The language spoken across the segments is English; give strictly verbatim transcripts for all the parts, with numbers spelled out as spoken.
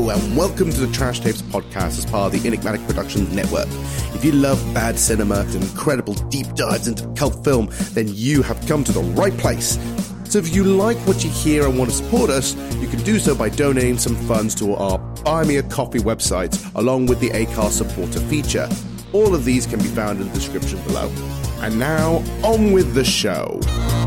Hello and welcome to the Trash Tapes podcast as part of the Enigmatic Productions Network. If you love bad cinema and incredible deep dives into cult film, then you have come to the right place. So if you like what you hear and want to support us, you can do so by donating some funds to our Buy Me a Coffee website, along with the Acast supporter feature. All of these can be found in the description below. And now, on with the show.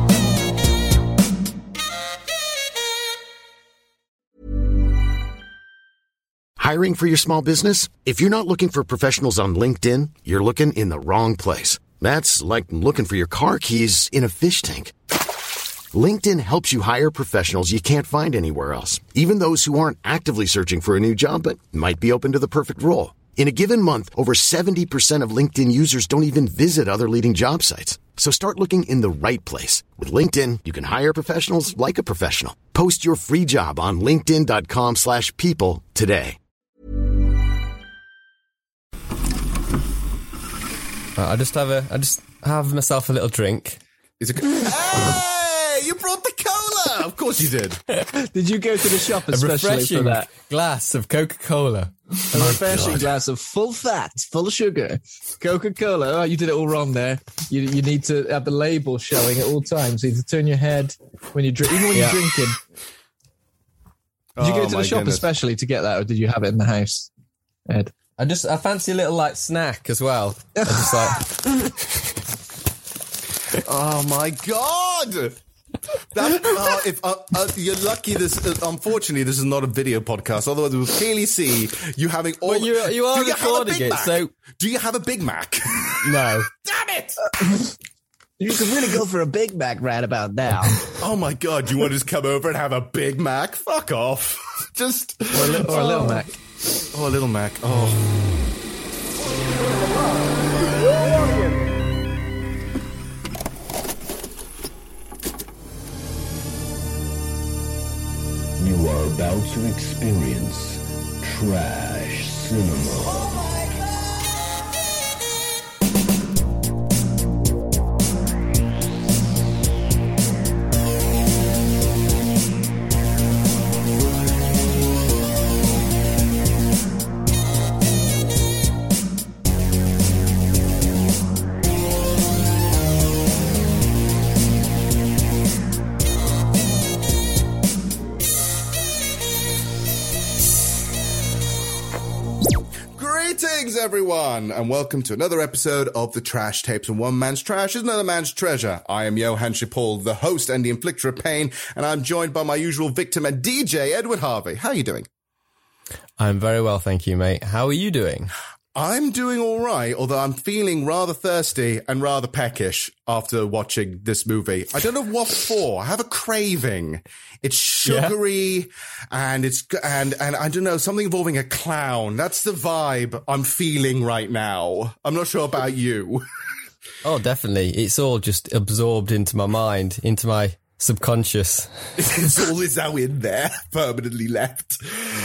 Hiring for your small business? If you're not looking for professionals on LinkedIn, you're looking in the wrong place. That's like looking for your car keys in a fish tank. LinkedIn helps you hire professionals you can't find anywhere else, even those who aren't actively searching for a new job but might be open to the perfect role. In a given month, over seventy percent of LinkedIn users don't even visit other leading job sites. So start looking in the right place. With LinkedIn, you can hire professionals like a professional. Post your free job on linkedin.com slash people today. I just have a, I just have myself a little drink. Is it? Hey, you brought the cola! Of course you did. Did you go to the shop A especially refreshing for that? glass of Coca-Cola. A refreshing glass of full fat, full sugar, Coca-Cola. Oh, you did it all wrong there. You you need to have the label showing at all times. You need to turn your head when you drink, even when Yeah. you're drinking. Did you Oh, go to my the shop goodness. especially to get that, or did you have it in the house, Ed? I just, I fancy a little like snack as well. I just like, Oh my god! That, uh, if uh, uh, you're lucky, this uh, unfortunately this is not a video podcast. Otherwise, we'll clearly see you having all. Well, you- you are Do you have a recording Big it, Mac? so- do you have a Big Mac? no. Damn it! You could really go for a Big Mac right about now. Oh my god! You want to just come over and have a Big Mac? Fuck off! Just Or a, li- or a Little Mac. oh, a Little Mac. Oh. You are about to experience trash cinema. Greetings, everyone, and welcome to another episode of the Trash Tapes. And one man's trash is another man's treasure. I am Johan Shipal, the host and the inflictor of pain, and I'm joined by my usual victim and D J, Edward Harvey. How are you doing? I'm very well, thank you, mate. How are you doing? I'm doing all right, although I'm feeling rather thirsty and rather peckish after watching this movie. I don't know what for. I have a craving. It's sugary and it's and and I don't know, something involving a clown. That's the vibe I'm feeling right now. I'm not sure about you. Oh, definitely. It's all just absorbed into my mind, into my subconscious. It's all is now in there, permanently left.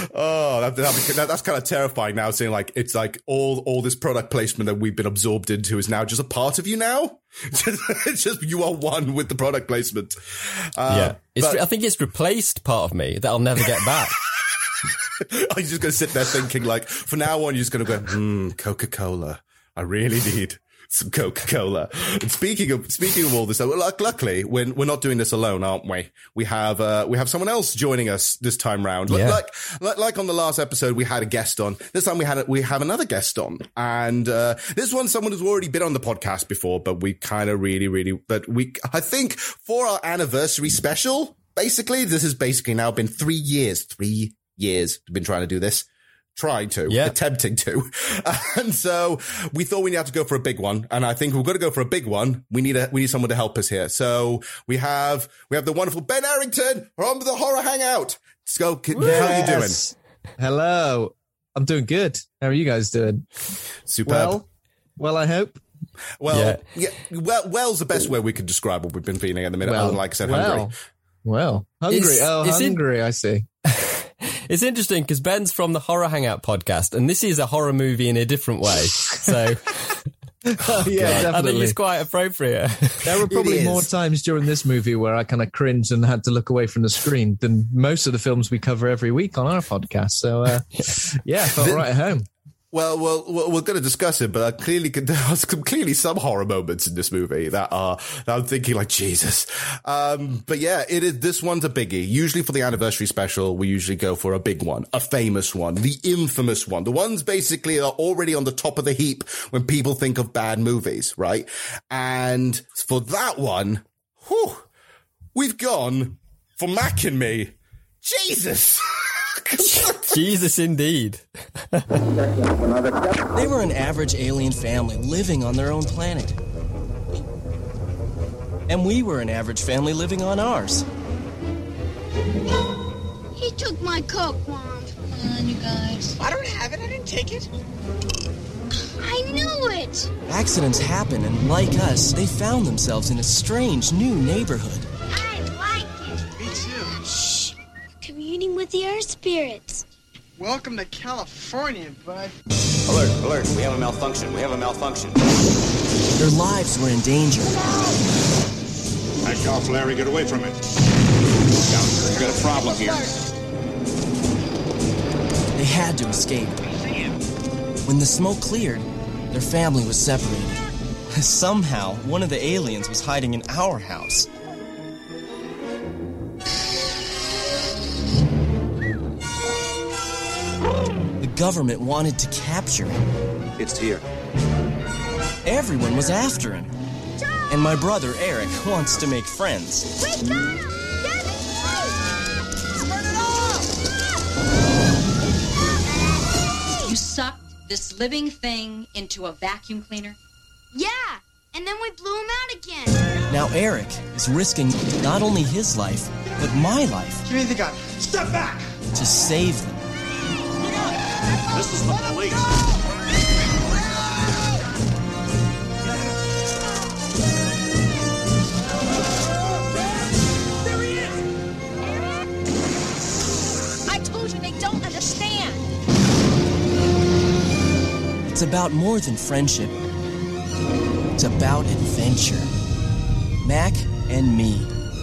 Oh, that, that, that, that's kind of terrifying now, seeing like it's like all all this product placement that we've been absorbed into is now just a part of you now. It's just you are one with the product placement. Uh, yeah. It's, but- I think it's replaced part of me that I'll never get back. Are you just going to sit there thinking like, from now on, you're just going to go, hmm, Coca-Cola. I really need some Coca-Cola. And speaking of speaking of all this, luck, luckily, we're, we're not doing this alone, aren't we? We have uh, we have someone else joining us this time round. Yeah. Like, like like on the last episode, we had a guest on. This time we had a, we have another guest on, and uh, this one's someone who's already been on the podcast before, but we kind of really, really, but we I think for our anniversary special, basically, this has basically now been three years, three years we've been trying to do this. Trying to, yeah. attempting to. And so we thought we had to go for a big one. And I think we've got to go for a big one. We need a, we need someone to help us here. So we have, we have the wonderful Ben Arrington from the Horror Hangout. Let's go. How are you doing? Yes. Hello. I'm doing good. How are you guys doing? Superb. Well, well, I hope. Well, Yeah. yeah. well, well's the best way we could describe what we've been feeling at the minute. Well, Other than, like I said, well, hungry. Well, hungry. It's- oh, it's in- hungry, I see. It's interesting because Ben's from the Horror Hangout podcast, and this is a horror movie in a different way. So Oh, yeah, definitely. I think it's quite appropriate. There were probably more times during this movie where I kind of cringed and had to look away from the screen than most of the films we cover every week on our podcast. So, uh, yeah, I felt right at home. Well, well, well, we're going to discuss it, but I clearly there are some, clearly some horror moments in this movie that are that I'm thinking like Jesus. Um, but yeah, it is. This one's a biggie. Usually for the anniversary special, we usually go for a big one, a famous one, the infamous one, the ones basically are already on the top of the heap when people think of bad movies, right? And for that one, whew, we've gone for Mac and Me. Jesus. Jesus, indeed. They were an average alien family living on their own planet. And we were an average family living on ours. He took my Coke, Mom. Come on, you guys. I don't have it. I didn't take it. I knew it. Accidents happen, and like us, they found themselves in a strange new neighborhood. I like it. Me too. Shh. Communing with the Earth spirits. Welcome to California, bud. Alert, alert. We have a malfunction. We have a malfunction. Their lives were in danger. Back off, Larry. Get away from it. Down. We've got a problem here. They had to escape. When the smoke cleared, their family was separated. Somehow, one of the aliens was hiding in our house. The government wanted to capture him. It's here. Everyone was after him. And my brother, Eric, wants to make friends. We got him! Turn it off! You sucked this living thing into a vacuum cleaner? Yeah, and then we blew him out again. Now Eric is risking not only his life, but my life. Give me the gun. Step back! To save them. This is the police. There he is! I told you they don't understand. It's about more than friendship. It's about adventure. Mac and me.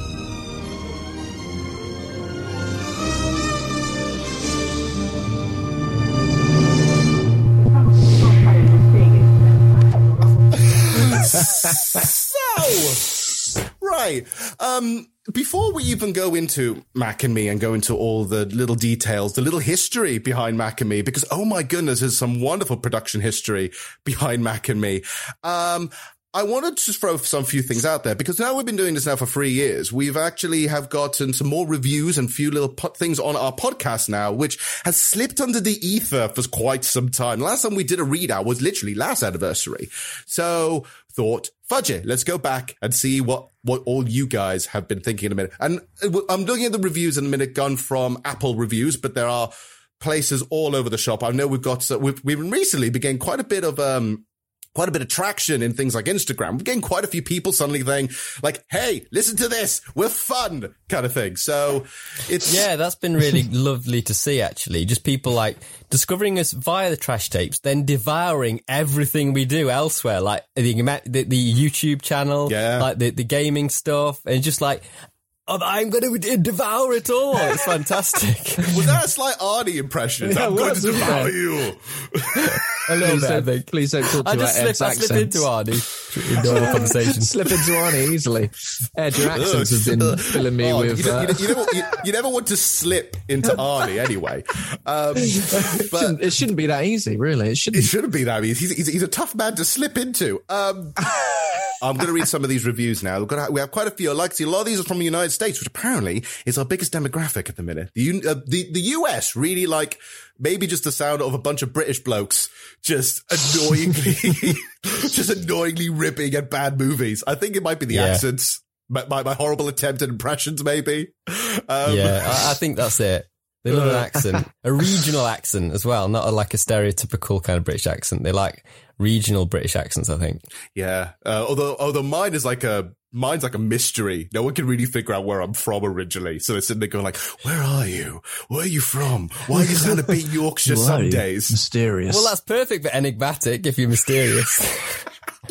So, right. Um, before we even go into Mac and Me and go into all the little details, the little history behind Mac and Me, because, oh my goodness, there's some wonderful production history behind Mac and Me. Um, I wanted to throw some few things out there because now we've been doing this now for three years. We've actually have gotten some more reviews and few little po- things on our podcast now, which has slipped under the ether for quite some time. Last time we did a readout was literally last anniversary. So thought, fudge it. Let's go back and see what, what all you guys have been thinking in a minute. And I'm looking at the reviews in a minute gone from Apple reviews, but there are places all over the shop. I know we've got, we've, we've recently began quite a bit of, um, quite a bit of traction in things like Instagram. We're getting quite a few people suddenly saying like, hey, listen to this. We're fun kind of thing. So it's. Yeah, that's been really lovely to see, actually. Just people like discovering us via the trash tapes, then devouring everything we do elsewhere, like the, the, the YouTube channel, yeah. like the, the gaming stuff, and just like, oh, I'm going to devour it all. It's fantastic. Was that a slight Arnie impression? Yeah, I'm going was, to devour you. A little Please bit, I don't- think. Please don't talk to I our just slip, Ed's I slip accents. into Arnie in normal conversation. Slip into Arnie easily. Ed, your accents have been filling me Oh, with... you, uh, you, you, never, you, you never want to slip into Arnie anyway. Um, it, but shouldn't, it shouldn't be that easy, really. It it shouldn't. shouldn't be that easy. He's, he's, he's a tough man to slip into. Um, I'm going to read some of these reviews now. We've got, we have quite a few. I like to see a lot of these are from the United States, which apparently is our biggest demographic at the minute. The, U- uh, the, the U S really like maybe just the sound of a bunch of British blokes just annoyingly, just annoyingly ripping at bad movies. I think it might be the Yeah. accents, my, my, my horrible attempt at impressions, maybe. Um, Yeah, I, I think that's it. They love an accent, a regional accent as well, not a, like a stereotypical kind of British accent. They like regional British accents, I think. Yeah. Uh, although, although mine is like a, mine's like a mystery. No one can really figure out where I'm from originally. So they're sitting there going like, where are you? Where are you from? Why you sound a bit Yorkshire Why? some days? Mysterious. Well, that's perfect for enigmatic if you're mysterious.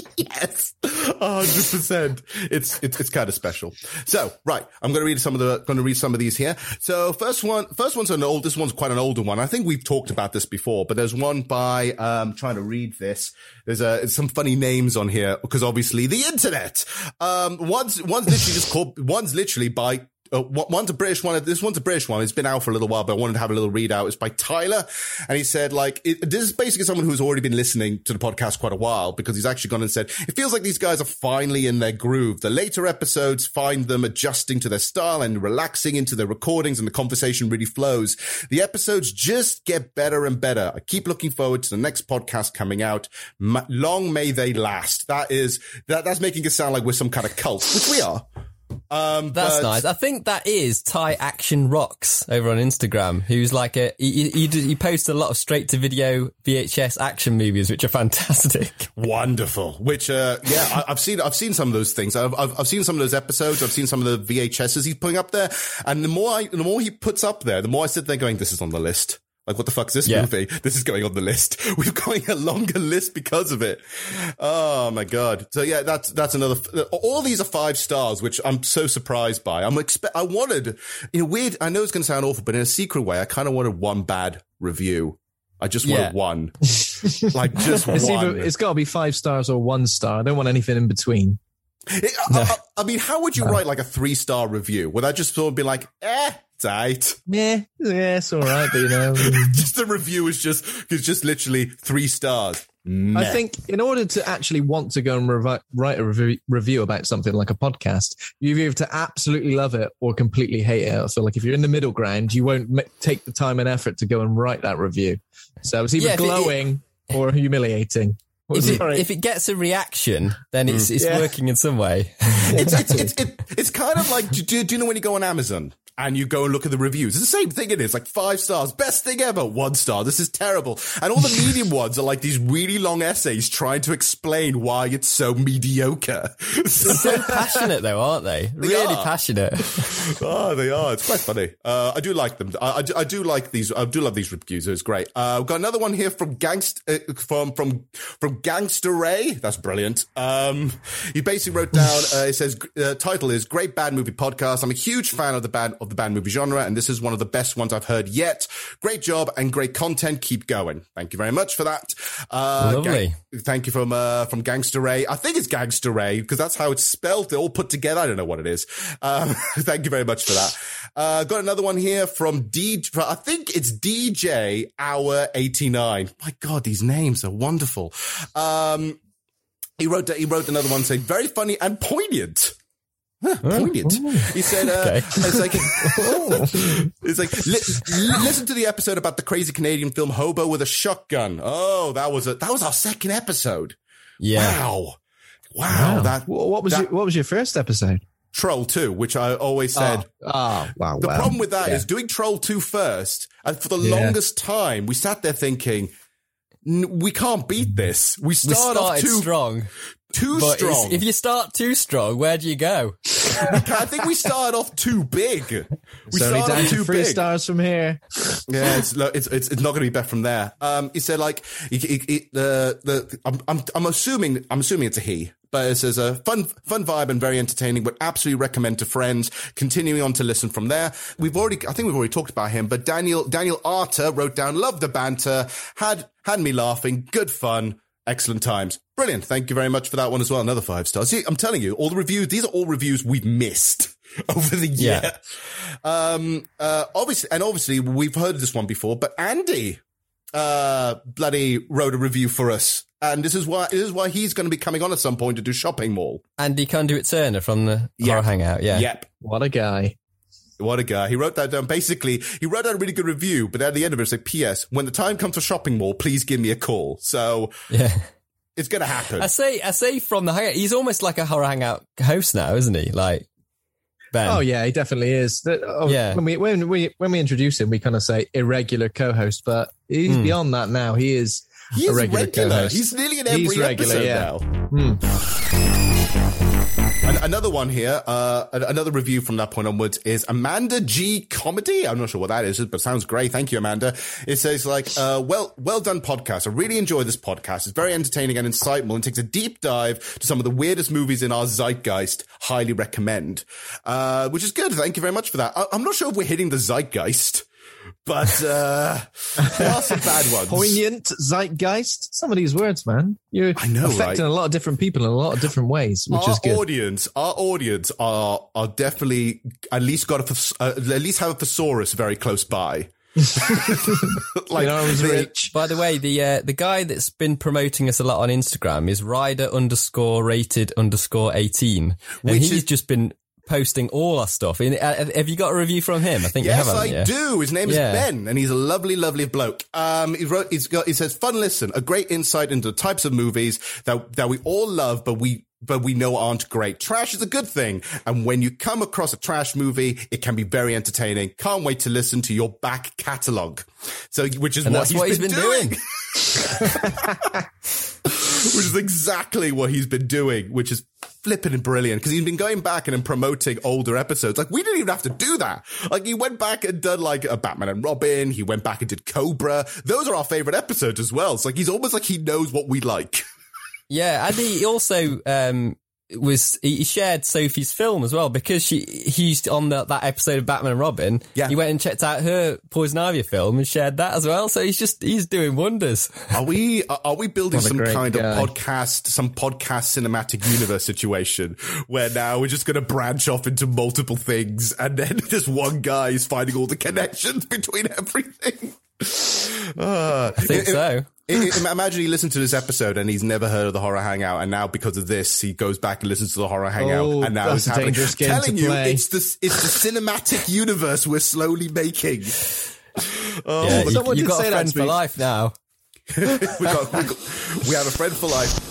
Yes, one hundred percent. It's it's it's kind of special. So, right, I'm going to read some of the going to read some of these here. So, first one, first one's an old. This one's quite an older one. I think we've talked about this before, but there's one by. Um, trying to read this. There's a some funny names on here because obviously the internet. Um, one's one's literally just called. One's literally by. Uh, one's a British one. This one's a British one. It's been out for a little while, but I wanted to have a little readout. It's by Tyler. And he said, like, it, this is basically someone who's already been listening to the podcast quite a while because he's actually gone and said, it feels like these guys are finally in their groove. The later episodes find them adjusting to their style and relaxing into their recordings, and the conversation really flows. The episodes just get better and better. I keep looking forward to the next podcast coming out. M- long may they last. That is, that, that's making it sound like we're some kind of cult, which we are. Um, That's but, nice. I think that is Thai Action Rocks over on Instagram, who's like a, he, he, he posts a lot of straight to video V H S action movies, which are fantastic. Wonderful. Which, uh, yeah, I, I've seen, I've seen some of those things. I've, I've, I've seen some of those episodes. I've seen some of the V H Ses he's putting up there. And the more I, the more he puts up there, the more I sit there going, this is on the list. Like, what the fuck is this yeah. movie? This is going on the list. We're going a longer list because of it. Oh my God. So yeah, that's, that's another, all these are five stars, which I'm so surprised by. I'm expect, I wanted, in a weird, I know it's going to sound awful, but in a secret way, I kind of wanted one bad review. I just yeah. wanted one. Like, just it's one. Either, it's got to be five stars or one star. I don't want anything in between. It, I, I, I mean, how would you no. write like a three star review? Would that just sort of be like, eh, it's right? Yeah, yeah, it's all right, but you know. Just the review is just, is just literally three stars. Meh. I think in order to actually want to go and revi- write a rev- review about something like a podcast, you either have to absolutely love it or completely hate it. So like if you're in the middle ground, you won't m- take the time and effort to go and write that review. So it's either yeah, glowing it, it, or humiliating. If it, if it gets a reaction, then it's it's yeah. working in some way. It's it's, it's, it, it's kind of like, do, do you know when you go on Amazon and you go and look at the reviews? It's the same thing it is, like five stars, best thing ever, one star, this is terrible. And all the medium ones are like these really long essays trying to explain why it's so mediocre. They're so passionate though, aren't they? they really are. passionate. Oh, they are. It's quite funny. Uh, I do like them. I, I, do, I do like these. I do love these reviews. It's great. Uh, we've got another one here from Gangst, uh, from, from, from Gangster Ray. That's brilliant. Um, he basically wrote down, uh, it says, uh, title is Great Bad Movie Podcast. I'm a huge fan of the bad, of the bad movie genre, and this is one of the best ones I've heard yet. Great job and great content. Keep going. Thank you very much for that. Uh, Lovely. Gang- thank you from, uh, from Gangster Ray. I think it's Gangster Ray because that's how it's spelled. They're all put together. I don't know what it is. Um, thank you very much for that. Uh, got another one here from D, I think it's D J Hour eighty-nine. My God, these names are wonderful. Um, he wrote, he wrote another one saying very funny and poignant. Huh, poignant. Oh, he said, uh, okay. it's like, it's like, li- listen to the episode about the crazy Canadian film Hobo with a Shotgun. Oh, that was a, that was our second episode. Yeah. Wow. Wow. wow. That, what was that, your, what was your first episode? Troll two, which I always said. Oh, oh wow. The wow. problem with that yeah. is doing Troll two first. And for the yeah. longest time, we sat there thinking, we can't beat this. We, start we started off too strong. Too but strong. If you start too strong, where do you go? I think we started off too big. We so started down off too three big. stars from here. Yeah, it's it's it's, it's not going to be better from there. Um, he said like he, he, he, the the I'm I'm I'm assuming I'm assuming it's a he. But it says a fun, fun vibe and very entertaining. Would absolutely recommend to friends. Continuing on to listen from there. We've already, I think we've already talked about him. But Daniel, Daniel Arter wrote down, "Love the banter, had had me laughing, good fun, excellent times, brilliant." Thank you very much for that one as well. Another five stars. See, I'm telling you, all the reviews. These are all reviews we've missed over the year. Yeah. Um. Uh. Obviously, and obviously, we've heard this one before. But Andy, uh, bloody wrote a review for us. And this is why this is why he's going to be coming on at some point to do Shopping Mall. Andy Conduit Turner from the Yep. Horror Hangout, yeah. Yep. What a guy. What a guy. He wrote that down. Basically, he wrote out a really good review, but at the end of it, it's like, P S, when the time comes for Shopping Mall, please give me a call. So, yeah. It's going to happen. I say, I say from the Hangout, he's almost like a Horror Hangout host now, isn't he? Like, Ben. Oh yeah, he definitely is. That, oh, yeah. When we when we when we introduce him, we kind of say irregular co-host, but he's mm. beyond that now. He is He's a regular, regular. co-host. He's nearly in every He's regular, episode yeah. now. Hmm. An- another one here, uh, another review from that point onwards is Amanda G Comedy. I'm not sure what that is, but it sounds great. Thank you, Amanda. It says like, uh, well, well done podcast. I really enjoy this podcast. It's very entertaining and insightful and takes a deep dive to some of the weirdest movies in our zeitgeist. Highly recommend. Uh, which is good. Thank you very much for that. I- I'm not sure if we're hitting the zeitgeist, but, uh, there are some bad ones. Poignant zeitgeist. Some of these words, man. You're I know, affecting right? a lot of different people in a lot of different ways, which our is good. audience, our audience are are definitely at least got a thes- uh, at least have a thesaurus very close by. Like, In arm's they- reach. By the way, the uh, the guy that's been promoting us a lot on Instagram is Ryder underscore rated underscore eighteen, and Which he's is- just been posting all our stuff. In, uh, have you got a review from him? I think Yes, you have. I haven't you? do. His name is Yeah. Ben, and he's a lovely, lovely bloke. Um, he wrote, he's got, he says, "Fun listen, a great insight into the types of movies that that we all love, but we." But we know aren't great. Trash is a good thing. And when you come across a trash movie, it can be very entertaining. Can't wait to listen to your back catalogue. So, which is And what, that's he's, what been he's been doing. doing. Which is exactly what he's been doing, which is flipping and brilliant, because he's been going back and then promoting older episodes. Like, we didn't even have to do that. Like, he went back and done like a Batman and Robin. He went back and did Cobra. Those are our favorite episodes as well. It's like, he's almost like he knows what we like. Yeah, and he also um, was he shared Sophie's film as well, because she he's on the, that episode of Batman and Robin. Yeah. He went and checked out her Poison Ivy film and shared that as well. So he's just he's doing wonders. Are we are are we building What a some great kind guy. of podcast, some podcast cinematic universe situation where now we're just going to branch off into multiple things, and then just one guy is finding all the connections between everything? Uh, I think it- so. it- it- imagine he listened to this episode and he's never heard of the Horror Hangout, and now because of this, he goes back and listens to the Horror Hangout, Oh, and now that's it's a happening. dangerous game Telling to you, play. it's the it's the cinematic universe we're slowly making. Oh, Yeah, my you, someone you've did got say a that friend to for me. life now. we, got, we, got, we have a friend for life.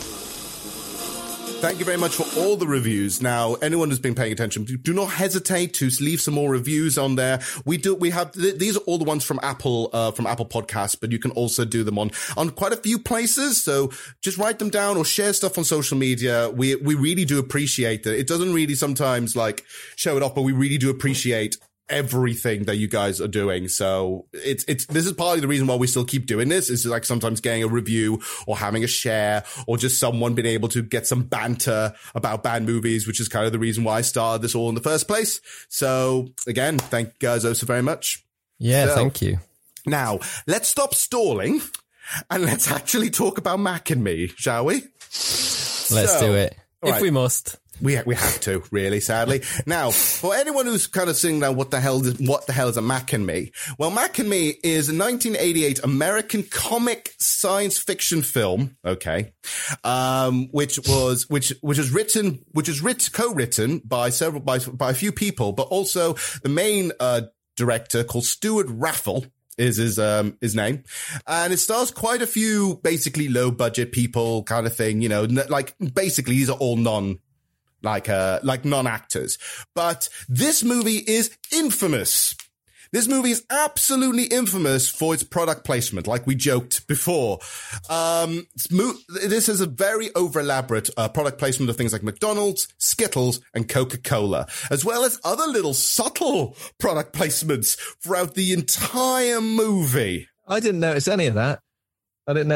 Thank you very much for all the reviews. Now, anyone who's been paying attention, do not hesitate to leave some more reviews on there. We do, we have, th- these are all the ones from Apple, uh, from Apple Podcasts, but you can also do them on, on quite a few places. So just write them down or share stuff on social media. We, we really do appreciate it. It doesn't really sometimes like show it off, but we really do appreciate everything that you guys are doing. So it's, it's, this is partly the reason why we still keep doing this, is like sometimes getting a review or having a share or just someone being able to get some banter about bad movies, which is kind of the reason why I started this all in the first place. So again, thank you guys oh so very much. Yeah, So, thank you. Now let's stop stalling and let's actually talk about Mac and Me, shall we? Let's So, do it. all If right. we must. We ha- we have to, really, sadly. Now, for anyone who's kind of sitting down, what the hell is, what the hell is a Mac and Me? Well, Mac and Me is a nineteen eighty-eight American comic science fiction film, okay, um, which was, which, which was written, which was writ, co-written by several, by, by a few people, but also the main, uh, director called Stuart Raffle is his, um, his name. And it stars quite a few basically low budget people kind of thing, you know, n- like basically these are all non, like, uh, like non-actors. But this movie is infamous. This movie is absolutely infamous for its product placement, like we joked before. Um, it's mo- this is a very over-elaborate uh, product placement of things like McDonald's, Skittles, and Coca-Cola, as well as other little subtle product placements throughout the entire movie. I didn't notice any of that. I didn't know.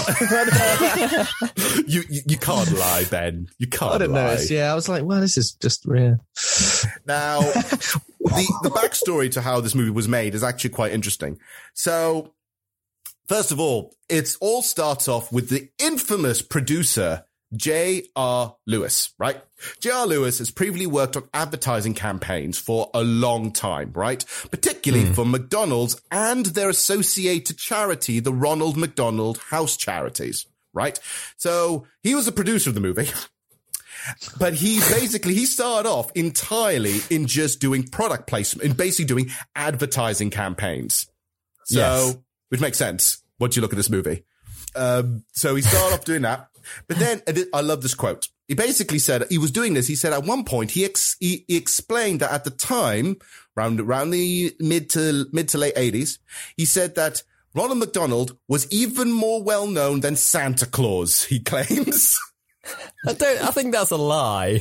you, you you can't lie, Ben. You can't I didn't lie. notice. Yeah, I was like, well, this is just real. Now, the, the backstory to how this movie was made is actually quite interesting. So, first of all, it all starts off with the infamous producer, J R. Lewis, right? J R. Lewis has previously worked on advertising campaigns for a long time, right? Particularly Mm. for McDonald's and their associated charity, the Ronald McDonald House Charities, right? So he was the producer of the movie. But he basically, he started off entirely in just doing product placement, in basically doing advertising campaigns. So, Yes. which makes sense once you look at this movie. Um, so he started off doing that. But then, I love this quote. He basically said, he was doing this, he said at one point, he, ex, he, he explained that at the time, around, around the mid to, mid to late eighties, he said that Ronald McDonald was even more well known than Santa Claus, he claims. I don't. I think that's a lie.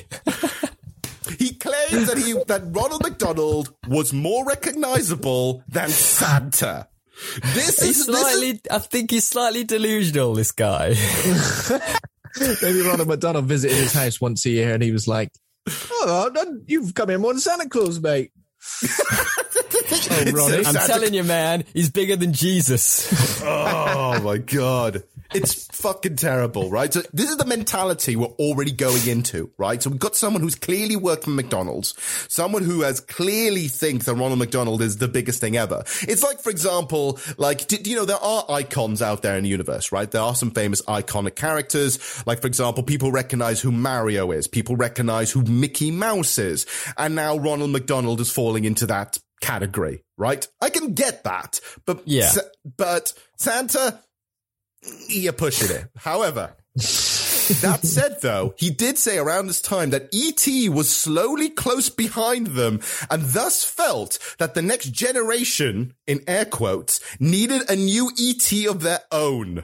He claims that he that Ronald McDonald was more recognizable than Santa. This he's is slightly. This is, I think he's slightly delusional. This guy. Maybe Ronald McDonald visited his house once a year, and he was like, "Oh, you've come in more than Santa Claus, mate." Oh, Ronnie. I'm Santa telling you, man, he's bigger than Jesus. Oh my God. It's fucking terrible, right? So this is the mentality we're already going into, right? So we've got someone who's clearly worked for McDonald's, someone who has clearly thinks that Ronald McDonald is the biggest thing ever. It's like, for example, like, do, you know, there are icons out there in the universe, right? There are some famous iconic characters. Like, for example, people recognize who Mario is. People recognize who Mickey Mouse is. And now Ronald McDonald is falling into that category, right? I can get that. But, yeah. but Santa, you're pushing it. However, that said, though, he did say around this time that E T was slowly close behind them and thus felt that the next generation, in air quotes, needed a new E T of their own.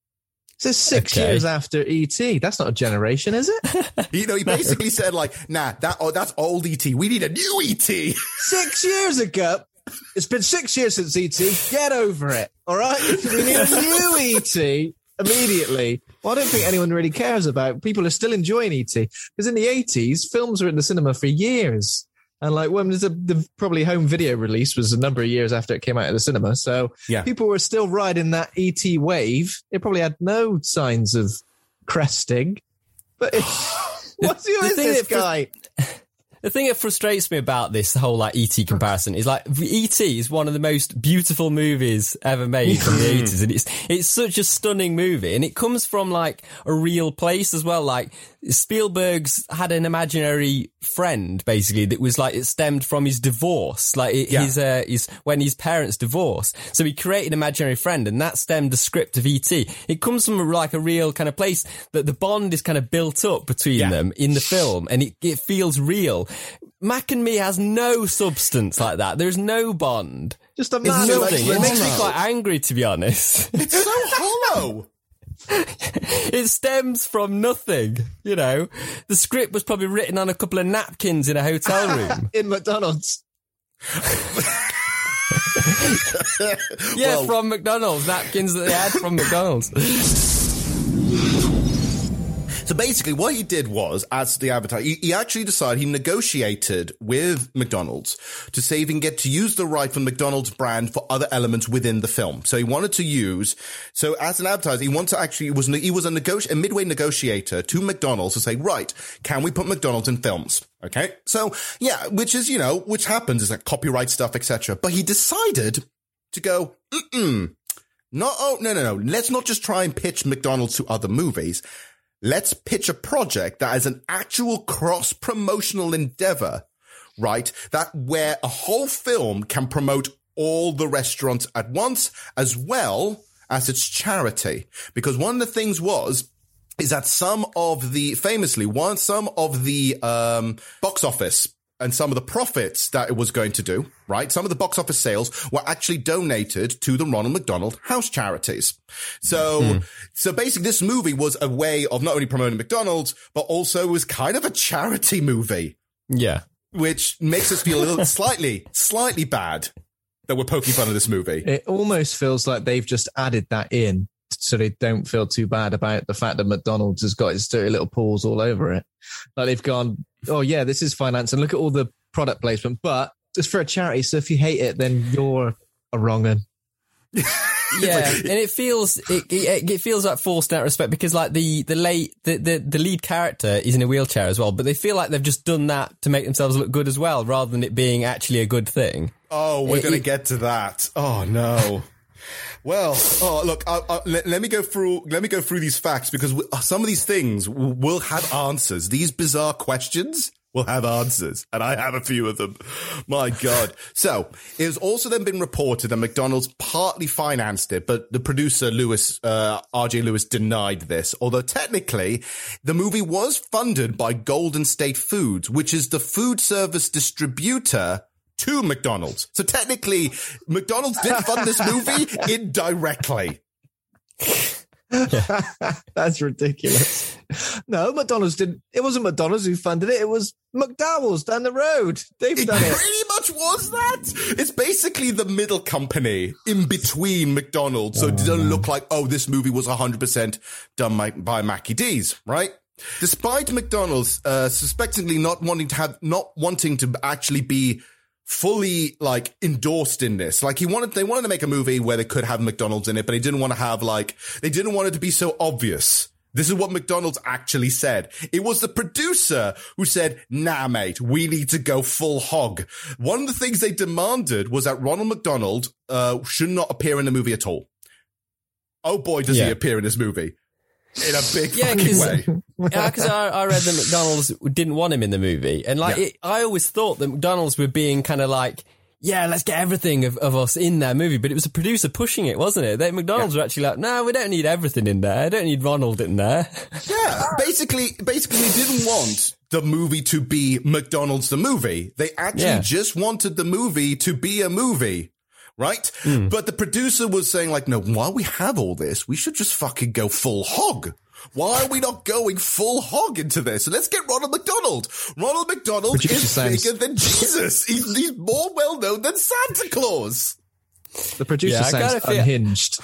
So six Okay. years after E T. That's not a generation, is it? You know, he basically said, like, nah, that oh, that's old E T. We need a new E T. Six years ago. It's been six years since E T. Get over it. All right? We need a new E T immediately. Well, I don't think anyone really cares about. People are still enjoying E T. Because in the eighties, films were in the cinema for years. And like when the, the probably home video release was a number of years after it came out of the cinema. So yeah. people were still riding that E T wave. It probably had no signs of cresting. But it, what's who is this guy? The thing that frustrates me about this whole like E T comparison is like E T is one of the most beautiful movies ever made from the eighties, and it's it's such a stunning movie, and it comes from like a real place as well. Like Spielberg's had an imaginary friend basically that was like it stemmed from his divorce, like it, yeah. his uh, his when his parents divorced. So he created an imaginary friend, and that stemmed the script of E T. It comes from like a real kind of place that the bond is kind of built up between yeah. them in the film, and it, it feels real. Mac and Me has no substance like that. There's no bond. Just a It's man who nothing. likes It makes me Ronald. quite angry, to be honest. It's so hollow. It stems from nothing, you know. The script was probably written on a couple of napkins in a hotel room. In McDonald's. Yeah, Well- from McDonald's. Napkins that they had from McDonald's. So basically what he did was, as the advertiser, he, he actually decided, he negotiated with McDonald's to say he can get to use the right from McDonald's brand for other elements within the film. So he wanted to use, so as an advertiser, he wanted to actually, he was, he was a, negoti- a midway negotiator to McDonald's to say, right, can we put McDonald's in films? Okay. So yeah, which is, you know, which happens is like copyright stuff, et cetera. But he decided to go, mm-mm, no, oh, no, no, no. Let's not just try and pitch McDonald's to other movies. Let's pitch a project that is an actual cross-promotional endeavor, right? That where a whole film can promote all the restaurants at once, as well as its charity. Because one of the things was, is that some of the, famously, one, some of the, um, box office and some of the profits that it was going to do, right? Some of the box office sales were actually donated to the Ronald McDonald House Charities. So, mm. so basically this movie was a way of not only promoting McDonald's, but also was kind of a charity movie. Yeah. Which makes us feel a little slightly, slightly bad that we're poking fun of this movie. It almost feels like they've just added that in so they don't feel too bad about the fact that McDonald's has got its dirty little paws all over it. Like they've gone, oh yeah, this is finance and look at all the product placement, but it's for a charity. So if you hate it, then you're a wrong un. Yeah, and it feels it, it it feels like forced in that respect because like the the late the, the the lead character is in a wheelchair as well, but they feel like they've just done that to make themselves look good as well, rather than it being actually a good thing. Oh, we're It- going to it- get to that. Oh no. Well, oh look, I, I, let, let me go through. Let me go through these facts because we, some of these things will, will have answers. These bizarre questions will have answers, and I have a few of them. My God! So it has also then been reported that McDonald's partly financed it, but the producer Lewis, uh, R J Lewis, denied this. Although technically, the movie was funded by Golden State Foods, which is the food service distributor to McDonald's. So technically, McDonald's did fund this movie indirectly. That's ridiculous. No, McDonald's didn't. It wasn't McDonald's who funded it. It was McDowell's down the road. They've It done it. pretty much was that. It's basically the middle company in between McDonald's. So it doesn't look like, oh, this movie was one hundred percent done by, by Mackie D's, right? Despite McDonald's uh, suspectingly not wanting to have, not wanting to actually be fully like endorsed in this. Like he wanted, they wanted to make a movie where they could have McDonald's in it, but they didn't want to have like, they didn't want it to be so obvious. This is what McDonald's actually said. It was the producer who said, nah, mate, we need to go full hog. One of the things they demanded was that Ronald McDonald uh, should not appear in the movie at all. Oh boy, does Yeah. he appear in this movie. In a big Yeah, fucking cause, way. yeah, because I, I read that McDonald's didn't want him in the movie. And like, Yeah. it, I always thought that McDonald's were being kind of like, yeah, let's get everything of, of us in their movie. But it was a producer pushing it, wasn't it? They, McDonald's Yeah. were actually like, no, we don't need everything in there. I don't need Ronald in there. Yeah, basically, basically they didn't want the movie to be McDonald's the movie. They actually Yeah. just wanted the movie to be a movie. Right? Mm. But the producer was saying like, no, while we have all this, we should just fucking go full hog. Why are we not going full hog into this? So let's get Ronald McDonald. Ronald McDonald Producer is sounds- bigger than Jesus. He's, he's more well known than Santa Claus. The producer Yeah, I sounds kinda feel- unhinged.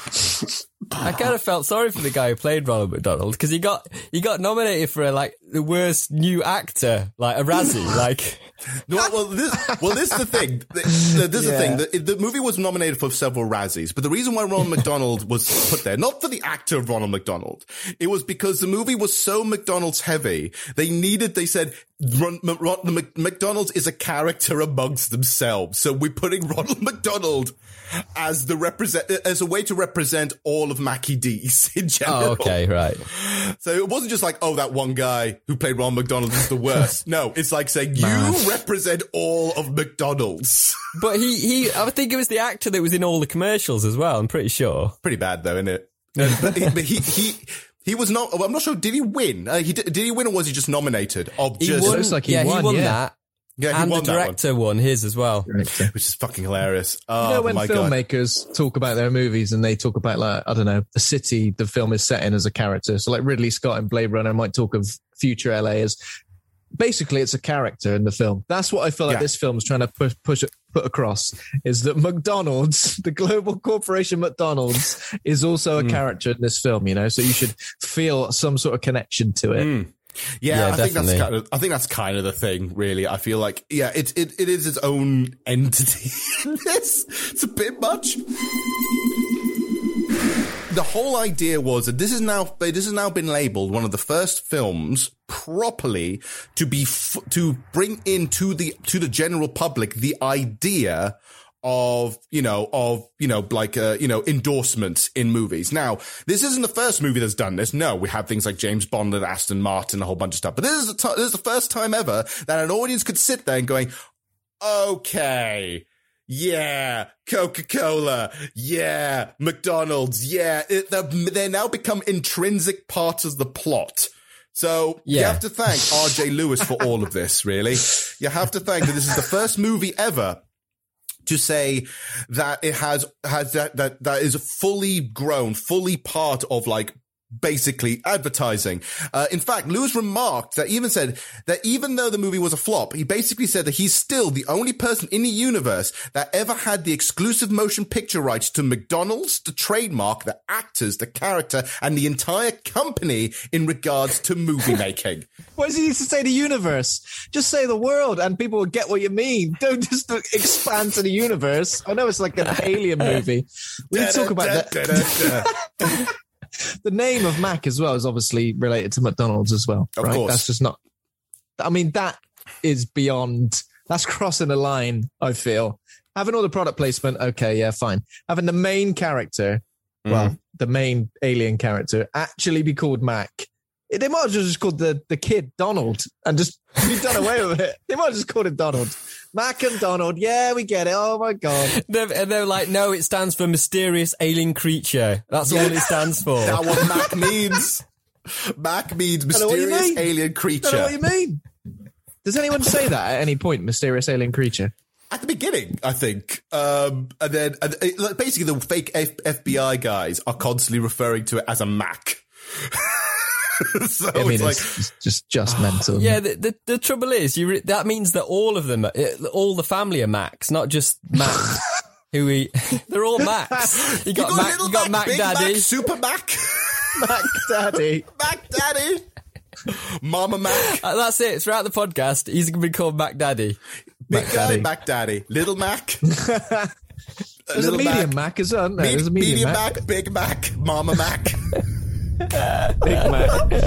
I kind of felt sorry for the guy who played Ronald McDonald because he got he got nominated for a, like the worst new actor, like a Razzie. Like, No, well, this, well, this is the thing. This is the Yeah. thing. The, the movie was nominated for several Razzies, but the reason why Ronald McDonald was put there, not for the actor of Ronald McDonald, it was because the movie was so McDonald's heavy. They needed, they said, Ron, Ron, Mc- McDonald's is a character amongst themselves. So we're putting Ronald McDonald as the represent, as a way to represent all of Mackie D's in general. oh, okay, right. So it wasn't just like, oh, that one guy who played Ronald McDonald is the worst. No, it's like saying you represent all of McDonald's. But he, he, I think it was the actor that was in all the commercials as well. I'm pretty sure. Pretty bad though, isn't it? Uh, but, he, but he, he, he was not, I'm not sure, did he win? Uh, he did, did he win or was he just nominated? Of He just, won, looks like he yeah, won, he won yeah. that. yeah, he And won the that one, director won his as well. which is fucking hilarious. Oh, You know, when my God. filmmakers talk about their movies and they talk about, like, I don't know, the city the film is set in as a character. So, like, Ridley Scott in Blade Runner might talk of future L A as basically it's a character in the film. That's what I feel like Yeah. this film is trying to push, push put across is that McDonald's, the global corporation McDonald's, is also a Mm. character in this film. You know, so you should feel some sort of connection to it. Mm. Yeah, Yeah, I think that's definitely. kind of. I think that's kind of the thing. Really, I feel like yeah, it it, it is its own entity. in this it's a bit much. The whole idea was that this is now this has now been labeled one of the first films properly to be f- to bring into the to the general public the idea of, you know, of, you know, like, uh, you know, endorsements in movies. Now, this isn't the first movie that's done this. No, we have things like James Bond and Aston Martin, a whole bunch of stuff. But this is the, t- this is the first time ever that an audience could sit there and going, okay, yeah, Coca-Cola, yeah, McDonald's, yeah. It, they now become intrinsic parts of the plot. So you Yeah. have to thank R J Lewis for all of this, really. You have to thank that this is the first movie ever to say that it has, has that, that, that is fully grown, fully part of like basically advertising. Uh, in fact, Lewis remarked that even said that even though the movie was a flop, he basically said that he's still the only person in the universe that ever had the exclusive motion picture rights to McDonald's, the trademark, the actors, the character, and the entire company in regards to movie making. Why does he need to say the universe? Just say the world and people will get what you mean. Don't just expand to the universe. I know it's like an alien movie. We need to talk about that. The name of Mac as well is obviously related to McDonald's as well. Of right? course. That's just not, I mean, that is beyond, that's crossing a line, I feel. Having all the product placement, okay, yeah, fine. Having the main character, well, the main alien character, actually be called Mac. They might have just called the, the kid Donald and just be done away with it. They might have just called him Donald. Mac and Donald, yeah, we get it. Oh my God. They're, and they're like, no, it stands for mysterious alien creature. That's all it stands for. That's what Mac means. Mac means I know what you mysterious mean. alien I don't know creature. what you mean. Does anyone say that at any point, mysterious alien creature? at the beginning, I think. Um, and then and it, like, basically the fake F- FBI guys are constantly referring to it as a Mac. So I mean, it's, it's, like, it's just just mental. Yeah, the, the the trouble is, you re- that means that all of them, are, all the family are Macs, not just Mac. Who we? They're all Macs. You got, you got Mac, you got Mac, Big Daddy, Mac, Super Mac, Mac Daddy, Mac Daddy, Mama Mac. Uh, that's it. Throughout the podcast, he's going to be called Mac Daddy. Big Mac guy, Daddy. Mac Daddy, Little Mac. There's a medium Mac, Mac as well. No, Big, there's a medium, medium Mac. Mac, Big Mac, Mama Mac. Big Mac.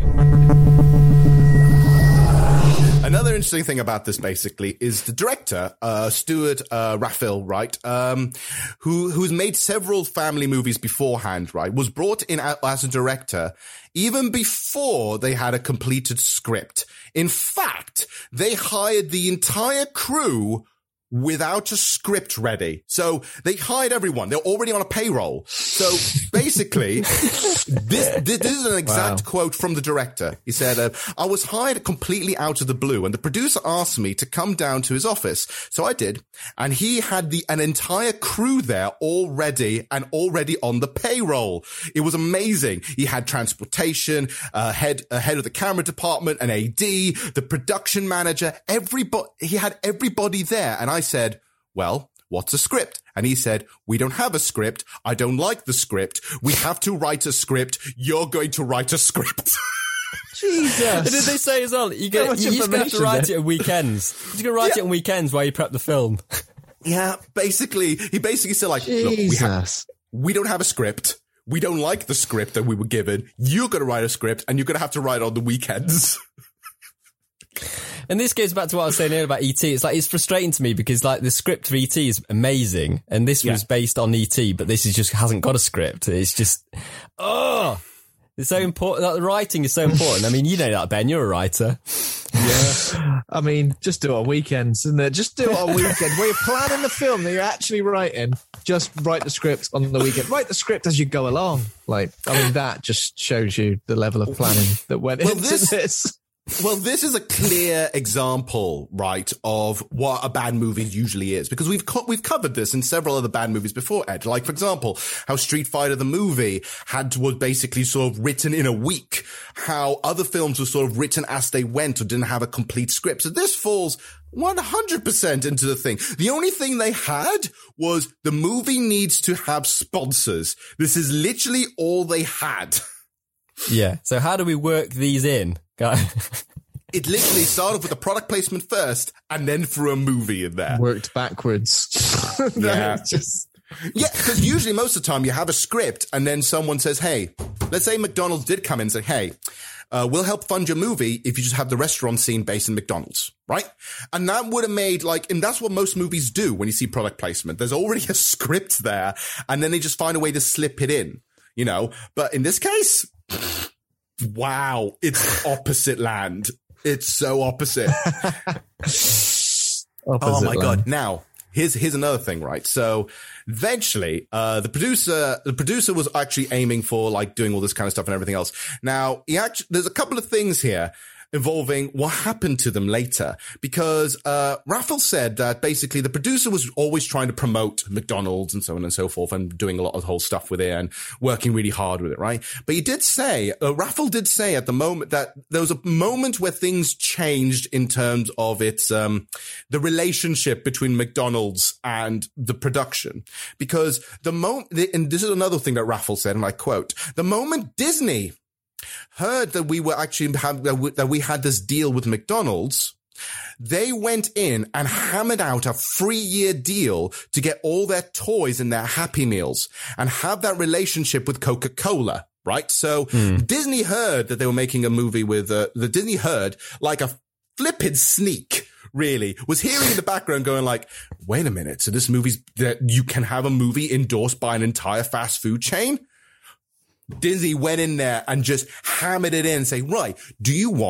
Another interesting thing about this, basically, is the director, uh, Stuart uh, Raphael, right, um, who who's made several family movies beforehand, right, was brought in as a director even before they had a completed script. In fact, they hired the entire crew without a script ready. So they hired everyone. They're already on a payroll. So basically, this, this, this is an exact wow. quote from the director. He said, uh, I was hired completely out of the blue and the producer asked me to come down to his office. So I did. And he had the an entire crew there already and already on the payroll. It was amazing. He had transportation, uh, head, uh, head of the camera department, an A D, the production manager, everybody, he had everybody there. And I I said, well, what's a script? And he said, we don't have a script. I don't like the script. We have to write a script. You're going to write a script. Jesus. And did they say as well, you get, you, you're going to have to write then. it on weekends. You're going to write yeah. it on weekends while you prep the film. Yeah, basically, he basically said like, Jesus. look, we, have, we don't have a script. We don't like the script that we were given. You're going to write a script and you're going to have to write it on the weekends. And this goes back to what I was saying earlier about E T. It's like, it's frustrating to me because like the script for E T is amazing. And this yeah. was based on E T, but this is just hasn't got a script. It's just, oh, it's so important. Like, the writing is so important. I mean, you know that, Ben, you're a writer. Yeah. I mean, just do it on weekends, isn't it? Just do it on weekend. Where you're planning the film that you're actually writing, just write the script on the weekend. Write the script as you go along. Like, I mean, that just shows you the level of planning that went well, into this. this. Well, this is a clear example, right, of what a bad movie usually is, because we've co- we've covered this in several other bad movies before, Ed. Like, for example, how Street Fighter the movie had was basically sort of written in a week, how other films were sort of written as they went or didn't have a complete script. So this falls one hundred percent into the thing. The only thing they had was the movie needs to have sponsors. This is literally all they had. Yeah. So how do we work these in? It literally started with a product placement first and then threw a movie in there. Worked backwards. Yeah. Just... Yeah, because usually most of the time you have a script and then someone says, hey, let's say McDonald's did come in and say, hey, uh, we'll help fund your movie if you just have the restaurant scene based in McDonald's, right? And that would have made like, and that's what most movies do when you see product placement. There's already a script there and then they just find a way to slip it in, you know? But in this case... Wow, it's opposite land. It's so opposite. opposite oh my land. God. Now, here's here's another thing, right? So eventually, uh, the producer the producer was actually aiming for like doing all this kind of stuff and everything else. Now, he actually there's a couple of things here involving what happened to them later, because uh Raphael said that basically the producer was always trying to promote McDonald's and so on and so forth and doing a lot of whole stuff with it and working really hard with it, right? But he did say, uh, Raphael did say at the moment that there was a moment where things changed in terms of its um the relationship between McDonald's and the production, because the moment, and this is another thing that Raphael said, and I quote, the moment Disney heard that we were actually have, that we had this deal with McDonald's, they went in and hammered out a three-year deal to get all their toys and their Happy Meals and have that relationship with Coca-Cola, right? So mm. Disney heard that they were making a movie with, uh, the Disney heard like a flippin' sneak, really, was hearing in the background going like, wait a minute, so this movie's that you can have a movie endorsed by an entire fast food chain? Disney went in there and just hammered it in and say, right, do you want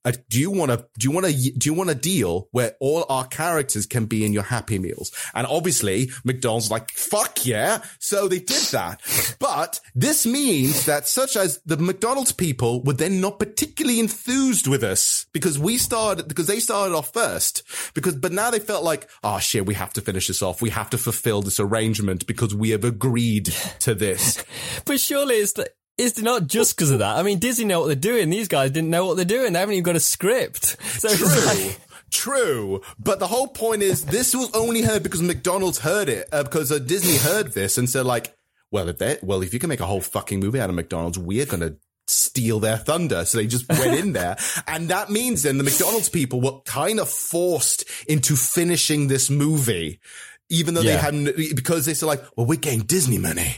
Uh, do you want to, do you want to, do you want a deal where all our characters can be in your Happy Meals? And obviously McDonald's was like, fuck yeah. So they did that. But this means that such as the McDonald's people were then not particularly enthused with us because we started, because they started off first because, but now they felt like, oh shit, we have to finish this off. We have to fulfill this arrangement because we have agreed to this. But surely it's the, it's not just because of that. I mean, Disney know what they're doing. These guys didn't know what they're doing. They haven't even got a script. So True. It's like, True. But the whole point is this was only heard because McDonald's heard it, uh, because uh, Disney heard this and said like, well, if they, well, if you can make a whole fucking movie out of McDonald's, we're going to steal their thunder. So they just went in there. And that means then the McDonald's people were kind of forced into finishing this movie, even though yeah. they hadn't, because they said like, well, we're getting Disney money.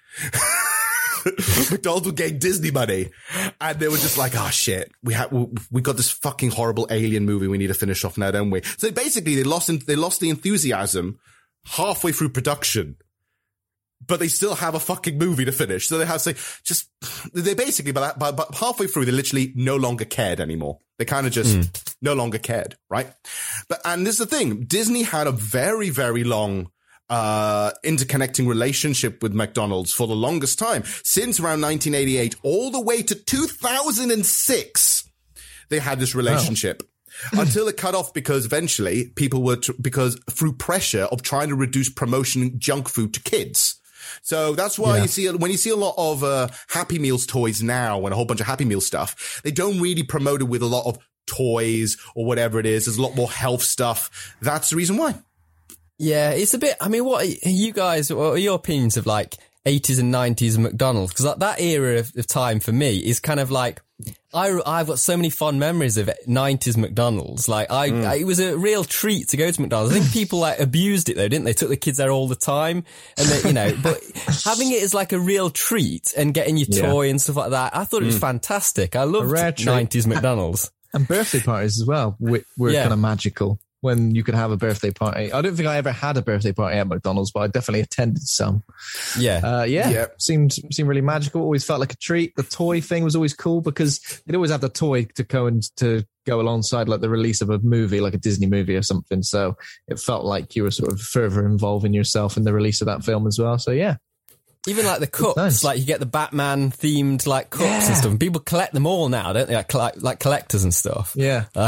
McDonald's were getting Disney money, and they were just like, "Oh shit, we have we, we got this fucking horrible alien movie we need to finish off now, don't we?" So basically, they lost they lost the enthusiasm halfway through production, but they still have a fucking movie to finish. So they have to say, just they basically, but by, by halfway through, they literally no longer cared anymore. They kind of just mm. no longer cared, right? But and this is the thing: Disney had a very very long. Uh, interconnecting relationship with McDonald's for the longest time, since around nineteen eighty-eight, all the way to two thousand six, they had this relationship. Wow. Until it cut off because eventually people were, t- because through pressure of trying to reduce promotion junk food to kids. So that's why yeah. you see, when you see a lot of, uh, Happy Meals toys now and a whole bunch of Happy Meal stuff, they don't really promote it with a lot of toys or whatever it is. There's a lot more health stuff. That's the reason why. Yeah, it's a bit, I mean, what are you guys, what are your opinions of like eighties and nineties McDonald's? Because like, that era of, of time for me is kind of like, I, I've got so many fond memories of nineties McDonald's. Like I, mm. I, it was a real treat to go to McDonald's. I think people like abused it though, didn't they? Took the kids there all the time and they, you know, but having it as like a real treat and getting your toy yeah. and stuff like that, I thought it was mm. fantastic. I loved nineties McDonald's. And birthday parties as well were, were yeah. kind of magical. When you could have a birthday party. I don't think I ever had a birthday party at McDonald's, but I definitely attended some. Yeah. Uh, yeah. yeah. Seemed, seemed really magical. Always felt like a treat. The toy thing was always cool because they'd always have the toy to go and to go alongside like the release of a movie, like a Disney movie or something. So it felt like you were sort of further involving yourself in the release of that film as well. So yeah. Even like the cups, nice. Like you get the Batman themed like cups yeah. and stuff. And people collect them all now, don't they? Like, like, like collectors and stuff. Yeah. Uh,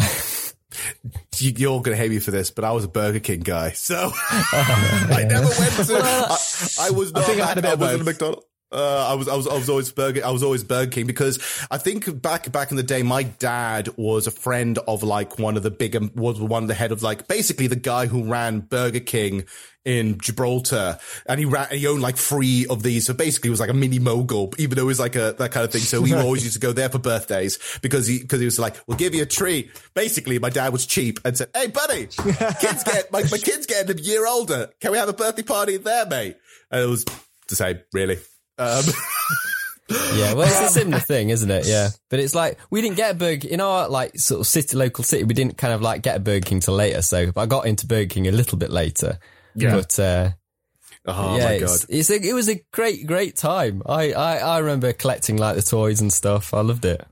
You're going to hate me for this, but I was a Burger King guy, so I never went to. I, I was not. I think I had a bit I of wasn't a McDonald's. Uh, I was, I was, I was always Burger. I was always Burger King because I think back, back in the day, my dad was a friend of like one of the bigger, was one of the head of like basically the guy who ran Burger King in Gibraltar, and he ran, he owned like three of these. So basically, he was like a mini mogul, even though it was like a that kind of thing. So we always used to go there for birthdays because he because he was like, "We'll give you a treat." Basically, my dad was cheap and said, "Hey, buddy, kids get my my kids getting a year older. Can we have a birthday party there, mate?" And it was the same, really. Um, yeah, well, it's a similar thing, isn't it? Yeah, but it's like we didn't get a Burger in our like sort of city, local city. We didn't kind of like get a Burger King till later. So I got into Burger King a little bit later. Yeah. But uh, oh yeah, my it's, god, it's a, it was a great, great time. I, I I remember collecting like the toys and stuff. I loved it.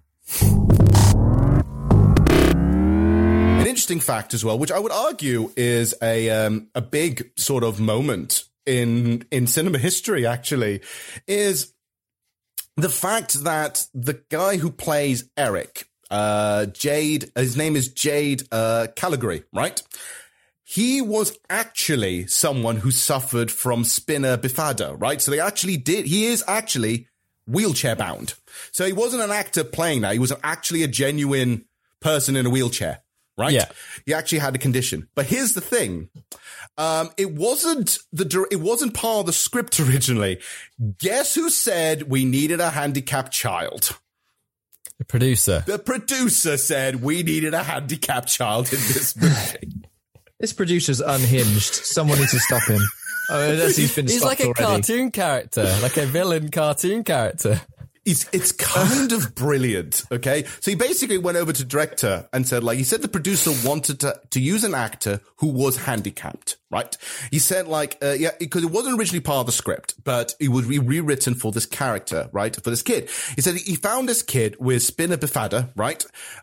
An interesting fact as well, which I would argue is a um, a big sort of moment in in cinema history, actually, is the fact that the guy who plays Eric, uh, Jade, his name is Jade uh, Caligari, right? He was actually someone who suffered from spina bifida, right? So they actually did, he is actually wheelchair bound. So he wasn't an actor playing that. He was actually a genuine person in a wheelchair, right? Yeah. He actually had a condition. But here's the thing. Um, it wasn't the, it wasn't part of the script originally. Guess who said we needed a handicapped child? The producer. The producer said we needed a handicapped child in this movie. This producer's unhinged. Someone needs to stop him. Oh, unless he's been He's stopped like a already. cartoon character, like a villain cartoon character. It's, it's kind of brilliant, okay? So he basically went over to director and said, like, he said the producer wanted to, to use an actor who was handicapped, Right. He said like, uh, yeah, because it wasn't originally part of the script, but it would be rewritten for this character, right? For this kid. He said he found this kid with spina bifida, right?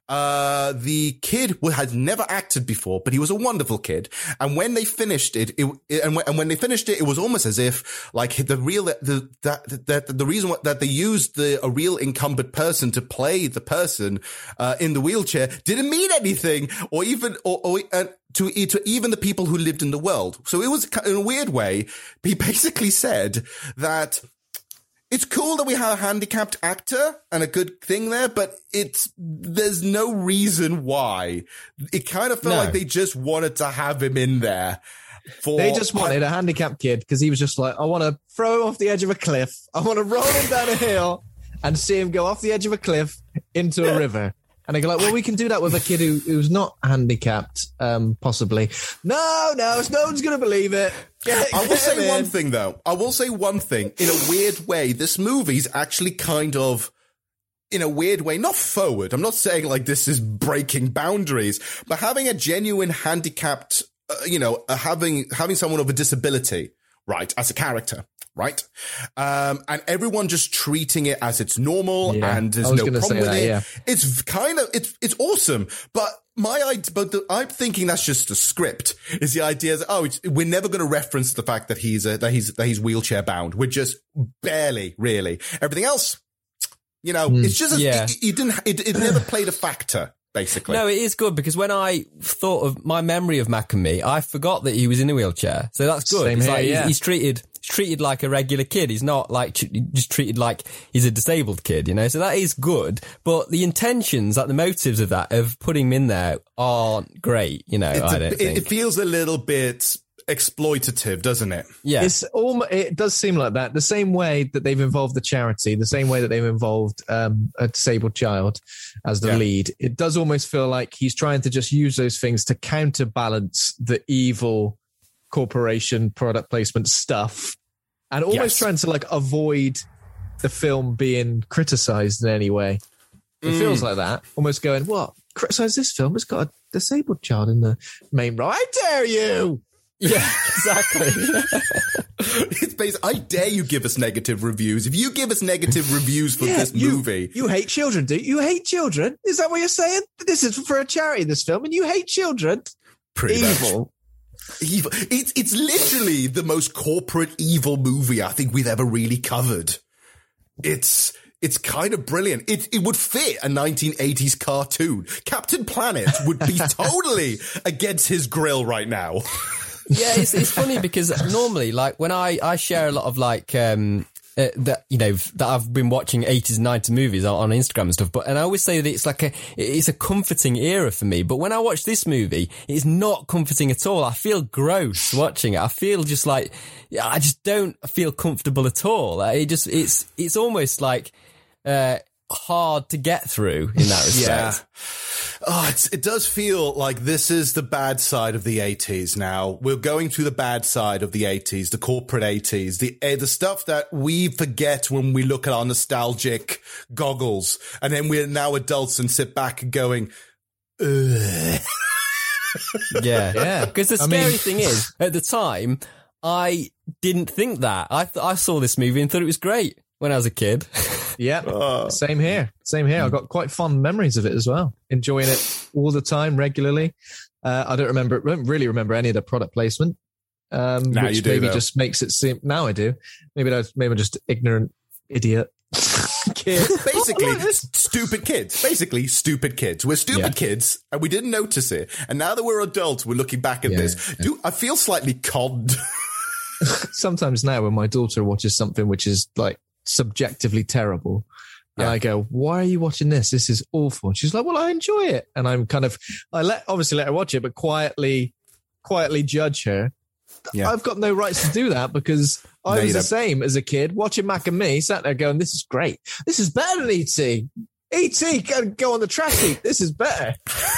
Uh, the kid had never acted before, but he was a wonderful kid. And when they finished it, it, it and, when, and when they finished it, it was almost as if like the real, the, that, that, the reason that they used the, a real incumbent person to play the person, uh, in the wheelchair didn't mean anything or even, or, or, uh, To, to even the people who lived in the world. So it was, in a weird way, he basically said that it's cool that we have a handicapped actor and a good thing there, but it's, there's no reason why. It kind of felt No. like they just wanted to have him in there. For, They just wanted a handicapped kid because he was just like, I want to throw him off the edge of a cliff. I want to roll him down a hill and see him go off the edge of a cliff into a river. And they go like, well, we can do that with a kid who, who's not handicapped, um, possibly. No, no, no one's going to believe it. Get, I will get say him one in. thing, though. I will say one thing. In a weird way, this movie's actually kind of, in a weird way, not forward. I'm not saying like this is breaking boundaries, but having a genuine handicapped, uh, you know, uh, having having someone of a disability, right, as a character. Right. Um, and everyone just treating it as it's normal Yeah, and there's I was no gonna problem say with that, it. yeah. It's kind of, it's, it's awesome. But my idea, but the, I'm thinking that's just a script is the idea that, oh, it's, we're never going to reference the fact that he's, a, that he's, that he's wheelchair bound. We're just barely really everything else. You know, Mm, it's just, a, yeah. it, it didn't, it, it never played a factor. Basically. No, it is good because when I thought of my memory of Mac and Me, I forgot that he was in a wheelchair. So that's good. Same It's here, like he's, yeah. he's treated he's treated like a regular kid. He's not like tr- just treated like he's a disabled kid, you know. So that is good. But the intentions, like the motives of that, of putting him in there, aren't great. You know, It's I a- don't it, think. it feels a little bit exploitative, doesn't it? Yeah. It's almost, it does seem like that. The same way that they've involved the charity, the same way that they've involved um, a disabled child as the Yeah. lead. It does almost feel like he's trying to just use those things to counterbalance the evil corporation product placement stuff and almost Yes. trying to like avoid the film being criticized in any way. It Mm. feels like that. Almost going, what? Criticize this film? It's got a disabled child in the main role. I dare you! Yeah, exactly. It's basically, I dare you give us negative reviews. If you give us negative reviews for Yeah, this you- movie, You hate children, do you? You hate children? Is that what you're saying? This is for a charity, this film, and you hate children? pretty much. Evil. Evil. It's it's literally the most corporate evil movie I think we've ever really covered. It's it's kind of brilliant. It it would fit a nineteen eighties cartoon. Captain Planet would be totally against his grill right now. Yeah, it's it's funny because normally, like when I, I share a lot of like um uh, that you know that I've been watching eighties and nineties movies on, on Instagram and stuff, but and I always say that it's like a it's a comforting era for me. But when I watch this movie, it's not comforting at all. I feel gross watching it. I feel just like yeah, I just don't feel comfortable at all. Like, It just it's it's almost like uh hard to get through in that respect. Yeah. Oh, it's, it does feel like this is the bad side of the eighties now. We're going through the bad side of the eighties, the corporate eighties, the uh, the stuff that we forget when we look at our nostalgic goggles. And then we're now adults and sit back and going, ugh. Yeah, Yeah. Because the I scary mean- thing is, at the time, I didn't think that. I th- I saw this movie and thought it was great when I was a kid. Yeah, same here. Same here. I've got quite fond memories of it as well. Enjoying it all the time, regularly. Uh, I don't remember, don't really remember any of the product placement. Um, Now which you do, maybe though. just makes it seem. Now I do. Maybe that's maybe I'm just ignorant idiot kid. Basically, stupid kids. Basically, stupid kids. We're stupid Yeah. kids, and we didn't notice it. And now that we're adults, we're looking back at Yeah, this. Do I feel slightly conned? Sometimes now when my daughter watches something which is like subjectively terrible, and Yeah. I go, why are you watching this? This is awful. And she's like, well, I enjoy it. And I'm kind of, I let, obviously let her watch it, but quietly, quietly judge her. Yeah. I've got no rights to do that because I No, was you the don't. same as a kid watching Mac and Me, sat there going, this is great. This is better than E T. E T can go on the track heap. This is better.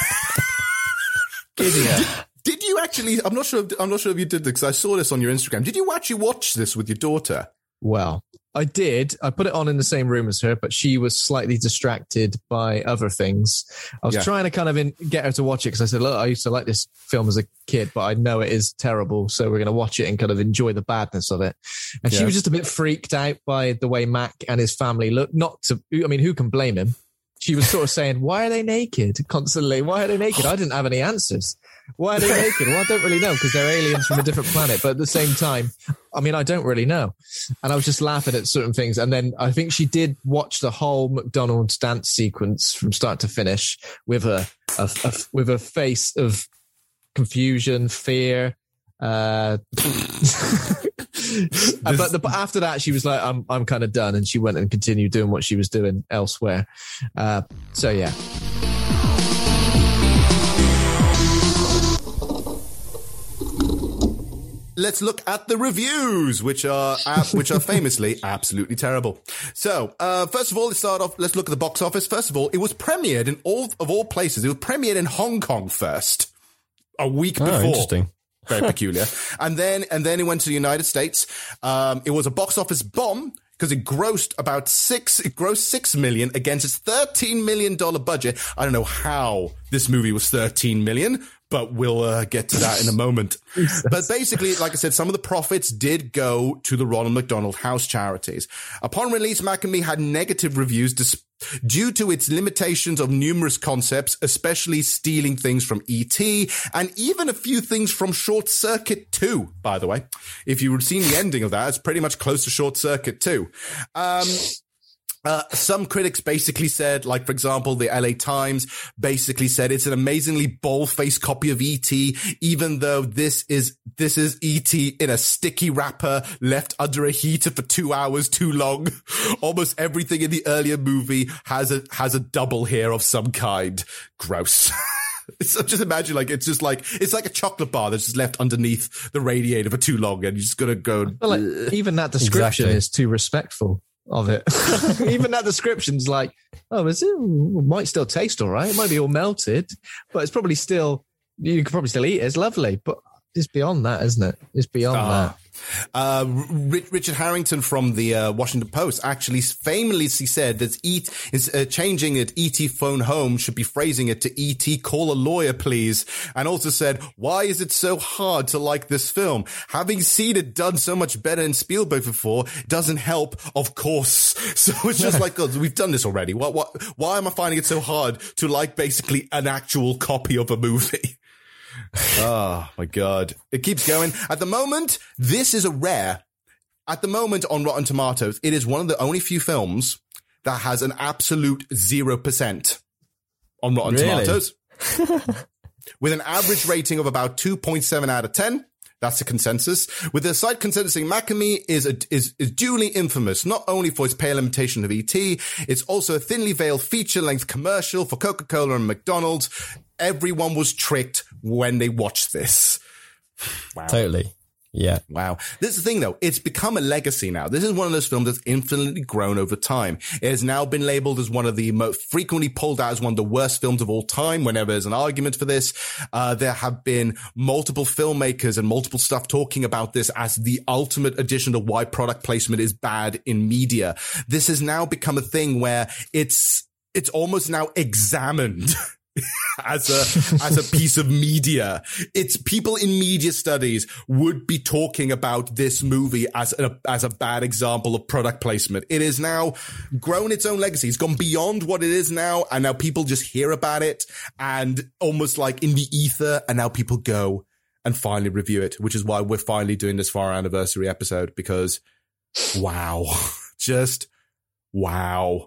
Idiot. Did you actually? I'm not sure. If, I'm not sure if you did this because I saw this on your Instagram. Did you actually watch this with your daughter? Well, I did. I put it on in the same room as her, but she was slightly distracted by other things. I was Yeah. trying to kind of in, get her to watch it because I said, look, I used to like this film as a kid, but I know it is terrible. So we're going to watch it and kind of enjoy the badness of it. And Yeah. she was just a bit freaked out by the way Mac and his family look. Not to, I mean, who can blame him? She was sort of saying, why are they naked constantly? Why are they naked? I didn't have any answers. Why are they naked? Well, I don't really know because they're aliens from a different planet. But at the same time, I mean, I don't really know. And I was just laughing at certain things. And then I think she did watch the whole McDonald's dance sequence from start to finish with a, a, a with a face of confusion, fear. Uh, but, the, but after that, she was like, I'm I'm kind of done. And she went and continued doing what she was doing elsewhere. Uh, so, yeah. Let's look at the reviews, which are uh, which are famously absolutely terrible. So, uh, first of all, let's start off. Let's look at the box office. First of all, it was premiered in all of all places. It was premiered in Hong Kong first, a week Oh, before. interesting. Very peculiar. And then and then it went to the United States. Um, it was a box office bomb because it grossed about six. It grossed six million against its thirteen million dollar budget. I don't know how this movie was thirteen million. But we'll uh, get to that in a moment. But basically, like I said, some of the profits did go to the Ronald McDonald House charities. Upon release, Mac and Me had negative reviews dis- due to its limitations of numerous concepts, especially stealing things from E T and even a few things from Short Circuit two, by the way. If you've seen the ending of that, it's pretty much close to Short Circuit two. Um... Uh, some critics basically said, like, for example, the L A Times basically said it's an amazingly bald-faced copy of E T, even though this is, this is E T in a sticky wrapper left under a heater for two hours too long. Almost everything in the earlier movie has a, has a double here of some kind. Gross. So just imagine, like, it's just like, it's like a chocolate bar that's just left underneath the radiator for too long and you're just gonna go. Well, like, even that description Exactly. is too respectful of it. Even that description's like, oh, is it, it might still taste all right. It might be all melted, but it's probably still, you could probably still eat it. It's lovely, but it's beyond that, isn't it? It's beyond Ah. that. Uh, R- Richard Harrington from the uh, Washington Post actually famously said that E T is uh, changing it. E T phone home should be phrasing it to E T call a lawyer, please. And also said, why is it so hard to like this film? Having seen it done so much better in Spielberg before doesn't help, of course. So it's just like, God, we've done this already. What, what, why am I finding it so hard to like basically an actual copy of a movie? Oh my God. It keeps going. At the moment, this is a rare. At the moment on Rotten Tomatoes, it is one of the only few films that has an absolute zero percent on Rotten Really? Tomatoes. With an average rating of about two point seven out of ten. That's the consensus. With the site consensus, Mac and Me is, a, is is duly infamous, not only for its pale imitation of E T, it's also a thinly veiled feature-length commercial for Coca-Cola and McDonald's. Everyone was tricked when they watched this. Wow. Totally. Yeah. Wow. This is the thing, though. It's become a legacy now. This is one of those films that's infinitely grown over time. It has now been labeled as one of the most frequently pulled out as one of the worst films of all time whenever there's an argument for this. Uh, there have been multiple filmmakers and multiple stuff talking about this as the ultimate addition to why product placement is bad in media. This has now become a thing where it's, it's almost now examined as a, as a piece of media. It's people in media studies would be talking about this movie as a, as a bad example of product placement. It is now grown its own legacy. It's gone beyond what it is now. And now people just hear about it and almost like in the ether. And now people go and finally review it, which is why we're finally doing this for our anniversary episode, because wow, just wow.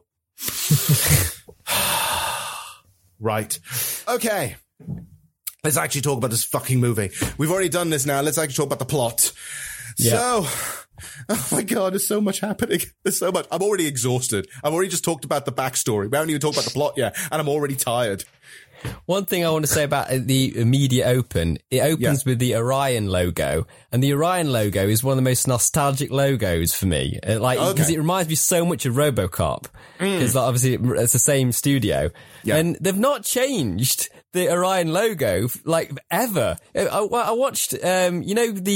Right. Okay. Let's actually talk about this fucking movie. We've already done this now. Let's actually talk about the plot. Yeah. So, oh my God, there's so much happening. There's so much. I'm already exhausted. I've already just talked about the backstory. We haven't even talked about the plot yet, and I'm already tired. One thing I want to say about the media open, it opens Yeah. with the Orion logo, and the Orion logo is one of the most nostalgic logos for me. Uh, Like, because Okay. it reminds me so much of RoboCop, because like, obviously it- it's the same studio, Yeah. and they've not changed the Orion logo like ever. I, I I watched, um, you know, the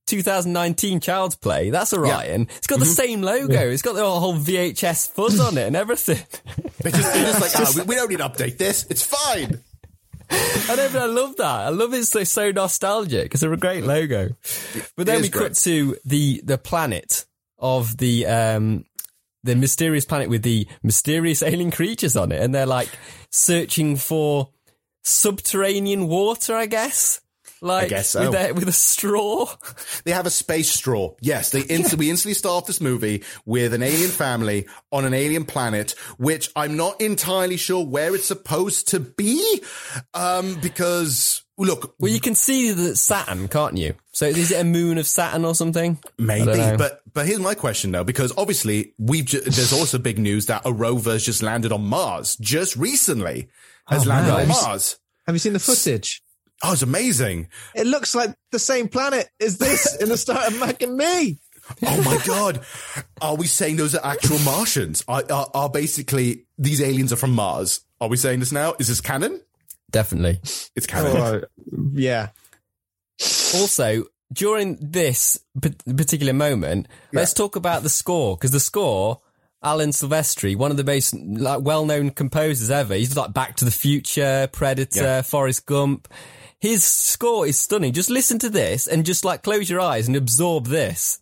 two thousand nineteen Child's Play. That's Orion. Yeah. It's got the mm-hmm. same logo. Yeah. It's got the whole V H S fuzz on it and everything. They're just, they're just like, oh, we, we don't need to update this. It's fine. I know, but I love that. I love it. So, so nostalgic. It's a great logo. But then we great. cut to the, the planet of the, um, the mysterious planet with the mysterious alien creatures on it. And they're like searching for subterranean water, I guess. Like, I guess so. With a, with a straw. They have a space straw. Yes, they inst- we instantly start this movie with an alien family on an alien planet, which I'm not entirely sure where it's supposed to be, um, because, look... Well, you can see the Saturn, can't you? So is it a moon of Saturn or something? Maybe, but but here's my question, though, because obviously we've ju- there's also big news that a rover's just landed on Mars, just recently has oh, landed on Mars. Have you seen the footage? Oh, it's amazing. It looks like the same planet as this in the start of Mac and Me. Oh, my God. Are we saying those are actual Martians? Are, are, are basically these aliens are from Mars? Are we saying this now? Is this canon? Definitely. It's canon. Oh, yeah. Also, during this particular moment, yeah. let's talk about the score, because the score... Alan Silvestri, one of the most like well-known composers ever. He's like Back to the Future, Predator, yeah. Forrest Gump. His score is stunning. Just listen to this and just like close your eyes and absorb this.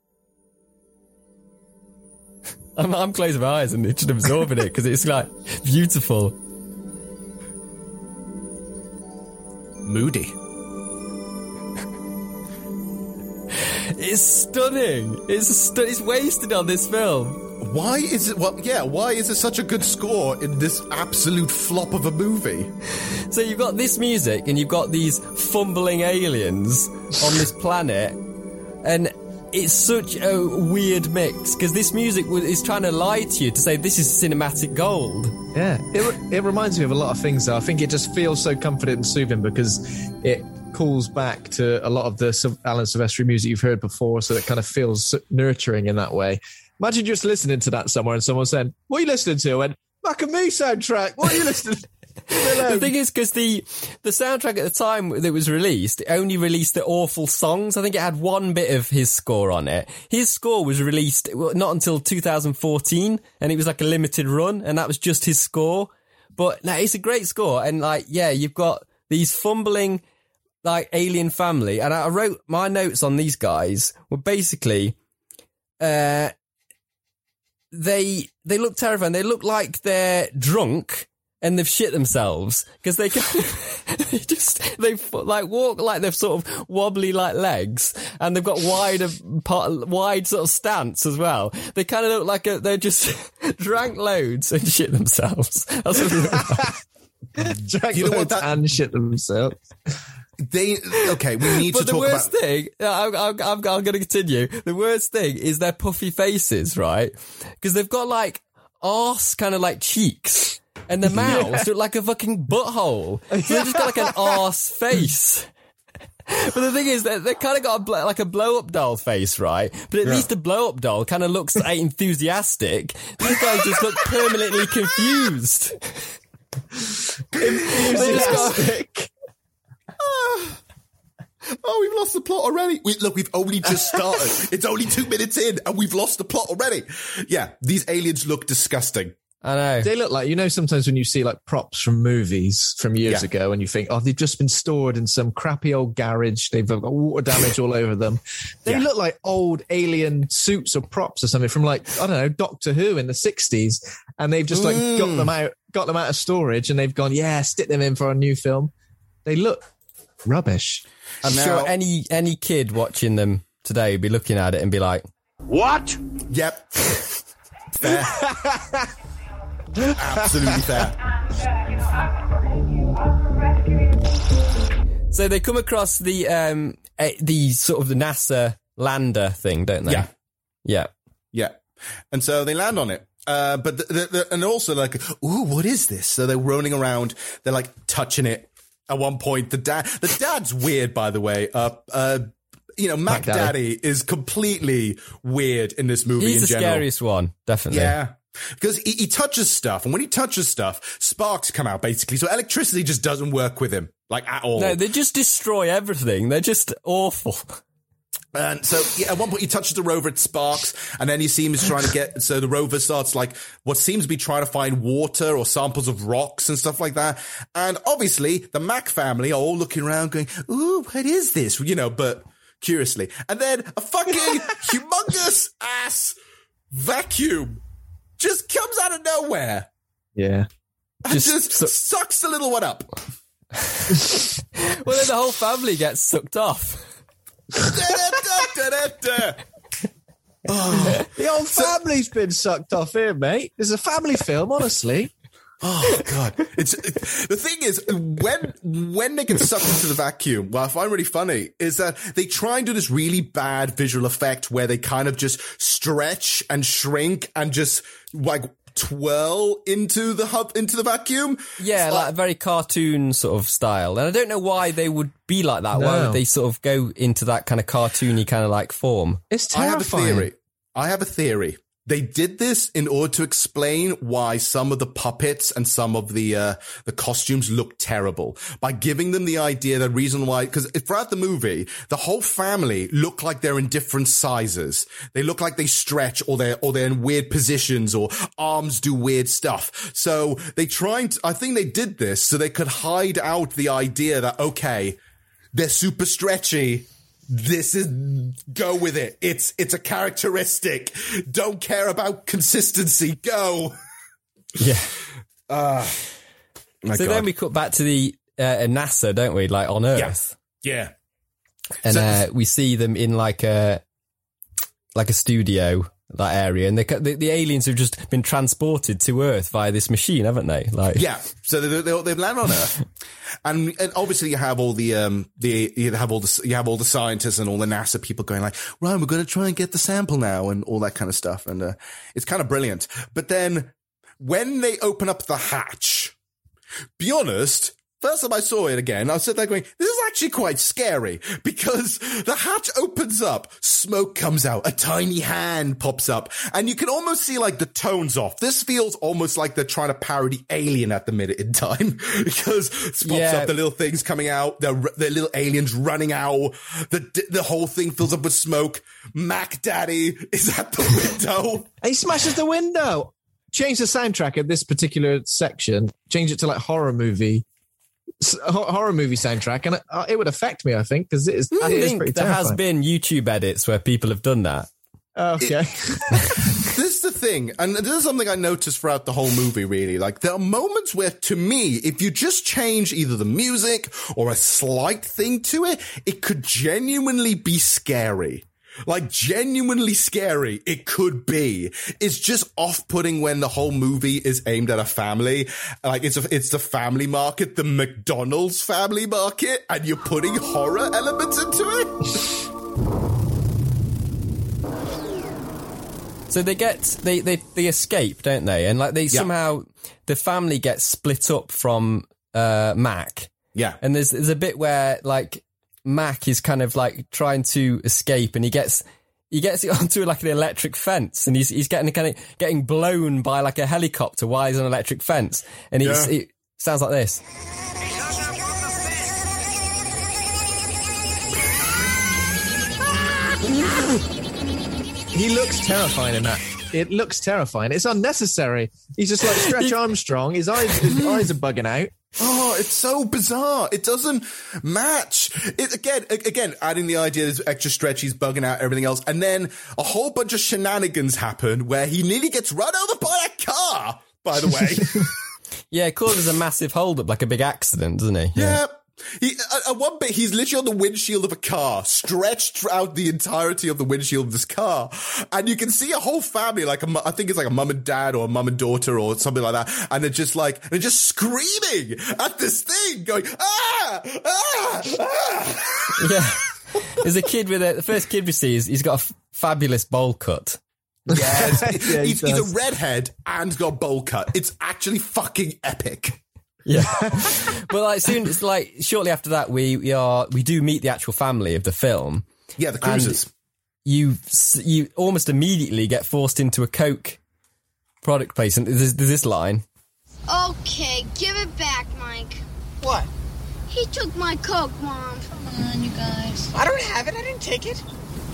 I'm, I'm closing my eyes and just absorbing it because it's like beautiful. Moody. It's stunning. It's stu- it's wasted on this film. Why is it, well, yeah, why is it such a good score in this absolute flop of a movie? So you've got this music and you've got these fumbling aliens on this planet, and it's such a weird mix because this music is trying to lie to you to say this is cinematic gold. Yeah, it, it reminds me of a lot of things, though. I think it just feels so comforting and soothing because it calls back to a lot of the Alan Silvestri music you've heard before, so it kind of feels nurturing in that way. Imagine just listening to that somewhere and someone saying, what are you listening to? And Mac and Me soundtrack, what are you listening to? The thing is, because the, the soundtrack at the time that it was released, it only released the awful songs. I think it had one bit of his score on it. His score was released not until two thousand fourteen, and it was like a limited run, and that was just his score. But no, it's a great score, and like, yeah, you've got these fumbling, like, alien family, and I wrote my notes on these guys were basically, uh, They they look terrifying. They look like they're drunk and they've shit themselves because they can, they just they like walk like they've sort of wobbly like legs, and they've got wide part wide sort of stance as well. They kind of look like a, they're just drank loads and shit themselves. That's what they look like. Drank you know loads that- and shit themselves. They okay. We need but to talk about. The worst about- thing, I'm, I'm, I'm, I'm going to continue. The worst thing is their puffy faces, right? Because they've got like arse kind of like cheeks, and their mouths yeah. look like a fucking butthole. So they've just got like an arse face. But the thing is, they they kind of got a, like a blow up doll face, right? But at yeah. least the blow up doll kind of looks like, enthusiastic. These guys just look permanently confused. Enthusiastic. Oh, we've lost the plot already. We, look, we've only just started. It's only two minutes in and we've lost the plot already. Yeah, these aliens look disgusting. I know. They look like, you know, sometimes when you see like props from movies from years yeah. ago and you think, oh, they've just been stored in some crappy old garage. They've got water damage all over them. They yeah. look like old alien suits or props or something from like, I don't know, Doctor Who in the sixties. And they've just like mm. got them out, got them out of storage and they've gone, yeah, stick them in for a new film. They look rubbish. I'm now, sure any any kid watching them today would be looking at it and be like, what? Yep. Fair. Absolutely fair. So they come across the um the sort of the NASA lander thing, don't they? Yeah. Yeah. Yeah. And so they land on it. Uh, but the, the, the, and also like, ooh, what is this? So they're rolling around. They're like touching it. At one point, the dad, the dad's weird, by the way. Uh, uh, you know, Mac, Mac Daddy. Daddy is completely weird in this movie. He's in the general. Scariest one, definitely. Yeah. Because he, he touches stuff, and when he touches stuff, sparks come out, basically. So electricity just doesn't work with him, like, at all. No, they just destroy everything. They're just awful. And so yeah, at one point he touches the rover, it sparks, and then you see him trying to get, so the rover starts like what seems to be trying to find water or samples of rocks and stuff like that. And obviously the Mac family are all looking around going, ooh, what is this? You know, but curiously. And then a fucking humongous ass vacuum just comes out of nowhere. Yeah. And just, just su- sucks the little one up. Well, then the whole family gets sucked off. da, da, da, da, da. Oh, the whole family's so, been sucked off here, mate. It's a family film, honestly. Oh God! It's it, the thing is when when they get sucked into the vacuum. What I find really funny is that they try and do this really bad visual effect where they kind of just stretch and shrink and just like twirl into the hub into the vacuum. Yeah, like, like a very cartoon sort of style. And I don't know why they would be like that. No. Why would they sort of go into that kind of cartoony kind of like form? It's terrifying. I have a theory. I have a theory. They did this in order to explain why some of the puppets and some of the uh, the costumes look terrible, by giving them the idea, the reason why, because throughout the movie, the whole family look like they're in different sizes. They look like they stretch, or they're or they're in weird positions, or arms do weird stuff. So they trying to, I think they did this so they could hide out the idea that, okay, they're super stretchy. This is, go with it. It's, it's a characteristic. Don't care about consistency. Go. Yeah. Uh, so God. Then we cut back to the, uh, NASA, don't we? Like on Earth. Yeah. yeah. And, so, uh, we see them in like a, like a studio, that area. And they, the, the aliens have just been transported to Earth via this machine, haven't they? Like, yeah. So they, they, they've landed on Earth. And, and obviously you have all the, um, the, you have all the, you have all the scientists and all the NASA people going like, right, we're going to try and get the sample now and all that kind of stuff. And, uh, it's kind of brilliant. But then when they open up the hatch, be honest, first time I saw it again, I was sitting there going, this is actually quite scary, because the hatch opens up, smoke comes out, a tiny hand pops up, and you can almost see like the tones off. This feels almost like they're trying to parody Alien at the minute in time, because it pops yeah. up, the little things coming out, the the little aliens running out, the the whole thing fills up with smoke. Mac Daddy is at the window. He smashes the window. Change the soundtrack at this particular section. Change it to like horror movie. horror movie soundtrack, and it, uh, it would affect me, I think, because it is, I it is think pretty there terrifying. has been YouTube edits where people have done that. Okay. It, this is the thing, and this is something I noticed throughout the whole movie, really. Like, there are moments where, to me, if you just change either the music or a slight thing to it, it could genuinely be scary. Like, genuinely scary, it could be. It's just off-putting when the whole movie is aimed at a family. Like, it's a, it's the family market, the McDonald's family market, and you're putting horror elements into it. So they get, they, they, they escape, don't they? And like, they yeah. somehow, the family gets split up from, uh, Mac. Yeah. And there's, there's a bit where, like, Mac is kind of like trying to escape, and he gets he gets onto like an electric fence, and he's he's getting kind of getting blown by like a helicopter while he's on an electric fence, and he's, yeah. it sounds like this. He looks terrifying in that. It looks terrifying. It's unnecessary. He's just like Stretch Armstrong. His eyes his eyes are bugging out. Oh, it's so bizarre. It doesn't match. It again, again, adding the idea there's extra stretch, he's bugging out everything else. And then a whole bunch of shenanigans happen where he nearly gets run over by a car, by the way. Yeah, it causes a massive holdup, like a big accident, doesn't he? Yeah. yeah. He, at, at one bit, he's literally on the windshield of a car, stretched throughout the entirety of the windshield of this car. And you can see a whole family, like a, I think it's like a mum and dad or a mum and daughter or something like that. And they're just like, they're just screaming at this thing, going, ah, ah, ah. Yeah. There's a kid with a, the first kid we see is, he's got a f- fabulous bowl cut. Yes. Yeah, he he's, he's a redhead and got a bowl cut. It's actually fucking epic. Yeah. But like soon, it's like shortly after that, we, we are, we do meet the actual family of the film. Yeah, the cruisers. You, you almost immediately get forced into a Coke product place. And there's, there's this line. Okay, give it back, Mike. What? He took my Coke, Mom. Come on, you guys. I don't have it. I didn't take it.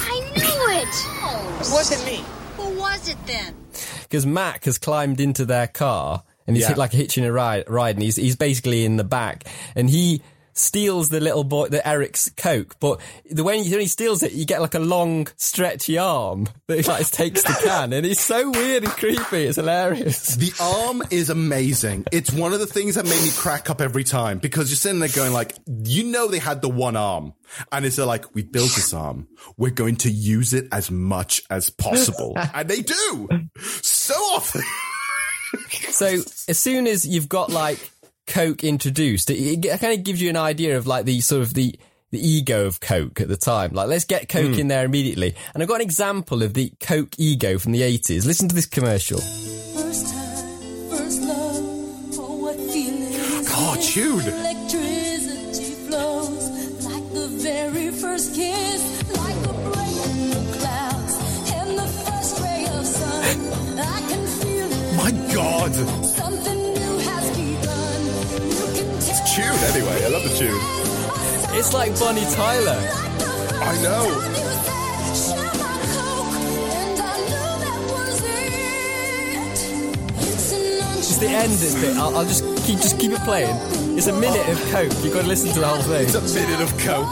I knew it. It wasn't me. Who was it then? Because Mac has climbed into their car and he's Yeah. hit like a hitching a ride, ride and he's, he's basically in the back and he steals the little boy, the Eric's Coke, but the when he, when he steals it, you get like a long, stretchy arm that he like takes the can, and it's so weird and creepy. It's hilarious. The arm is amazing. It's one of the things that made me crack up every time because you're sitting there going like, you know, they had the one arm and it's like, we built this arm. We're going to use it as much as possible. And they do so often. So as soon as you've got like Coke introduced, it, it kind of gives you an idea of like the sort of the, the ego of Coke at the time. Like, let's get Coke mm. in there immediately. And I've got an example of the Coke ego from the eighties. Listen to this commercial. First time, first love, oh, what feeling. Oh, tune. Electricity flows like the very first kiss, like a break in the clouds and the first ray of sun. I can feel it. My God. Something new has begun. It's tune anyway. I love the tune. It's like Bonnie Tyler. I know. It's the end. It's the, I'll, I'll just keep just keep it playing. It's a minute of Coke. You've got to listen to the whole thing. It's a minute of Coke.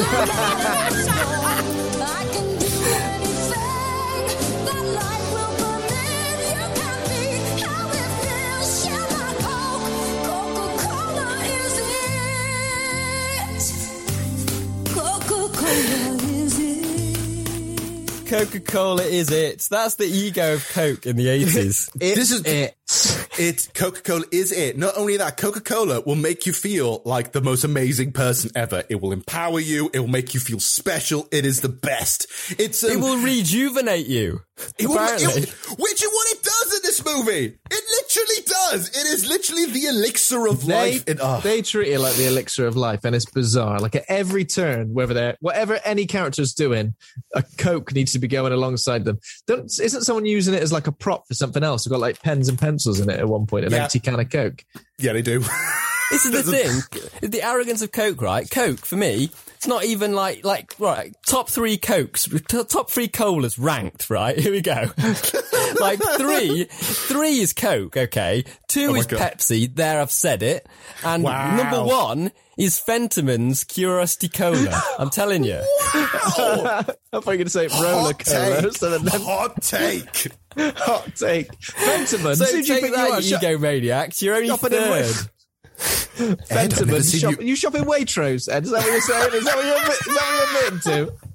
Coca-Cola is it. That's the ego of Coke in the eighties. This is it. It's Coca-Cola is it. Not only that, Coca-Cola will make you feel like the most amazing person ever. It will empower you. It will make you feel special. It is the best. It's um, it will rejuvenate you. It will, apparently. it, which is what it does in this movie. It literally does. It is literally the elixir of they, life. It, oh. They treat it like the elixir of life, and it's bizarre. Like at every turn, whether they're whatever any character's doing, a Coke needs to be going alongside them. Don't, isn't someone using it as like a prop for something else? They've got like pens and pencils in it at one point, an yeah. empty can of Coke. Yeah, they do. This is the thing. The arrogance of Coke, right? Coke, for me, it's not even like, like, right, top three Cokes, top three colas ranked, right? Here we go. Like three, three is Coke, okay? Two oh is God. Pepsi, there I've said it. And wow. number one is Fentiman's Curiosity Cola. I'm telling you. Wow. I thought you were going to say roller cola. So then... Hot take. Hot take. Fentiman. So who do you think that, you are? egomaniacs. You're only Shopping third. Fentiman. Shop, you... you shop in Waitrose, Ed? Is that what you're saying? Is that what you're, is that what you're admitting to?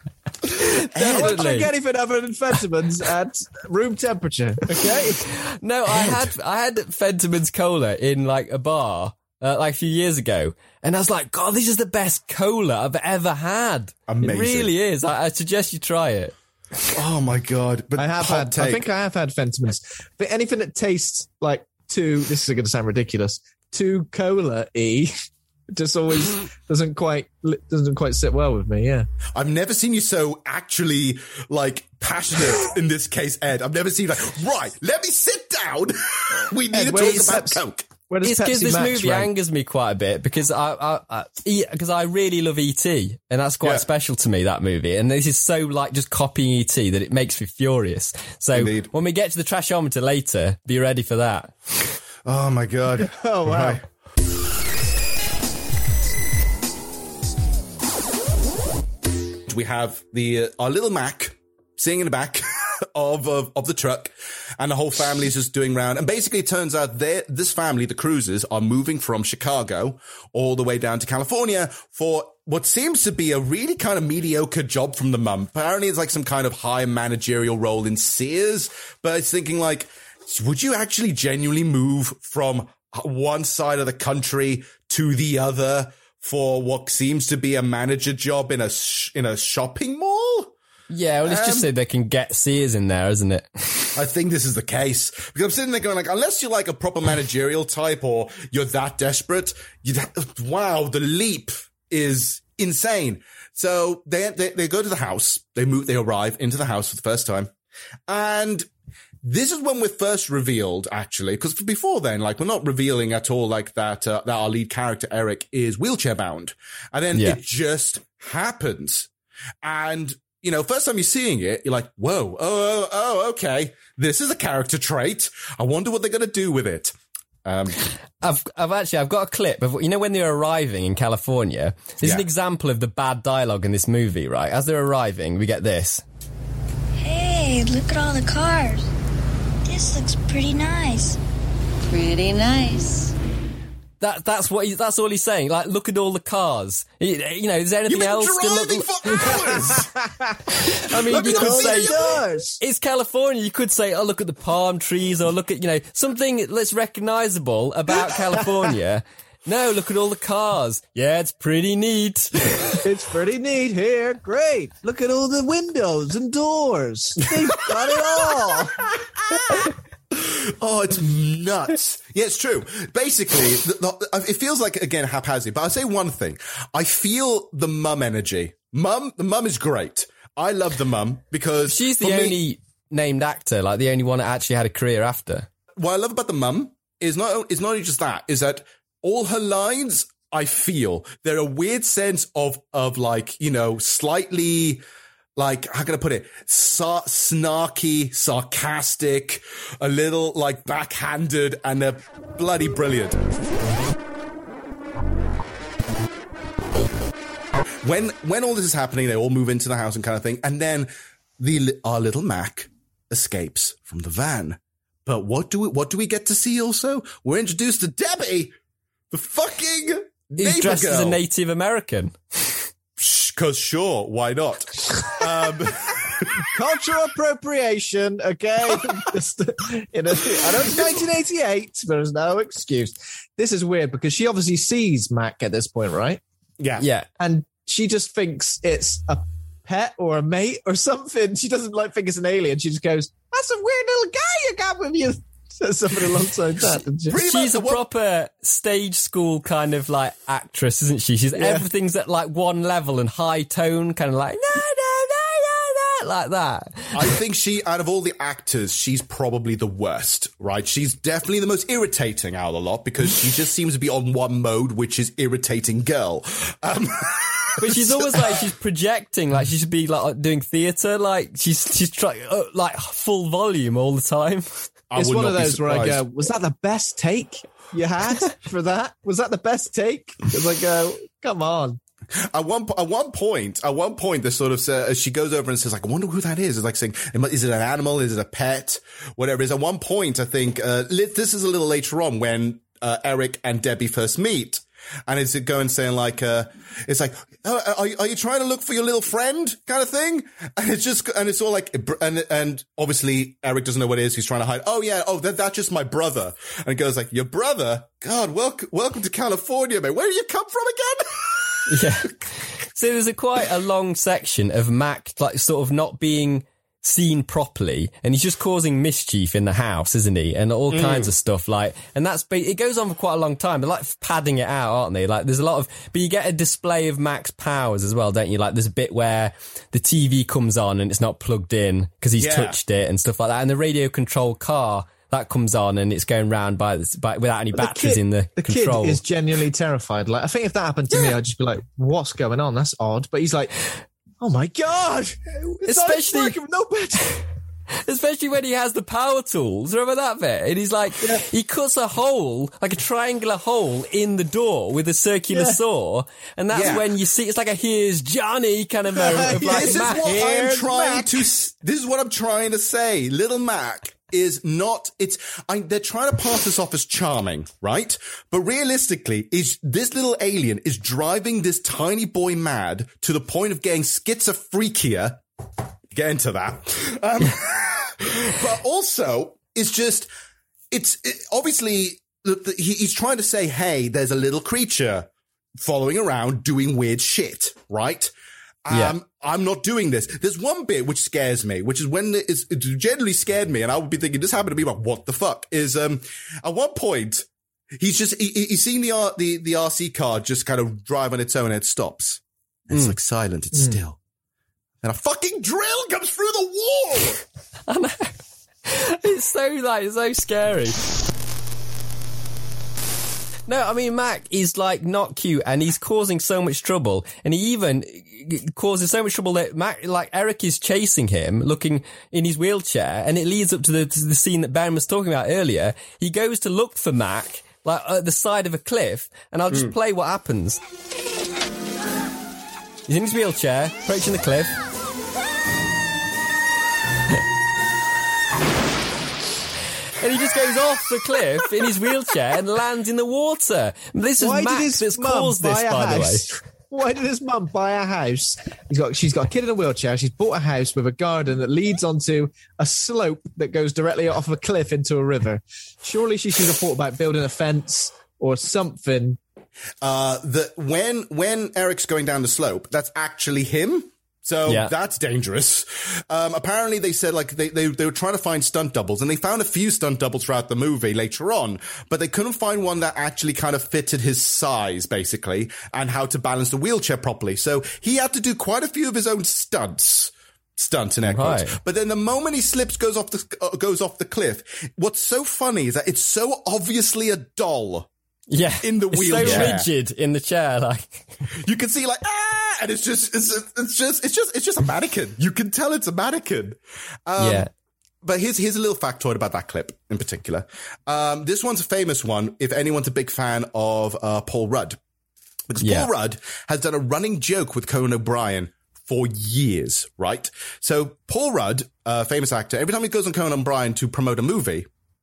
I won't drink anything other than Fentiman's at room temperature. Okay. No, I had I had Fentiman's Cola in like a bar uh, like a few years ago, and I was like, God, this is the best cola I've ever had. Amazing. It really is. I, I suggest you try it. Oh my God! But I have hot had. take. I think I have had Fentiman's. But anything that tastes like too. This is going to sound ridiculous. Too cola-y. Just always doesn't quite doesn't quite sit well with me. Yeah, I've never seen you so actually like passionate in this case, Ed. I've never seen you like right. Let me sit down. We need Ed, to where talk does about Pepsi- Coke. Where does It's because Pepsi this Max movie rank? angers me quite a bit because I I, I, because I really love E T and that's quite Yeah. special to me, that movie. And this is so like just copying E T that it makes me furious. So Indeed. when we get to the trashometer later, be ready for that. Oh my God! Oh wow! Right. We have the uh, our little Mac sitting in the back of, of of the truck, and the whole family is just doing round. And basically, it turns out they this family, the Cruisers, are moving from Chicago all the way down to California for what seems to be a really kind of mediocre job from the mum. Apparently, it's like some kind of high managerial role in Sears. But it's thinking like, would you actually genuinely move from one side of the country to the other for what seems to be a manager job in a sh- in a shopping mall? Yeah, well, it's Um, just so they can get Sears in there, isn't it? I think this is the case because I'm sitting there going like, unless you're like a proper managerial type or you're that desperate, you wow, the leap is insane. So they, they they go to the house, they move, they arrive into the house for the first time, and this is when we're first revealed, actually, because before then, like, we're not revealing at all, like, that, uh, that our lead character, Eric, is wheelchair bound. And then Yeah. it just happens. And you know, first time you're seeing it, you're like, whoa, oh, oh, oh okay. This is a character trait. I wonder what they're going to do with it. Um, I've, I've actually, I've got a clip of, you know, when they're arriving in California, there's Yeah. an example of the bad dialogue in this movie, right? As they're arriving, we get this. Hey, look at all the cars. This looks pretty nice. Pretty nice. That that's what he, that's all he's saying. Like, look at all the cars. You, you know, is there anything You've been else to driving look? for hours. I mean, Look you at could all say the cars. it's California. You could say, oh, look at the palm trees, or look at, you know, something that's recognisable about California. No, look at all the cars. Yeah, it's pretty neat. It's pretty neat here. Great. Look at all the windows and doors. They've got it all. Oh, it's nuts. Yeah, it's true. Basically, the, the, it feels like, again, haphazard, but I'll say one thing. I feel the mum energy. Mum, the mum is great. I love the mum because She's the for me- only named actor, like the only one that actually had a career after. what I love about the mum is not, is not only just that, is that all her lines, I feel, they're a weird sense of, of like, you know, slightly, like, how can I put it? Sar- snarky, sarcastic, a little, like, backhanded, and they're bloody brilliant. When, when all this is happening, they all move into the house and kind of thing, and then the, our little Mac escapes from the van. But what do we, what do we get to see also? We're introduced to Debbie, the fucking He's neighbor dressed girl. as a Native American. Because sure, why not? um, Cultural appropriation, okay? Just, you know, I know it's nineteen eighty-eight, but there's no excuse. This is weird because she obviously sees Mac at this point, right? yeah. Yeah. And she just thinks it's a pet or a mate or something. She doesn't like think it's an alien. She just goes, "That's a weird little guy you got with you." Something alongside that. Didn't she? Pretty She's a much what- proper stage school kind of like actress, isn't she? She's Yeah. everything's at like one level and high tone, kind of like no, no, no, no, no, like that. I think she, out of all the actors, she's probably the worst, right? She's definitely the most irritating out of the lot because she just seems to be on one mode, which is irritating girl. Um, But she's always like she's projecting, like she should be like doing theatre, like she's she's trying uh, like full volume all the time. I It's would one not of be those where I surprised. go, was that the best take you had for that? Was that the best take? Because I go, come on. At one, at one point, at one point, the sort of, uh, she goes over and says, like, I wonder who that is. It's like saying, is it an animal? Is it a pet? Whatever it is. At one point, I think, uh, this is a little later on when, uh, Eric and Debbie first meet. And it's going saying like, uh, it's like, oh, are, are you trying to look for your little friend kind of thing? And it's just, and it's all like, and, and obviously Eric doesn't know what it is. He's trying to hide. Oh yeah. Oh, that, that's just my brother. And it goes like, your brother? God, welcome, welcome to California, man. Where do you come from again? Yeah. So there's a quite a long section of Mac like sort of not being seen properly, and he's just causing mischief in the house, isn't he? And all mm. kinds of stuff like, and that's, it goes on for quite a long time. They're like padding it out, aren't they? Like there's a lot of, but you get a display of Mac's powers as well, don't you? Like there's a bit where the T V comes on and it's not plugged in because he's yeah. touched it and stuff like that. And the radio controlled car that comes on and it's going round by, the, by without any But batteries the kid, in the, the control. kid is genuinely terrified. Like I think if that happened to yeah. me, I'd just be like, what's going on? That's odd. But he's like, oh my God. It's Especially- working with no battery. Especially when he has the power tools. Remember that bit? And he's like, yeah. he cuts a hole, like a triangular hole in the door with a circular yeah. saw. And that's yeah. when you see, it's like a here's Johnny kind of moment of like, this Mac, is what I'm trying Mac. to, this is what I'm trying to say. Little Mac is not, it's, I, they're trying to pass this off as charming, right? But realistically, is this little alien is driving this tiny boy mad to the point of getting schizophrenia. Get into that. Um, but also, it's just, it's it, obviously, the, the, he, he's trying to say, hey, there's a little creature following around doing weird shit, right? Um, yeah. I'm not doing this. There's one bit which scares me, which is when it, is, it generally scared me, and I would be thinking, this happened to me, like, what the fuck? Is, um, at one point, he's just, he, he's seen the, R, the, the R C car just kind of drive on its own and it stops. And mm. It's like silent, it's mm. still. And a fucking drill comes through the wall! I know. It's so, like, so scary. No, I mean, Mac is like not cute and he's causing so much trouble. And he even causes so much trouble that Mac, like Eric is chasing him, looking in his wheelchair. And it leads up to the, to the scene that Ben was talking about earlier. He goes to look for Mac, like at the side of a cliff. And I'll just mm. play what happens. He's in his wheelchair, approaching the cliff. And he just goes off the cliff in his wheelchair and lands in the water. This is Why Max that's caused this, by the way. Why did his mum buy a house? He's got, she's got a kid in a wheelchair. She's bought a house with a garden that leads onto a slope that goes directly off a cliff into a river. Surely she should have thought about building a fence or something. Uh, the, when, when Eric's going down the slope, that's actually him. So yeah. that's dangerous. Um, apparently they said like they, they, they were trying to find stunt doubles and they found a few stunt doubles throughout the movie later on, but they couldn't find one that actually kind of fitted his size basically and how to balance the wheelchair properly. So he had to do quite a few of his own stunts. Stunts in air quotes. Right. But then the moment he slips, goes off the, uh, goes off the cliff. What's so funny is that it's so obviously a doll. Yeah. In the wheelchair. It's so rigid in the chair, like. You can see like, ah, and it's just, it's, it's just, it's just, it's just a mannequin. You can tell it's a mannequin. Um, yeah. But here's, here's a little factoid about that clip in particular. Um, this one's a famous one if anyone's a big fan of, uh, Paul Rudd. Because yeah. Paul Rudd has done a running joke with Conan O'Brien for years, right? So Paul Rudd, a famous actor, every time he goes on Conan O'Brien to promote a movie,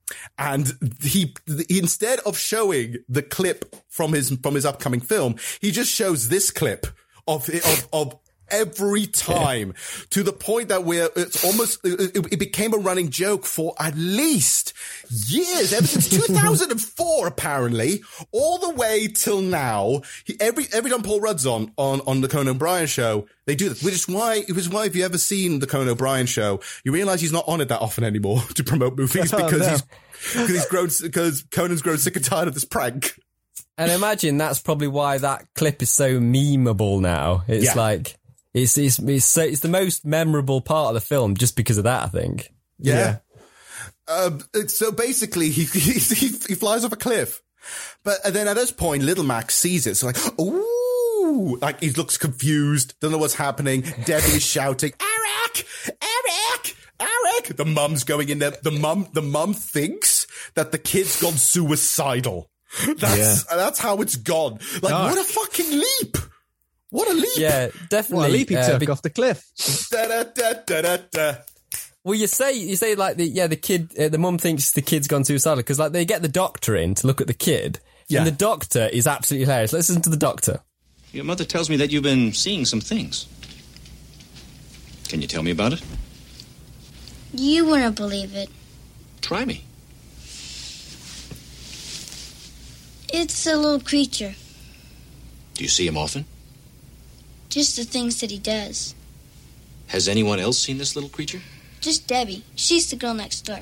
and he, he, instead of showing the clip from his, from his upcoming film, he just shows this clip of, of, of every time to the point that we're, it's almost, it, it became a running joke for at least years, ever since two thousand four, apparently, all the way till now. He, every, every time Paul Rudd's on, on, on the Conan O'Brien show, they do this, which is why, it was why if you ever seen the Conan O'Brien show, you realize he's not on it that often anymore to promote movies because oh, no. he's, because he's grown, because Conan's grown sick and tired of this prank. And imagine that's probably why that clip is so memeable now. It's yeah. like, it's, it's, it's, so, it's the most memorable part of the film just because of that, I think. Yeah. yeah. Um, so basically he, he, he, he flies off a cliff, but and then at this point, little Max sees it. So like, ooh, like he looks confused. Doesn't know what's happening. Debbie is shouting, Eric, Eric, Eric. The mum's going in there. The mum, the mum thinks that the kid's gone suicidal. That's, yeah. that's how it's gone. Like, oh. what a fucking leap. What a leap. Yeah, definitely. What a leap he uh, took be- off the cliff. Da, da, da, da, da, da. Well, you say, you say like the, yeah, the kid, uh, the mum thinks the kid's gone suicidal because like they get the doctor in to look at the kid. Yeah. And the doctor is absolutely hilarious. Let's listen to the doctor. Your mother tells me that you've been seeing some things. Can you tell me about it? You wouldn't believe it. Try me. It's a little creature. Do you see him often? Just the things that he does. Has anyone else seen this little creature? Just Debbie. She's the girl next door.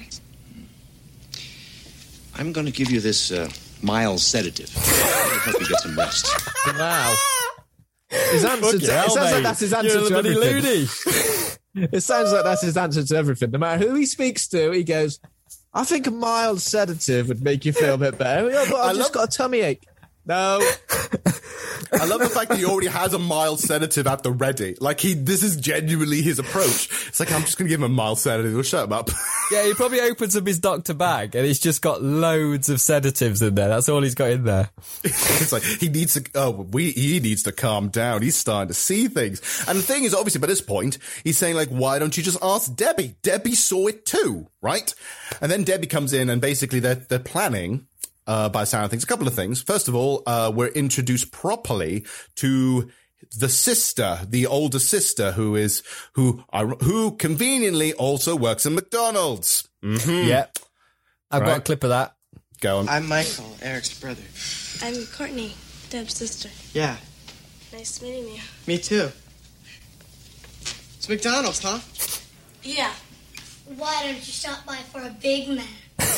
I'm going to give you this uh, mild sedative. It'll help you get some rest. Wow. His answer to, it sounds like that's his answer to everything. It sounds like that's his answer to everything. No matter who he speaks to, he goes, I think a mild sedative would make you feel a bit better. Yeah, but I've I just love- got a tummy ache. No. I love the fact that he already has a mild sedative at the ready. Like he, this is genuinely his approach. It's like, I'm just going to give him a mild sedative. We'll shut him up. Yeah, he probably opens up his doctor bag and he's just got loads of sedatives in there. That's all he's got in there. It's like, he needs to, oh, we, he needs to calm down. He's starting to see things. And the thing is, obviously, by this point, he's saying like, why don't you just ask Debbie? Debbie saw it too, right? And then Debbie comes in and basically they're, they're planning Uh, by sound things, a couple of things. First of all, uh, we're introduced properly to the sister, the older sister, who is, who, who conveniently also works in McDonald's. Mm-hmm. Yeah. I've right. got a clip of that. Go on. I'm Michael, Eric's brother. I'm Courtney, Deb's sister. Yeah. Nice meeting you. Me too. It's McDonald's, huh? Yeah. Why don't you stop by for a Big Mac?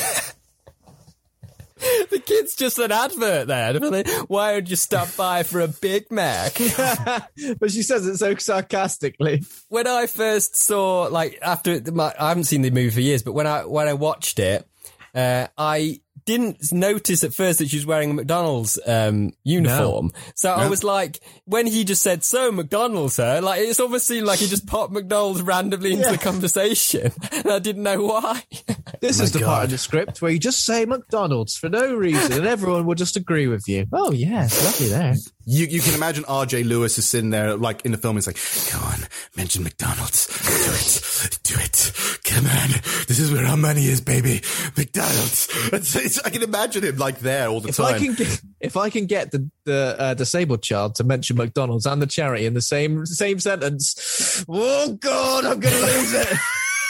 The kid's just an advert there. Why don't you stop by for a Big Mac? But she says it so sarcastically. When I first saw, like, after my, I haven't seen the movie for years, but when I when I watched it, uh, I didn't notice at first that she was wearing a McDonald's um, uniform. No. So no. I was like, when he just said, so McDonald's, her, like, it's almost seemed like he just popped McDonald's randomly into yeah. the conversation. And I didn't know why. This oh is the God. part of the script where you just say McDonald's for no reason and everyone will just agree with you. Oh, yeah, it's lovely there. You you can imagine R J Lewis is sitting there, like, in the film, he's like, go on, mention McDonald's. Do it. Do it. Come on. This is where our money is, baby. McDonald's. It's, it's, I can imagine him, like, there all the if time. I can get, if I can get the, the uh, disabled child to mention McDonald's and the charity in the same same sentence, oh, God, I'm going to lose it.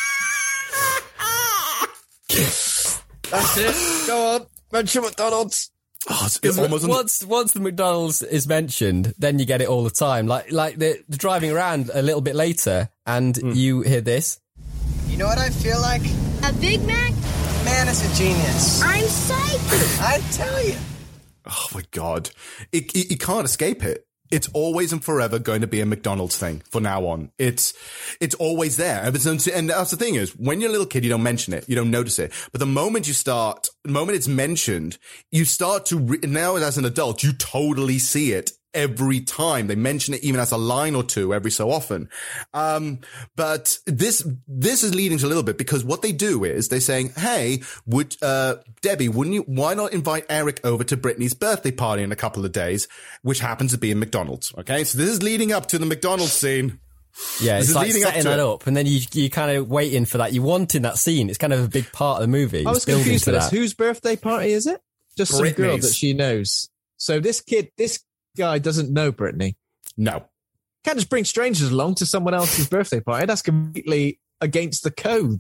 That's it. Go on. Mention McDonald's. Oh, it's, it's almost once once the McDonald's is mentioned, then you get it all the time. Like like the, the driving around a little bit later, and mm. you hear this. You know what I feel like? A Big Mac? Man is a genius. I'm psyched. I tell you. Oh my God, it, it, you can't escape it. It's always and forever going to be a McDonald's thing from now on. It's, it's always there. And that's the thing is, when you're a little kid, you don't mention it. You don't notice it. But the moment you start, the moment it's mentioned, you start to, re- now as an adult, you totally see it every time. They mention it even as a line or two every so often. Um, but this, this is leading to a little bit because what they do is they're saying, hey, would, uh, Debbie, wouldn't you, why not invite Eric over to Brittany's birthday party in a couple of days, which happens to be in McDonald's. Okay. So this is leading up to the McDonald's scene. Yeah, this it's like setting that it. up, and then you you kind of waiting for that. You want in that scene. It's kind of a big part of the movie. I was confused for this. Whose birthday party is it? Just some Brittany's. girl that she knows. So this kid, this guy doesn't know Brittany. No. Can't just bring strangers along to someone else's birthday party. That's completely against the code.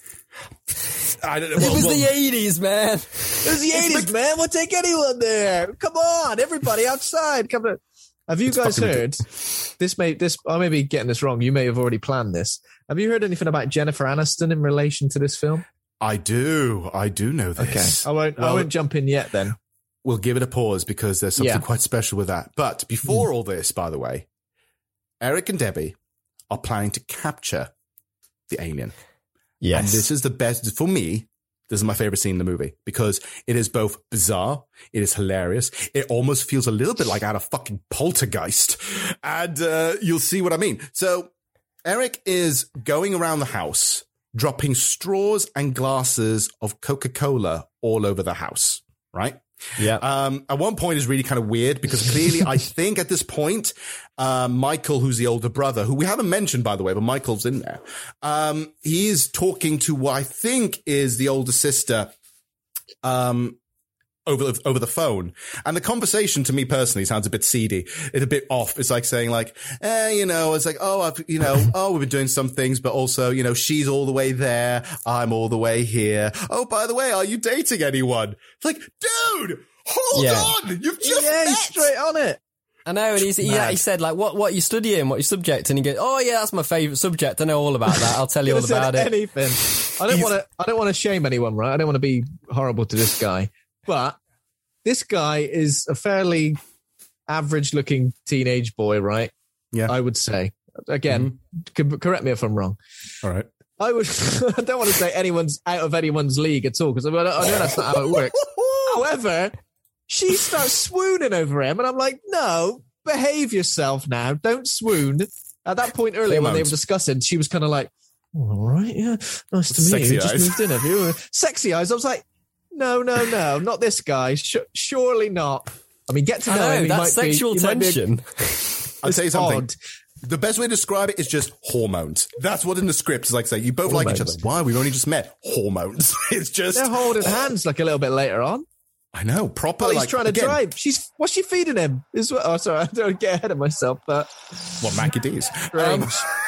I don't know. It Well, was well, the eighties, man. It was the eighties, man. We'll take anyone there. Come on, everybody outside. Come on. Have you It's guys fucking heard this? May this I may be getting this wrong. You may have already planned this. Have you heard anything about Jennifer Aniston in relation to this film? I do. I do know this. Okay, I won't. Well, I won't jump in yet. Then we'll give it a pause because there's something Yeah. quite special with that. But before mm. all this, by the way, Eric and Debbie are planning to capture the alien. Yes. And this is the best for me. This is my favorite scene in the movie because it is both bizarre, it is hilarious, it almost feels a little bit like out of fucking Poltergeist, and uh, you'll see what I mean. So Eric is going around the house, dropping straws and glasses of Coca-Cola all over the house, right? Yeah. Um, at one point is really kind of weird because clearly I think at this point, uh, Michael, who's the older brother, who we haven't mentioned, by the way, but Michael's in there. Um, he is talking to what I think is the older sister, um, over, over the phone. And the conversation to me personally sounds a bit seedy. It's a bit off. It's like saying like, eh, you know, it's like, oh, I've, you know, oh, we've been doing some things, but also, you know, she's all the way there. I'm all the way here. Oh, by the way, are you dating anyone? It's like, dude, hold Yeah. on. You've just yeah, met. he's straight on it. I know, and he's, he, he said, like, what, what are you studying? What are you subject? And he goes, oh, yeah, that's my favourite subject. I know all about that. I'll tell you all about it. Anything. I don't want to. I don't want to shame anyone, right? I don't want to be horrible to this guy, but this guy is a fairly average-looking teenage boy, right? Yeah, I would say. Again, mm-hmm. co- correct me if I'm wrong. All right. I would. I don't want to say anyone's out of anyone's league at all because I, I know that's not how it works. However, she starts swooning over him, and I'm like, no, behave yourself now. Don't swoon. At that point earlier Hormones. when they were discussing, she was kind of like, all right, yeah, nice to meet Sexy you. eyes. Just moved in, have you? Sexy eyes. I was like, no, no, no, not this guy. Sh- surely not. I mean, get to I know know, him. He that's might be- sexual he might be a- tension. I'll tell you something. odd. The best way to describe it is just hormones. That's what in the script is like saying you both like each other. Hormones. Why? We've only just met. Hormones. It's just. They're holding hands like a little bit later on. I know. Proper. While he's like, trying to again, drive. She's what's she feeding him? Is what? Oh, sorry, I don't get ahead of myself. But What, Mackie D's? strange. Um,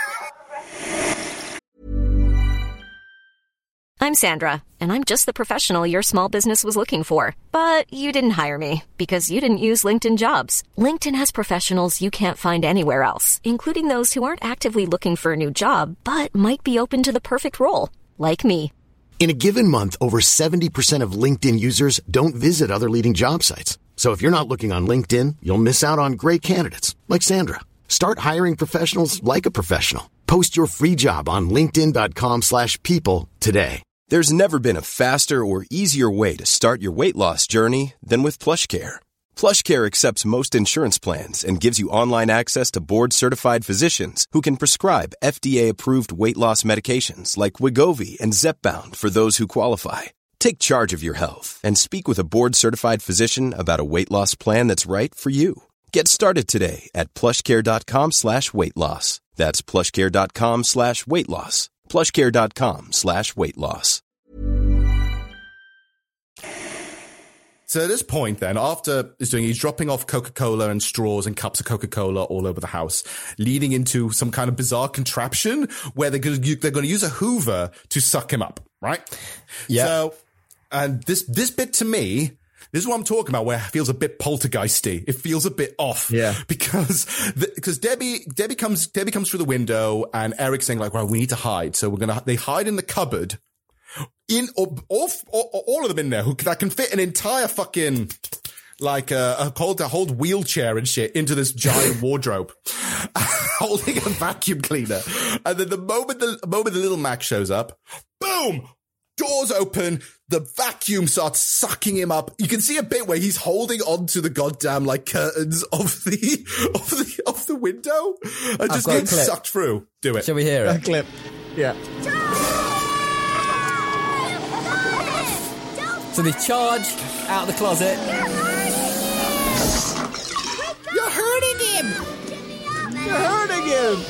I'm Sandra, and I'm just the professional your small business was looking for. But you didn't hire me because you didn't use LinkedIn Jobs. LinkedIn has professionals you can't find anywhere else, including those who aren't actively looking for a new job, but might be open to the perfect role, like me. In a given month, over seventy percent of LinkedIn users don't visit other leading job sites. So if you're not looking on LinkedIn, you'll miss out on great candidates like Sandra. Start hiring professionals like a professional. Post your free job on linkedin dot com slash people today. There's never been a faster or easier way to start your weight loss journey than with PlushCare. PlushCare accepts most insurance plans and gives you online access to board-certified physicians who can prescribe F D A-approved weight loss medications like Wegovy and Zepbound for those who qualify. Take charge of your health and speak with a board-certified physician about a weight loss plan that's right for you. Get started today at plushcare.com slash weight loss. That's plushcare.com slash weight loss. plushcare.com slash weight loss. So at this point then, after he's doing, he's dropping off Coca-Cola and straws and cups of Coca-Cola all over the house, leading into some kind of bizarre contraption where they're going to, they're going to use a Hoover to suck him up, right? Yeah. So, and this, this bit to me, this is what I'm talking about, where it feels a bit poltergeisty. It feels a bit off. Yeah. Because, the, because Debbie, Debbie comes, Debbie comes through the window and Eric's saying like, well, we need to hide. So we're going to, they hide in the cupboard. In all, all, all of them in there who that can fit an entire fucking like uh, a hold a whole wheelchair and shit into this giant wardrobe, holding a vacuum cleaner. And then the moment the, the moment the little Mac shows up, boom, doors open, the vacuum starts sucking him up. You can see a bit where he's holding onto the goddamn like curtains of the of the of the window and just getting sucked through. Do it. Shall we hear it? A clip. Yeah. So they charge out the closet. You're hurting him! You're hurting him!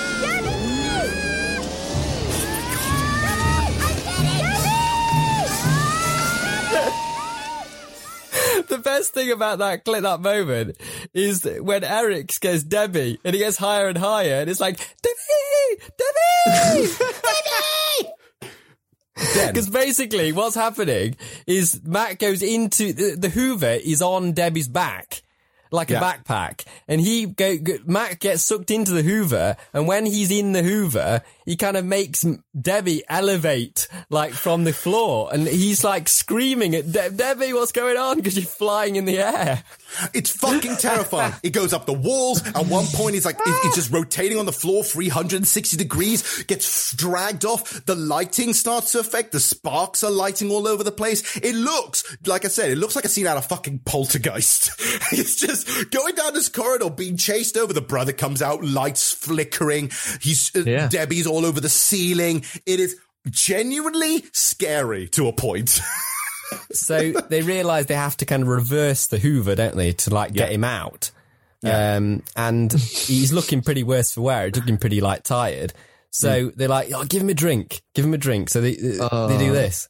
The best thing about that clip, that moment, is that when Eric scares Debbie and he gets higher and higher, and it's like, Debbie! Debbie! Debbie! Because basically what's happening is Matt goes into the, the Hoover is on Debbie's back like yeah. a backpack, and he go, go Matt gets sucked into the Hoover, and when he's in the Hoover he kind of makes Debbie elevate like from the floor, and he's like screaming at De- Debbie, what's going on? Because you're flying in the air. It's fucking terrifying. It goes up the walls. At one point, he's like, it's just rotating on the floor three hundred sixty degrees, gets dragged off. The lighting starts to affect. The sparks are lighting all over the place. It looks, like I said, it looks like a scene out of fucking Poltergeist. It's just going down this corridor, being chased over. The brother comes out, lights flickering. He's, uh, yeah. Debbie's all over the ceiling. It is genuinely scary to a point. So they realise they have to kind of reverse the Hoover, don't they, to like get yeah. him out. Yeah. Um, and he's looking pretty worse for wear. He's looking pretty like tired. So mm. they're like, oh, give him a drink. Give him a drink. So they uh. they do this.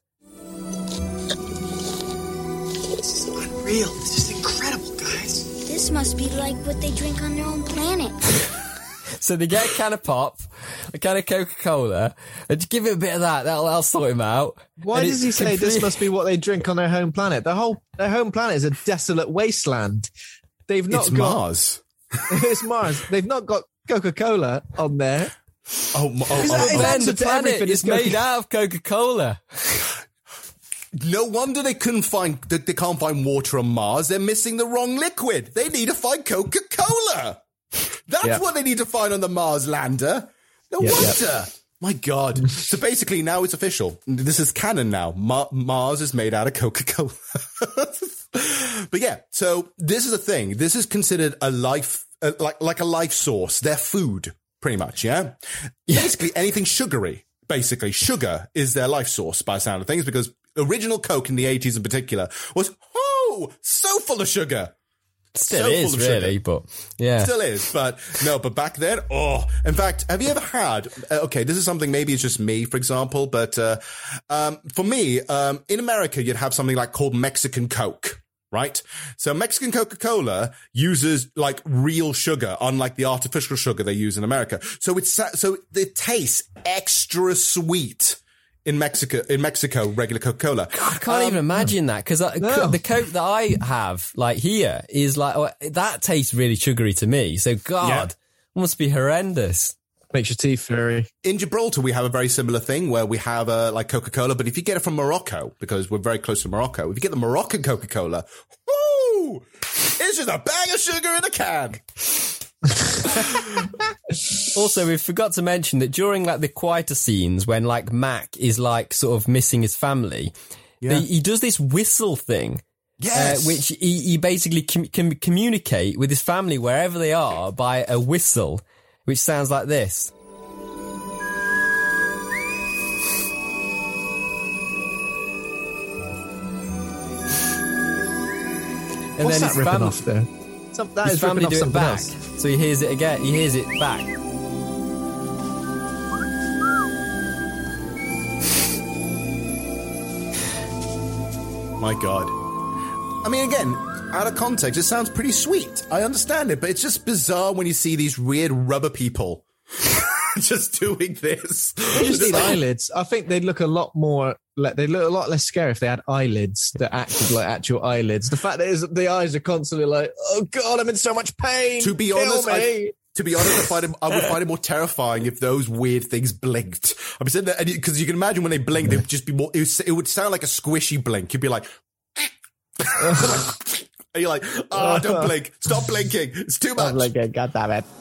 This is unreal. This is incredible, guys. This must be like what they drink on their own planet. So they get a can of pop, a can of Coca-Cola, and give him a bit of that. That'll, that'll sort him out. Why and does he say complete... this must be what they drink on their home planet? Their whole their home planet is a desolate wasteland. They've not it's got Mars. It's Mars. They've not got Coca-Cola on there. Oh, oh, oh, oh, oh. Ben, the planet is made out of Coca-Cola. No wonder they couldn't find they, they can't find water on Mars. They're missing the wrong liquid. They need to find Coca-Cola. That's yep. what they need to find on the Mars lander. No yep, wonder. Yep. My God. So basically now it's official. This is canon now. Ma- Mars is made out of Coca-Cola. But yeah, so this is a thing. This is considered a life, uh, like, like a life source. Their food, pretty much, yeah? yeah? Basically anything sugary. Basically, sugar is their life source by the sound of things, because original Coke in the eighties in particular was, oh, so full of sugar. Still so is, really, sugar. But yeah. Still is, but no, but back then, oh. In fact, have you ever had, uh, okay, this is something, maybe it's just me, for example, but uh, um, for me, um, in America, you'd have something like called Mexican Coke, right? So Mexican Coca-Cola uses like real sugar, unlike the artificial sugar they use in America. So it's, so it tastes extra sweet. In Mexico, in Mexico, regular Coca-Cola. I can't um, even imagine that, because no. the Coke that I have, like here, is like, oh, that tastes really sugary to me. So God, yeah. it must be horrendous. Makes your teeth furry. In Gibraltar, we have a very similar thing where we have uh, like Coca-Cola, but if you get it from Morocco, because we're very close to Morocco, if you get the Moroccan Coca-Cola, whoo, it's just a bag of sugar in a can. Also, we forgot to mention that during like the quieter scenes when like Mac is like sort of missing his family, Yeah. the, he does this whistle thing. Yes. Uh, which he, he basically com- can communicate with his family wherever they are by a whistle, which sounds like this. And What's then that his ripping fam- off there? Some, that his is family ripping off do it something back. else. So he hears it again. He hears it back. My God. I mean, again, out of context, it sounds pretty sweet. I understand it, but it's just bizarre when you see these weird rubber people just doing this. They just need eyelids. I think they'd look a lot more, like, they'd look a lot less scary if they had eyelids that acted like actual eyelids. The fact that is the eyes are constantly like, oh God, I'm in so much pain. To be Kill honest, me. I, to be honest, I, find it, I would find it more terrifying if those weird things blinked. I'm saying that because you, you can imagine when they blink, they would just be more. It would, it would sound like a squishy blink. You'd be like, and you're like, oh, don't blink, stop blinking, it's too much. Stop blinking, God damn it.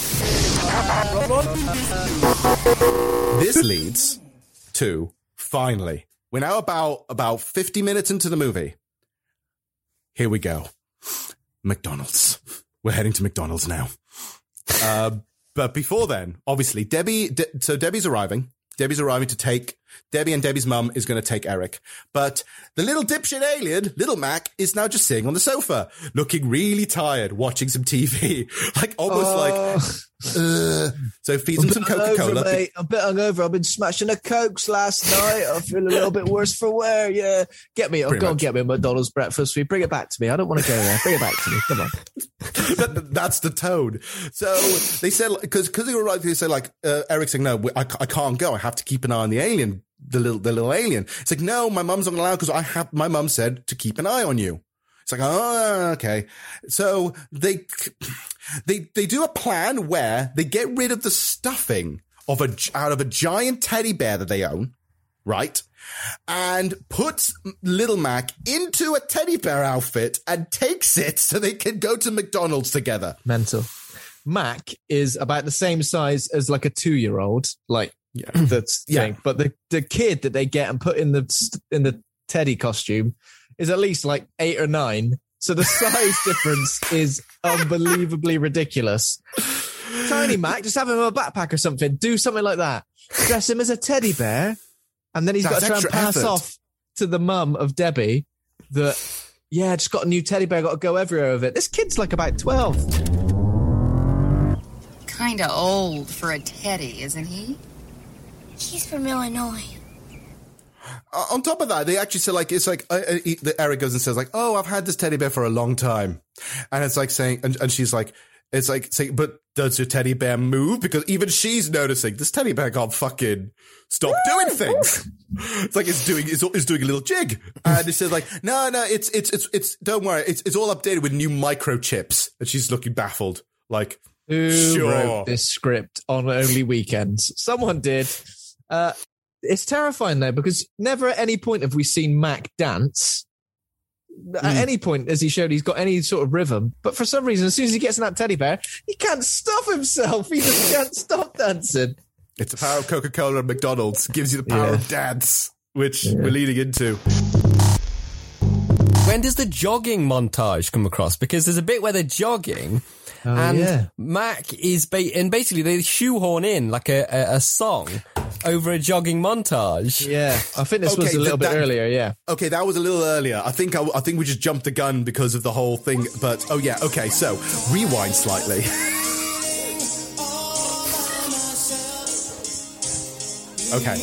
This leads to finally, we're now about about fifty minutes into the movie. Here we go, McDonald's. We're heading to McDonald's now. Uh, but before then, obviously, Debbie, De- so Debbie's arriving. Debbie's arriving to take, Debbie and Debbie's mum is going to take Eric. But the little dipshit alien, little Mac, is now just sitting on the sofa, looking really tired, watching some T V. Like, almost Oh. like, uh, so feeds him some Coca-Cola. Hungover, mate. I'm a bit hungover. I've been smashing the Cokes last night. I feel a little bit worse for wear. Yeah. Get me, I'll Pretty go and much. get me a McDonald's breakfast. Will you bring it back to me? I don't want to go there. Bring it back to me. Come on. that, that's the tone. So they said, because because they were right, they said like, uh, Eric's saying, no, I, I can't go. I have to keep an eye on the alien, the little, the little alien. It's like, no, my mum's not allowed because I have, my mum said to keep an eye on you. It's like, oh, okay. So they, they, they do a plan where they get rid of the stuffing of a, out of a giant teddy bear that they own, right? And puts Little Mac into a teddy bear outfit and takes it so they can go to McDonald's together. Mental. Mac is about the same size as like a two-year-old, like yeah, that's Yeah. thing. But the, the kid that they get and put in the in the Teddy costume is at least like eight or nine. So the size difference is unbelievably ridiculous. Tiny Mac, just have him in a backpack or something. Do something like that. Dress him as a teddy bear, and then he's That's got to try and extra pass effort. off to the mum of Debbie that, yeah, just got a new teddy bear, got to go everywhere with it. This kid's like about twelve. Kinda old for a teddy, isn't he? He's from Illinois. Uh, on top of that, they actually say like, it's like, uh, uh, he- the Eric goes and says like, oh, I've had this teddy bear for a long time. And it's like saying, and, and she's like, it's like saying, but does your teddy bear move? Because even she's noticing this teddy bear can't fucking stop doing things. It's like it's doing, it's, it's doing a little jig. And it says like, no, no, it's, it's, it's, it's, don't worry. It's, it's all updated with new microchips. And she's looking baffled. Like, Who sure. wrote this script on only weekends? Someone did. Uh, it's terrifying though, because never at any point have we seen Mac dance. At Mm. any point has he showed he's got any sort of rhythm. But for some reason, as soon as he gets in that teddy bear, he can't stop himself. He just can't stop dancing. It's the power of Coca-Cola and McDonald's. Gives you the power Yeah. of dance, which Yeah. we're leading into. When does the jogging montage come across? Because there's a bit where they're jogging, Oh, and yeah. Mac is ba- and basically they shoehorn in like a, a, a song over a jogging montage. Yeah, I think this was Okay, a little th- bit that- earlier, yeah. Okay, that was a little earlier. I think I, I think we just jumped the gun because of the whole thing. But oh yeah, okay. So rewind slightly. Okay,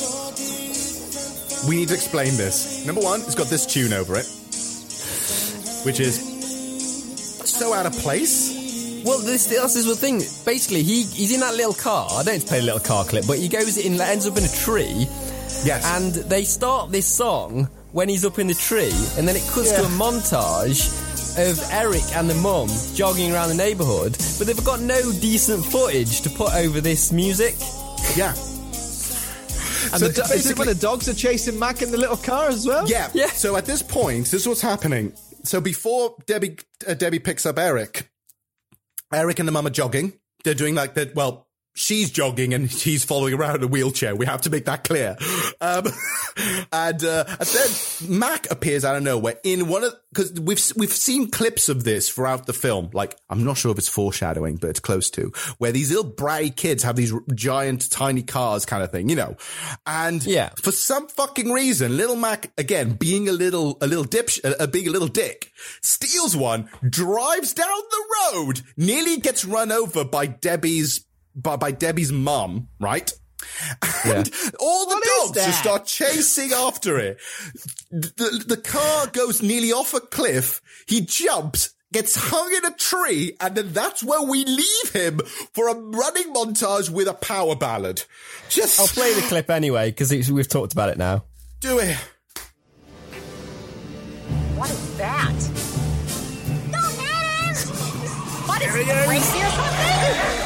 we need to explain this. Number one, it's got this tune over it, which is so out of place. Well, this, this is the thing. Basically, he he's in that little car. I don't need to play a little car clip, but he goes in, ends up in a tree. Yes. And they start this song when he's up in the tree, and then it cuts Yeah. to a montage of Eric and the mum jogging around the neighbourhood, but they've got no decent footage to put over this music. Yeah. And So the, do- it's is it when basically- the dogs are chasing Mac in the little car as well? Yeah. Yeah. So at this point, this is what's happening. So before Debbie uh, Debbie picks up Eric, Eric and the mum are jogging. They're doing like that. Well, she's jogging and he's following around in a wheelchair. We have to make that clear. Um, and, uh, and then Mac appears out of nowhere in one of, cause we've, we've seen clips of this throughout the film. Like, I'm not sure if it's foreshadowing, but it's close to, where these little bratty kids have these giant, tiny cars kind of thing, you know? And yeah. for some fucking reason, little Mac, again, being a little, a little dip, uh, being a little dick, steals one, drives down the road, nearly gets run over by Debbie's By, by Debbie's mum, right? And yeah. all the what dogs just start chasing after it. The, the car goes nearly off a cliff. He jumps, gets hung in a tree, and then that's where we leave him for a running montage with a power ballad. Just I'll play the clip anyway, because we've talked about it now. Do it. What is that? Don't hit him! What is it, crazy or something?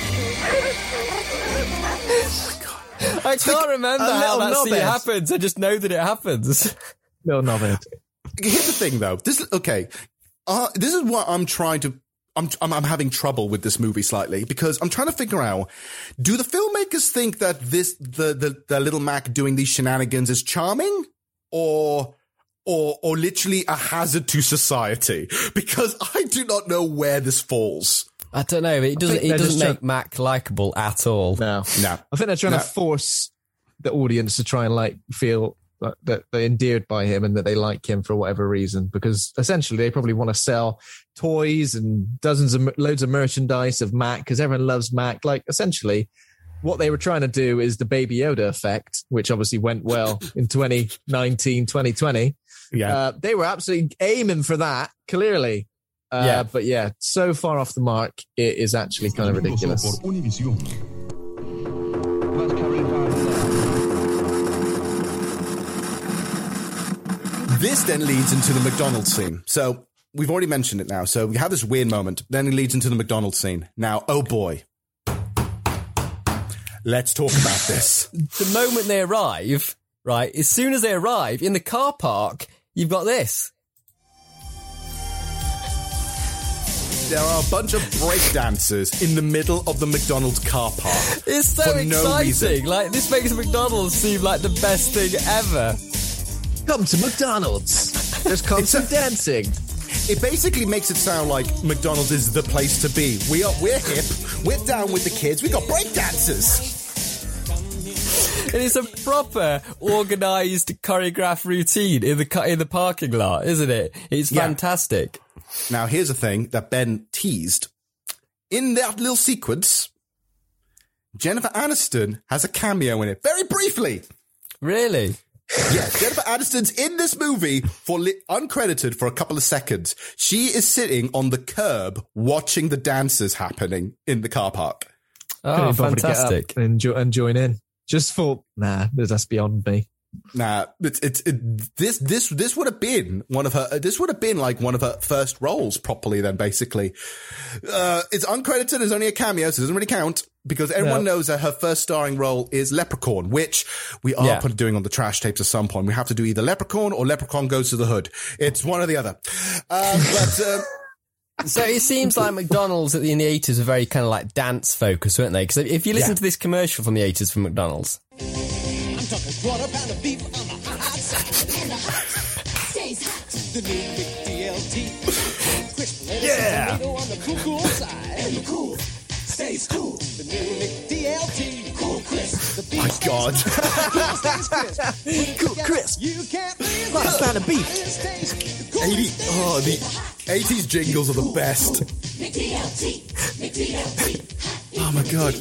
I can't remember how that scene happens. I just know that it happens. No, not it. Here's the thing, though. This okay. Uh, this is what I'm trying to. I'm, I'm I'm having trouble with this movie slightly because I'm trying to figure out: do the filmmakers think that this the the, the little Mac doing these shenanigans is charming, or or or literally a hazard to society? Because I do not know where this falls. I don't know. It doesn't. It doesn't make Mac likable at all. No, no. I think they're trying no. to force the audience to try and like feel that, that they're endeared by him and that they like him for whatever reason. Because essentially, they probably want to sell toys and dozens of loads of merchandise of Mac because everyone loves Mac. Like essentially, what they were trying to do is the Baby Yoda effect, which obviously went well in twenty nineteen, twenty twenty. Yeah, uh, they were absolutely aiming for that. Clearly. Uh, yeah. But yeah, so far off the mark, it is actually kind of ridiculous. This then leads into the McDonald's scene. So we've already mentioned it now. So we have this weird moment. Then it leads into the McDonald's scene. Now, oh boy. Let's talk about this. The moment they arrive, right, as soon as they arrive in the car park, you've got this. There are a bunch of breakdancers in the middle of the McDonald's car park. It's so for exciting. No reason. Like, this makes McDonald's seem like the best thing ever. Come to McDonald's. There's constant dancing. It basically makes it sound like McDonald's is the place to be. We are, we're hip. We're down with the kids. We got breakdancers. And it's a proper organised, choreographed routine in the in the parking lot, isn't it? It's fantastic. Yeah. Now, here's the thing that Ben teased. In that little sequence, Jennifer Aniston has a cameo in it. Very briefly. Really? Yeah, Jennifer Aniston's in this movie for li- uncredited for a couple of seconds. She is sitting on the curb watching the dances happening in the car park. Oh, fantastic. And, jo- and join in. Just for, nah, that's beyond me. Nah, it's, it's, it, this, this, this would have been one of her, this would have been like one of her first roles properly then, basically. Uh, it's uncredited, it's only a cameo, so it doesn't really count, because everyone no. knows that her first starring role is Leprechaun, which we are yeah. put, doing on the trash tapes at some point. We have to do either Leprechaun or Leprechaun Goes to the Hood. It's one or the other. Uh, but, um, So it seems like McDonald's in the eighties were very kind of like dance focused, weren't they? Because if you listen yeah. to this commercial from the eighties from McDonald's. I'm talking quarter pound of beef on the hot, hot side. And the hot stays hot. The new Big D L T. Crisp lettuce yeah. and tomato on the cool, cool side. And the cool stays cool. The new Big D L T. Cool crisp. The beef my God. Cool crisp. You can't leave quarter pound of beef. eighty Oh, the eighties jingles are the best. Oh my God.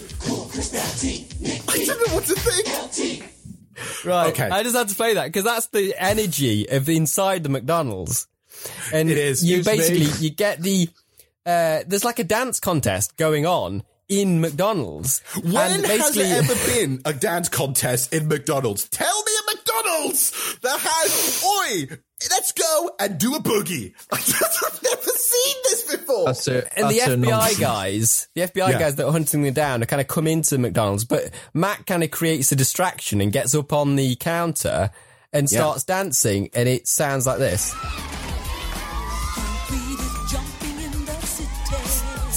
I don't know what to think. Right. Okay. I just had to play that because that's the energy of inside the McDonald's. And it is. You Excuse basically, me. you get the, uh, there's like a dance contest going on in McDonald's. When and has there ever been a dance contest in McDonald's? Tell me a McDonald's that has, oi, let's go and do a boogie. I've never seen this before. That's it. And the That's F B I nonsense. guys, the F B I Yeah. guys that are hunting them down are kind of come into McDonald's, but Matt kind of creates a distraction and gets up on the counter and Yeah. starts dancing, and it sounds like this.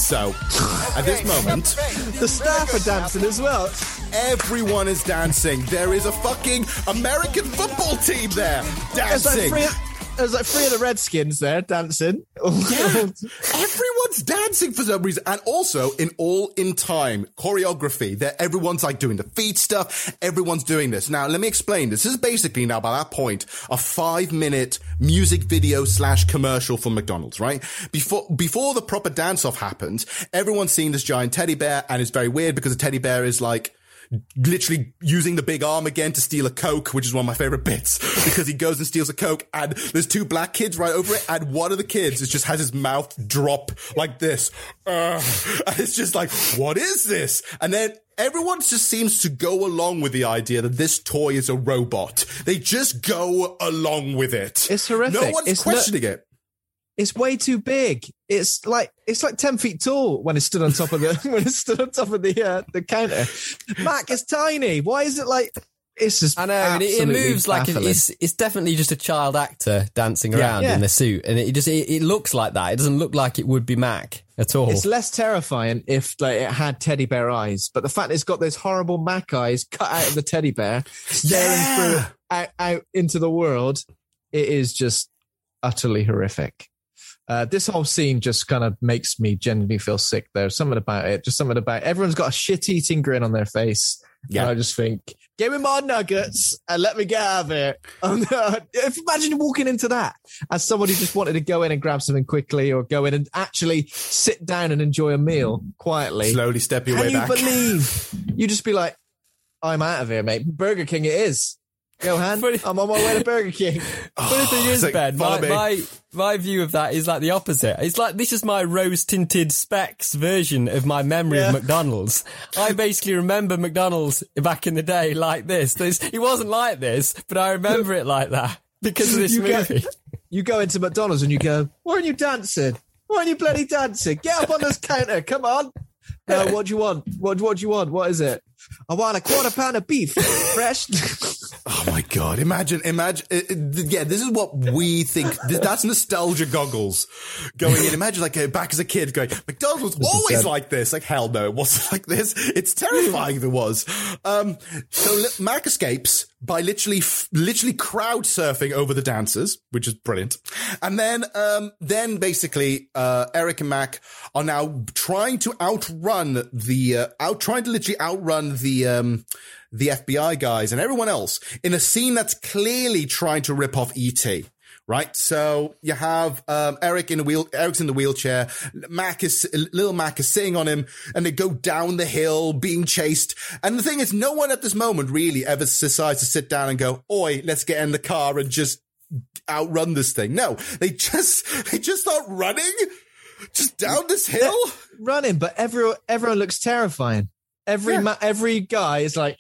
So, at this moment, the staff are dancing as well. Everyone is dancing. There is a fucking American football team there dancing. There's like three of the Redskins there dancing. Yeah. Everyone's dancing for some reason. And also, in all in time choreography, that everyone's like doing the feet stuff. Everyone's doing this. Now, let me explain. This is basically now, by that point, a five minute music video slash commercial for McDonald's, right? Before, before the proper dance off happens, everyone's seeing this giant teddy bear, and it's very weird because the teddy bear is like, literally using the big arm again to steal a Coke, which is one of my favorite bits, because he goes and steals a Coke, and there's two black kids right over it, and one of the kids is just has his mouth drop like this. Uh, and it's just like, what is this? And then everyone just seems to go along with the idea that this toy is a robot. They just go along with it. It's horrific. No one's it's questioning no- it. It's way too big. It's like it's like ten feet tall when it stood on top of the when it stood on top of the uh, the counter. Mac is tiny. Why is it like? It's just. I know. And it, it moves like a, it's it's definitely just a child actor dancing around yeah, yeah. in the suit, and it just it, it looks like that. It doesn't look like it would be Mac at all. It's less terrifying if like it had teddy bear eyes, but the fact it's got those horrible Mac eyes cut out of the teddy bear, staring yeah. through out, out into the world, it is just utterly horrific. Uh, this whole scene just kind of makes me genuinely feel sick. There's something about it, just something about it. Everyone's got a shit-eating grin on their face. Yeah. And I just think, give me more nuggets and let me get out of it. And, uh, if, imagine walking into that as somebody who just wanted to go in and grab something quickly, or go in and actually sit down and enjoy a meal quietly. Slowly step your way back. Can you believe? You just be like, I'm out of here, mate. Burger King it is. Johan, I'm on my way to Burger King. Funny thing is, like, Ben, my, my my view of that is like the opposite. It's like, this is my rose-tinted specs version of my memory yeah. of McDonald's. I basically remember McDonald's back in the day like this. There's, it wasn't like this, but I remember it like that because of this you movie. Go, you go into McDonald's and you go, why aren't you dancing? Why aren't you bloody dancing? Get up on this counter, come on. No, what do you want? What, what do you want? What is it? I want a quarter pound of beef, fresh. Oh my God. Imagine, imagine, uh, yeah, this is what we think. That's nostalgia goggles going in. Imagine like uh, back as a kid going, McDonald's was always like this. Like, hell no, it wasn't like this. It's terrifying if it was. Um, so Mac escapes by literally, literally crowd surfing over the dancers, which is brilliant. And then, um, then basically, uh, Eric and Mac are now trying to outrun the, uh, out, trying to literally outrun the, um, the F B I guys and everyone else in a scene that's clearly trying to rip off E T, right? So you have, um, Eric in the wheel, Eric's in the wheelchair. Mac is, little Mac is sitting on him, and they go down the hill being chased. And the thing is, no one at this moment really ever decides to sit down and go, oi, let's get in the car and just outrun this thing. No, they just, they just start running just down this hill. They're running, but everyone, everyone looks terrifying. Every yeah. ma- every guy is like,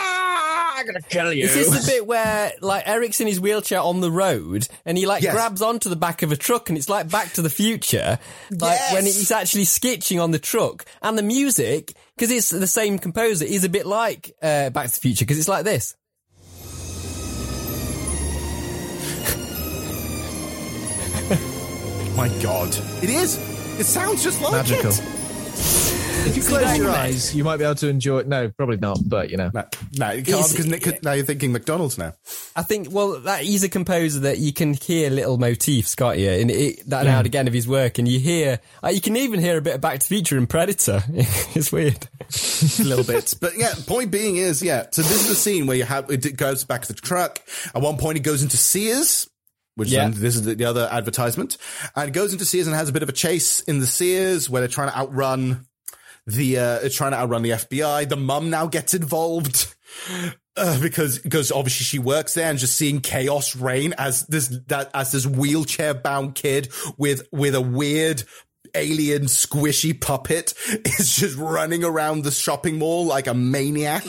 ah, I'm gonna kill you. Is this the bit where like Eric's in his wheelchair on the road and he like yes. grabs onto the back of a truck, and it's like Back to the Future, like yes. when he's actually sketching on the truck, and the music, because it's the same composer, is a bit like uh, Back to the Future, because it's like this. My God, it is. It sounds just like magical. It. If you close your eyes, you might be able to enjoy it. No, probably not, but you know. No, no you can't, because now you're thinking McDonald's now. I think, well, that he's a composer that you can hear little motifs, can't you? And it, that now and again of his work, and you hear, uh, you can even hear a bit of Back to the Future and Predator. It's weird. A little bit. But yeah, point being is, yeah, so this is the scene where you have, it goes back to the truck. At one point, he goes into Sears. Which yeah. then, this is the, the other advertisement. And it goes into Sears and has a bit of a chase in the Sears where they're trying to outrun the, uh, trying to outrun the F B I. The mum now gets involved, uh, because, because obviously she works there, and just seeing chaos reign as this, that, as this wheelchair bound kid with, with a weird alien squishy puppet is just running around the shopping mall like a maniac.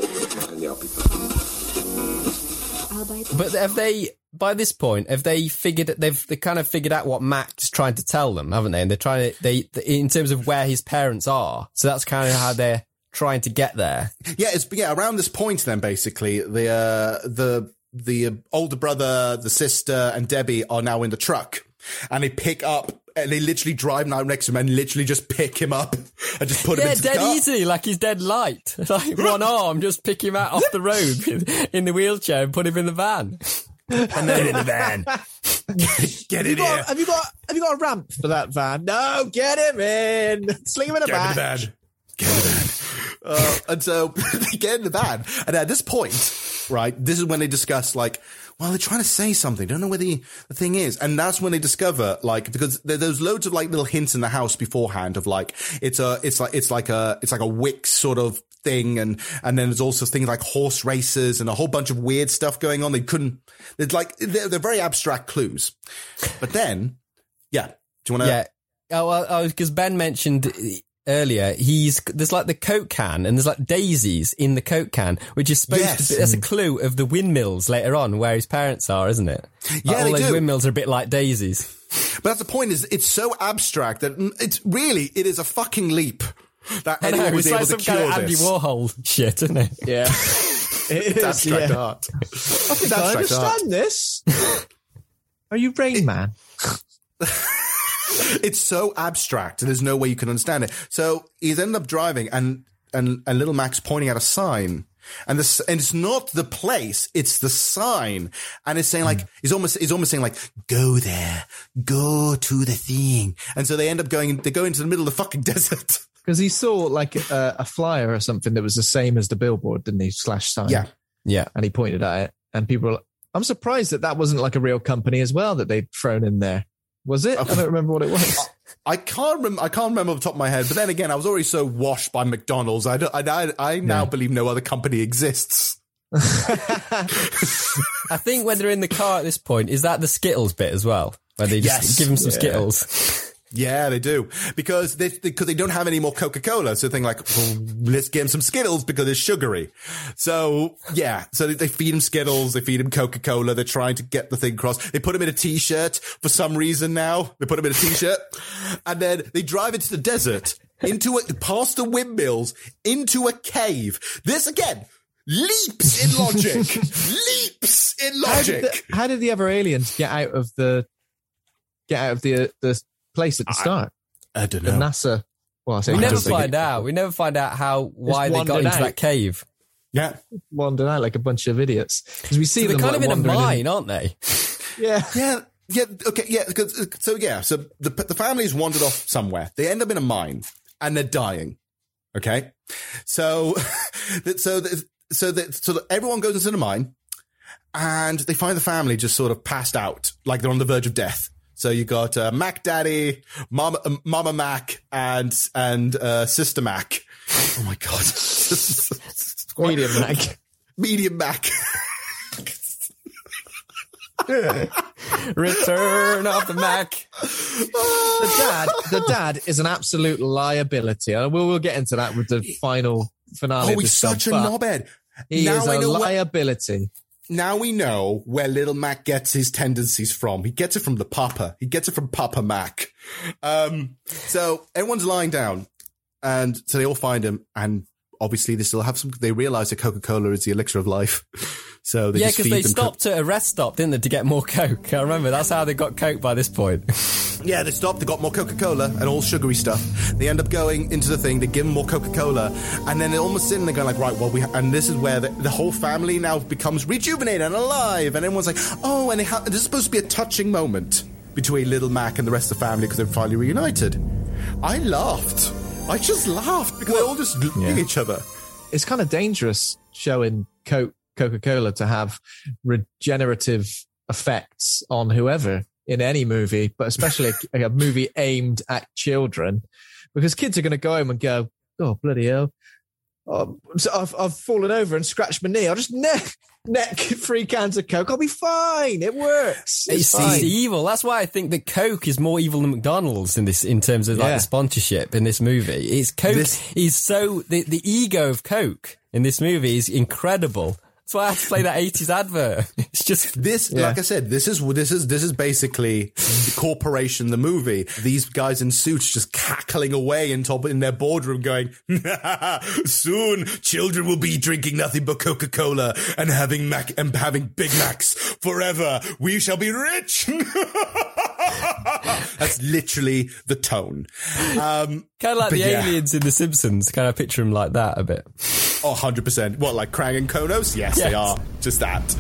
But have they, by this point, have they figured, they've they kind of figured out what Mac's trying to tell them, haven't they? And they're trying to, they, in terms of where his parents are. So that's kind of how they're trying to get there. Yeah, it's, yeah, around this point then, basically, the, uh, the, the older brother, the sister, and Debbie are now in the truck, and they pick up and they literally drive out next to him and literally just pick him up and just put him yeah, into the dead car. easy, like he's dead light. Like one arm, just pick him out off the road in the wheelchair and put him in the van. And then in the van. Get in have you got, here. Have you got Have you got a ramp for that van? No, get him in. Sling him in the Get him in back. the van. Get in the van. Uh, and so they get in the van. And at this point, right, this is when they discuss, like, well, they're trying to say something. Don't know where the, the thing is. And that's when they discover, like, because there, there's loads of, like, little hints in the house beforehand of, like, it's a, it's like, it's like a, it's like a Wix sort of thing. And, and then there's also things like horse races and a whole bunch of weird stuff going on. They couldn't, it's like, they're, they're very abstract clues. But then, yeah. Do you want to? Yeah. Oh, well, because Ben mentioned earlier, he's there's like the Coke can and there's like daisies in the Coke can, which is supposed Yes. to be, that's a clue of the windmills later on where his parents are, isn't it? Like Yeah, all they those do. windmills are a bit like daisies. But that's the point, is it's so abstract that it's really, it is a fucking leap that I know, anyone was it's able like to some cure kind of Andy this. Warhol shit, isn't it? Yeah. It's abstract yeah. art. I think I abstract understand art. this. Are you Rain Man? It's so abstract and there's no way you can understand it. So he's ended up driving and, and, and little Mac's pointing out a sign. And this, and it's not the place, it's the sign. And it's saying like, he's almost, he's almost saying like, go there, go to the thing. And so they end up going, they go into the middle of the fucking desert. Because he saw like a, a flyer or something that was the same as the billboard, didn't he? Slash sign. Yeah. Yeah. And he pointed at it and people were like, I'm surprised that that wasn't like a real company as well that they'd thrown in there. Was it? I don't remember what it was. I can't rem- I can't remember off the top of my head, but then again, I was already so washed by McDonald's. I, don't, I, I, I now Yeah. believe no other company exists. I think when they're in the car at this point, is that the Skittles bit as well? Where they just Yes. give him some Yeah. Skittles. Yeah, they do. Because they, because they don't have any more Coca-Cola. So they think like, well, let's give him some Skittles because it's sugary. So yeah, so they, they feed him Skittles. They feed him Coca-Cola. They're trying to get the thing across. They put him in a t-shirt for some reason now. They put him in a t-shirt and then they drive into the desert, into a, past the windmills, into a cave. This again, leaps in logic. Leaps in How did, logic. the, how did the other aliens get out of the get out of the the place at the start? I, I don't The know. NASA. Well, I say We NASA, never they find get- out. We never find out how why they got wandered into out. that cave. Yeah. wandered out like a bunch of idiots. Because we see So they're them kind like, of in a wandering mine, aren't they? Yeah. Yeah. Yeah. Okay. Yeah. 'cause- So yeah. So the the family's wandered off somewhere. They end up in a mine and they're dying. Okay. So, that- so, that- so that, so that everyone goes into the mine and they find the family just sort of passed out, like they're on the verge of death. So you got uh, Mac Daddy, Mama, uh, Mama Mac, and and uh, Sister Mac. Oh my god, Medium Mac, Medium Mac. Return of the Mac. The dad, the dad is an absolute liability. And we'll, we'll get into that with the final finale. Oh, of he's this stuff, such a but knobhead. He Now is I a know what- liability. Now we know where little Mac gets his tendencies from. He gets it from the Papa. He gets it from Papa Mac. Um, so everyone's lying down, and so they all find him, and obviously they still have some. They realize that Coca-Cola is the elixir of life. So they Yeah, just because feed they them stopped at a rest stop, didn't they, to get more Coke? I remember that's how they got Coke by this point. Yeah, they stopped, they got more Coca-Cola and all sugary stuff. They end up going into the thing, they give them more Coca-Cola, and then they're almost sitting there going like, right, well, we, ha-, and this is where the, the whole family now becomes rejuvenated and alive, and everyone's like, oh, and it ha- this is supposed to be a touching moment between Little Mac and the rest of the family because they're finally reunited. I laughed. I just laughed because they're all just looking at each other. It's kind of dangerous showing Coke, Coca-Cola to have regenerative effects on whoever in any movie, but especially a, a movie aimed at children, because kids are going to go home and go, oh, bloody hell. Oh, so I've, I've fallen over and scratched my knee. I'll just neck, neck three cans of Coke. I'll be fine. It works. It's, It's, fine. it's evil. That's why I think that Coke is more evil than McDonald's in this, in terms of like Yeah. the sponsorship in this movie. It's Coke This- is so the the ego of Coke in this movie is incredible. That's why I have to play that eighties advert. It's just This, Yeah. like I said, this is this is this is basically the corporation, the movie. These guys in suits just cackling away in top in their boardroom, going, "Soon, children will be drinking nothing but Coca-Cola and having Mac and having Big Macs forever. We shall be rich." That's literally the tone. Um, kind of like the yeah. aliens in The Simpsons. Kind of picture them like that a bit. Oh, one hundred percent. What, like Krang and Konos? Yes, Yes. they are. Just that.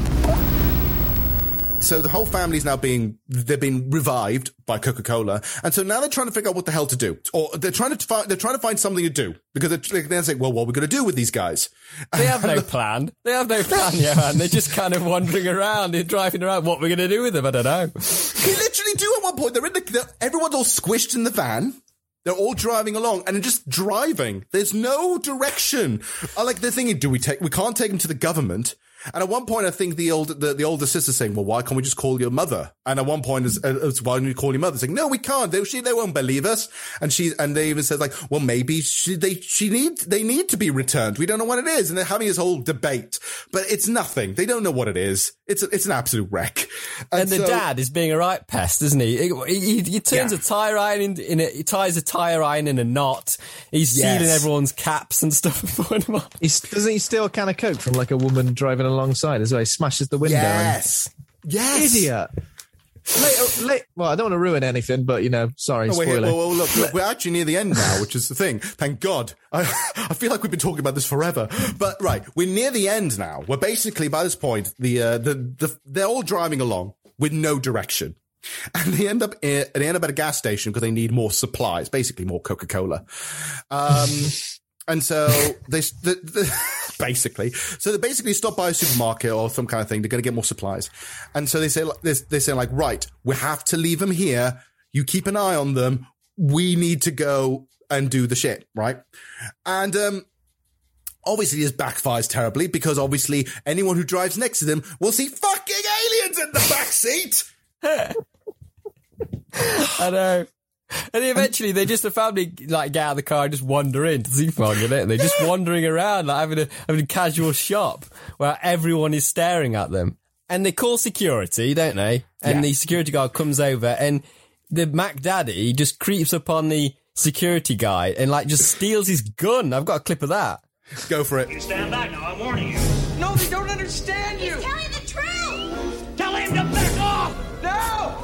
So the whole family's now being, they're being revived by Coca-Cola. And so now they're trying to figure out what the hell to do. Or they're trying to find, they're trying to find something to do. Because they're, they're saying, well, what are we going to do with these guys? They have no plan. They have no plan, Johan. They're just kind of wandering around. They're driving around. What we're going to do with them, I don't know. They literally do at one point. They're in the, they're, everyone's all squished in the van. They're all driving along and just driving. There's no direction. I like they're thinking, do we take, we can't take them to the government. And at one point, I think the old, the, the older sister's saying, well, why can't we just call your mother? And at one point, it's, it's why don't we call your mother? Saying, no, we can't. They, she, they won't believe us. And she, and they even said like, well, maybe she, they, she need, they need to be returned. We don't know what it is. And they're having this whole debate, but it's nothing. They don't know what it is. It's, a, it's an absolute wreck. And, And the so, dad is being a right pest, isn't he? He, he, he turns Yeah. a tire iron in, in a, he ties a tire iron in a knot. He's Yes. stealing everyone's caps and stuff. He's, doesn't he steal a can of Coke from like a woman driving alongside as well? He smashes the window. yes. Yes. Idiot. Late, late, well, I don't want to ruin anything, but, you know, sorry, Oh, wait, spoiler. well, well, look, look, we're actually near the end now, which is the thing. Thank God. I, I feel like we've been talking about this forever. But, right, we're near the end now. We're basically, by this point, the, uh, the, the, they're all driving along with no direction. And they end up, uh, they end up at a gas station because they need more supplies, basically more Coca-Cola. Um, and so they, the, the, basically, so they basically stop by a supermarket or some kind of thing. They're going to get more supplies. And so they say, they, they say like, right, we have to leave them here. You keep an eye on them. We need to go and do the shit, right? And, um, obviously this backfires terribly because obviously anyone who drives next to them will see fucking aliens in the back seat. I know. And eventually they just, the family, like, get out of the car and just wander into the supermarket, and they're just wandering around, like, having a, having a casual shop where everyone is staring at them. And they call security, don't they? And Yeah. the security guard comes over, and the Mac Daddy just creeps up on the security guy and, like, just steals his gun. I've got a clip of that. Go for it. You stand back now, I'm warning you. No, they don't understand you. He's telling the truth. Tell him to back off! No!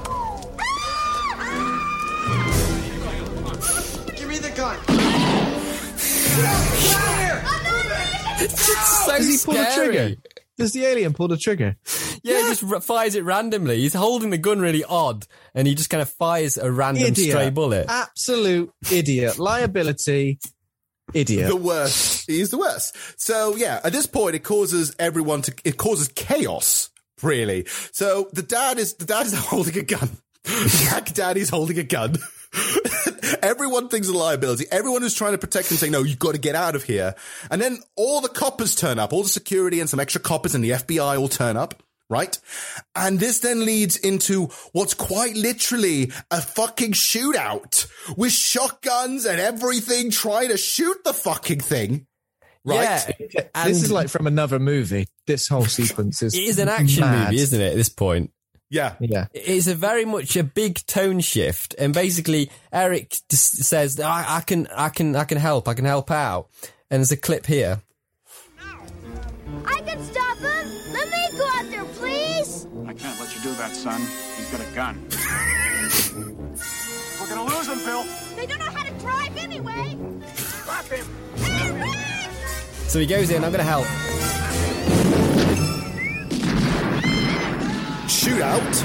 Give me the gun. Get out, get out of here! It's so Does he pull the scary. trigger? Does the alien pull the trigger? Yeah, he just r- fires it randomly. He's holding the gun really odd, and he just kind of fires a random Idiot. stray bullet. Absolute idiot. Liability. Idiot. The worst. He's the worst. So yeah, at this point, it causes everyone to, it causes chaos, really. So the dad is, the dad is holding a gun. Mac Daddy's holding a gun. Everyone thinks of liability. Everyone is trying to protect him, saying, no, you've got to get out of here. And then all the coppers turn up, all the security and some extra coppers and the F B I all turn up, right? And this then leads into what's quite literally a fucking shootout with shotguns and everything trying to shoot the fucking thing. Right? Yeah, and This is like from another movie. This whole sequence is it is an action mad. movie, isn't it, at this point? Yeah. Yeah. It's a very much a big tone shift, and basically Eric just says, I, I can, I can, I can help, I can help out. And there's a clip here. I can stop him. Let me go out there, please. I can't let you do that, son. He's got a gun. We're gonna lose him, Bill. They don't know how to drive anyway. Stop him. Eric! So he goes in, I'm going to help. Shootout.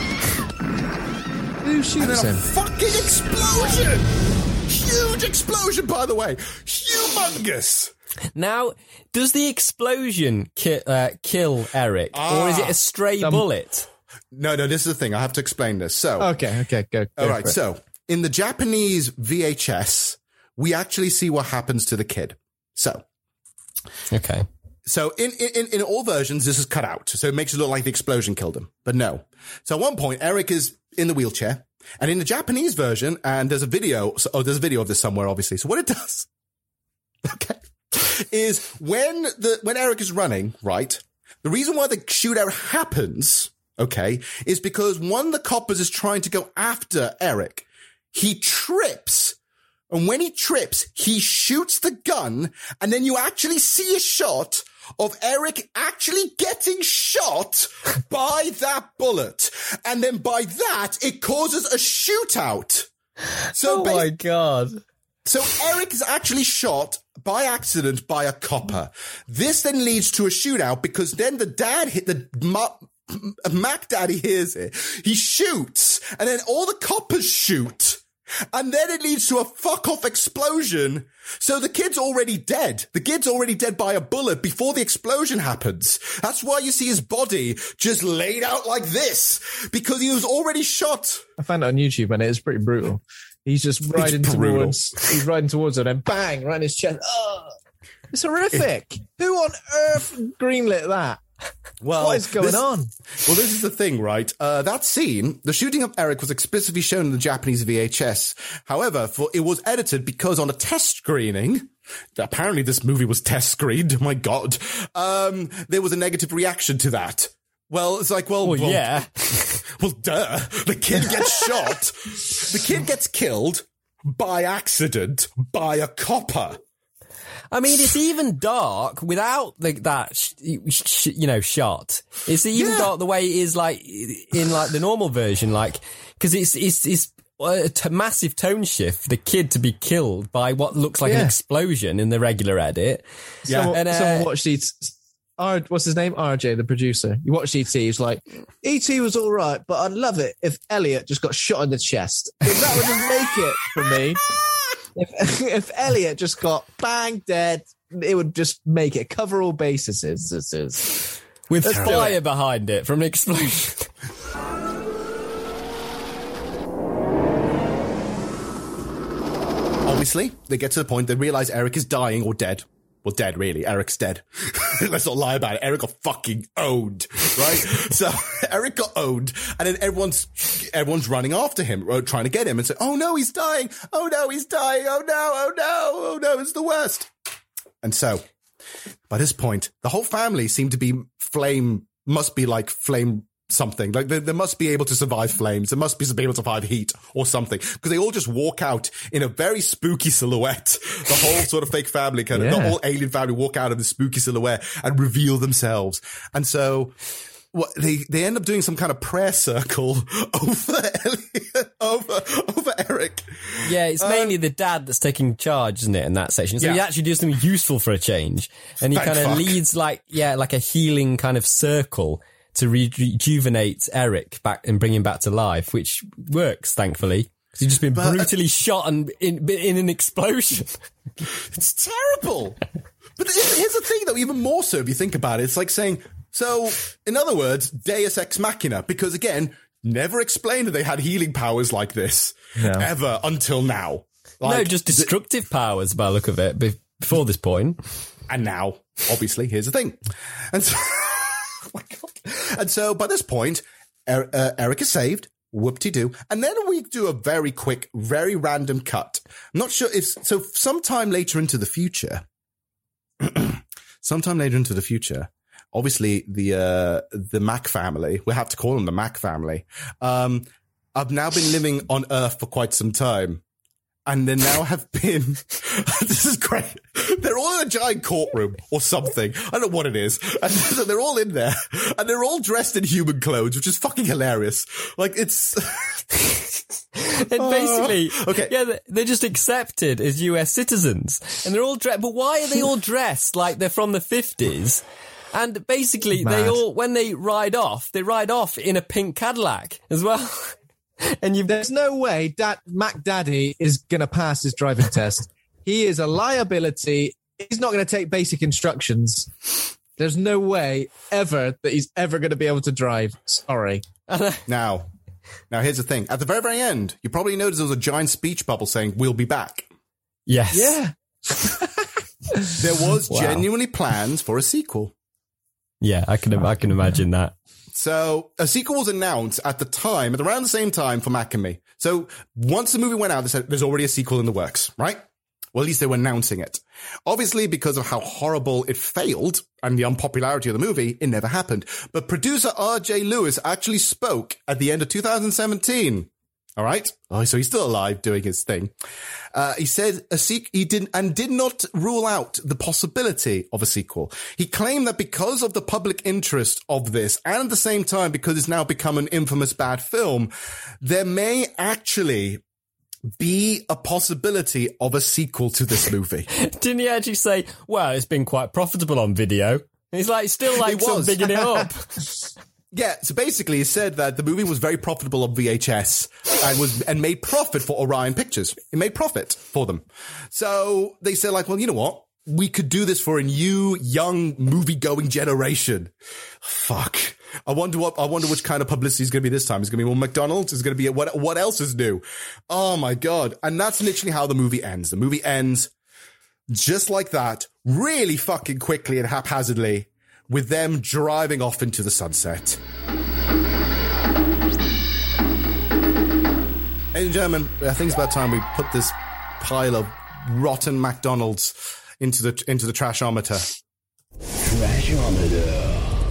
Who shoots And then a him? fucking explosion! Huge explosion, by the way. Humongous. Now, does the explosion ki- uh, kill Eric, Ah, or is it a stray um, bullet? No, no, this is the thing. I have to explain this. So, Okay, okay, go. go all right. for it. So, in the Japanese V H S, we actually see what happens to the kid. So, Okay. so in, in, in all versions, this is cut out. So it makes it look like the explosion killed him. But no. So at one point, Eric is in the wheelchair. And in the Japanese version, and there's a video, so, oh, there's a video of this somewhere, obviously. So what it does, okay, is when the, when Eric is running, right, the reason why the shootout happens, okay, is because one of the coppers is trying to go after Eric. He trips. And when he trips, he shoots the gun, and then you actually see a shot of Eric actually getting shot by that bullet. And then by that, it causes a shootout. So oh my God. So Eric is actually shot by accident by a copper. This then leads to a shootout because then the dad hit the... Mac Daddy hears it. He shoots, and then all the coppers shoot, and then it leads to a fuck-off explosion. So the kid's already dead. The kid's already dead by a bullet before the explosion happens. That's why you see his body just laid out like this, because he was already shot. I found it on YouTube, and it is pretty brutal. He's just riding towards, he's riding towards it, and bang, right in his chest. Oh, it's horrific. Who on earth greenlit that? Well, what is going this, on? Well, this is the thing, right? Uh, that scene, the shooting of Eric was explicitly shown in the Japanese V H S. However, for, it was edited because on a test screening, apparently this movie was test screened, my God, um, there was a negative reaction to that. Well, it's like, well, well, well yeah. Well, duh. The kid gets shot. The kid gets killed by accident by a copper. I mean, it's even dark without the, that, sh- sh- you know, shot. It's even yeah. dark the way it is, like, in, like, the normal version, like, because it's, it's, it's a t- massive tone shift, the kid to be killed by what looks like yeah. an explosion in the regular edit. Yeah. Someone, and, uh, someone watched E T R, what's his name? R J, the producer. He watched E T, he's like, E T was all right, but I'd love it if Elliot just got shot in the chest. If that would just make it for me. If, if Elliot just got bang dead, it would just make it cover all bases. This is with Let's fire behind it from an explosion. Obviously, they get to the point they realize Eric is dying or dead. Well, dead, really. Eric's dead. Let's not lie about it. Eric got fucking owned, right? So Eric got owned, and then everyone's everyone's running after him, trying to get him, and say, "Oh no, he's dying! Oh no, he's dying! Oh no! Oh no! Oh no! It's the worst!" And so, by this point, the whole family seem to be flame. Must be like flame. Something like they, they must be able to survive flames. They must be able to survive heat or something, because they all just walk out in a very spooky silhouette. The whole sort of fake family, kind of, yeah. the whole alien family walk out of the spooky silhouette and reveal themselves. And so what they, they end up doing some kind of prayer circle over Elliot, over, over Eric. Yeah, it's mainly um, the dad that's taking charge, isn't it, in that section? So yeah. he actually does something useful for a change. And he kind of leads like, yeah, like a healing kind of circle to rejuvenate Eric back and bring him back to life, which works, thankfully. Because he's just been but, brutally uh, shot and in, in an explosion. It's terrible. But here's the thing, though, even more so if you think about it. It's like saying, so, in other words, Deus Ex Machina. Because, again, never explained that they had healing powers like this. No. Ever until now. Like, no, just destructive th- powers by the look of it before this point. And now, obviously, here's the thing. And so... Oh my God. And so by this point, er- uh, Eric is saved. Whoop-de-doo. And then we do a very quick, very random cut. I'm not sure if, so sometime later into the future, sometime later into the future, obviously the, uh, the Mac family, we have to call them the Mac family, um, have now been living on Earth for quite some time. And they now have been, this is great. They're all in a giant courtroom or something. I don't know what it is. And so they're all in there and they're all dressed in human clothes, which is fucking hilarious. Like it's. And basically, uh, okay. yeah, they're just accepted as U S citizens and they're all dressed. But why are they all dressed like they're from the fifties? And basically Mad. they all, when they ride off, they ride off in a pink Cadillac as well. And you've, there's no way that Mac Daddy is going to pass his driving test. He is a liability. He's not going to take basic instructions. There's no way ever that he's ever going to be able to drive. Sorry. Now, now here's the thing. At the very, very end, you probably noticed there was a giant speech bubble saying, "We'll be back." Yes. Yeah. There was wow. genuinely plans for a sequel. Yeah, I can, I can imagine that. So a sequel was announced at the time, at around the same time for Mac and Me. So once the movie went out, they said there's already a sequel in the works, right? Well, at least they were announcing it. Obviously, because of how horrible it failed and the unpopularity of the movie, it never happened. But producer R J Lewis actually spoke at the end of two thousand seventeen All right. Oh, so he's still alive doing his thing. Uh, he said a sequ- he didn't and did not rule out the possibility of a sequel. He claimed that because of the public interest of this, and at the same time because it's now become an infamous bad film, there may actually be a possibility of a sequel to this movie. Didn't he actually say, well, it's been quite profitable on video? He's like, still like sort of bigging it up. Yeah, so basically he said that the movie was very profitable on V H S and was and made profit for Orion Pictures. It made profit for them. So they said like, well, you know what? We could do this for a new, young, movie-going generation. Fuck. I wonder what, I wonder which kind of publicity is going to be this time. Is it going to be more McDonald's? Is it going to be, what, what else is new? Oh my God. And that's literally how the movie ends. The movie ends just like that, really fucking quickly and haphazardly, with them driving off into the sunset. Ladies and gentlemen, I think it's about time we put this pile of rotten McDonald's into the into the trashometer. Trashometer.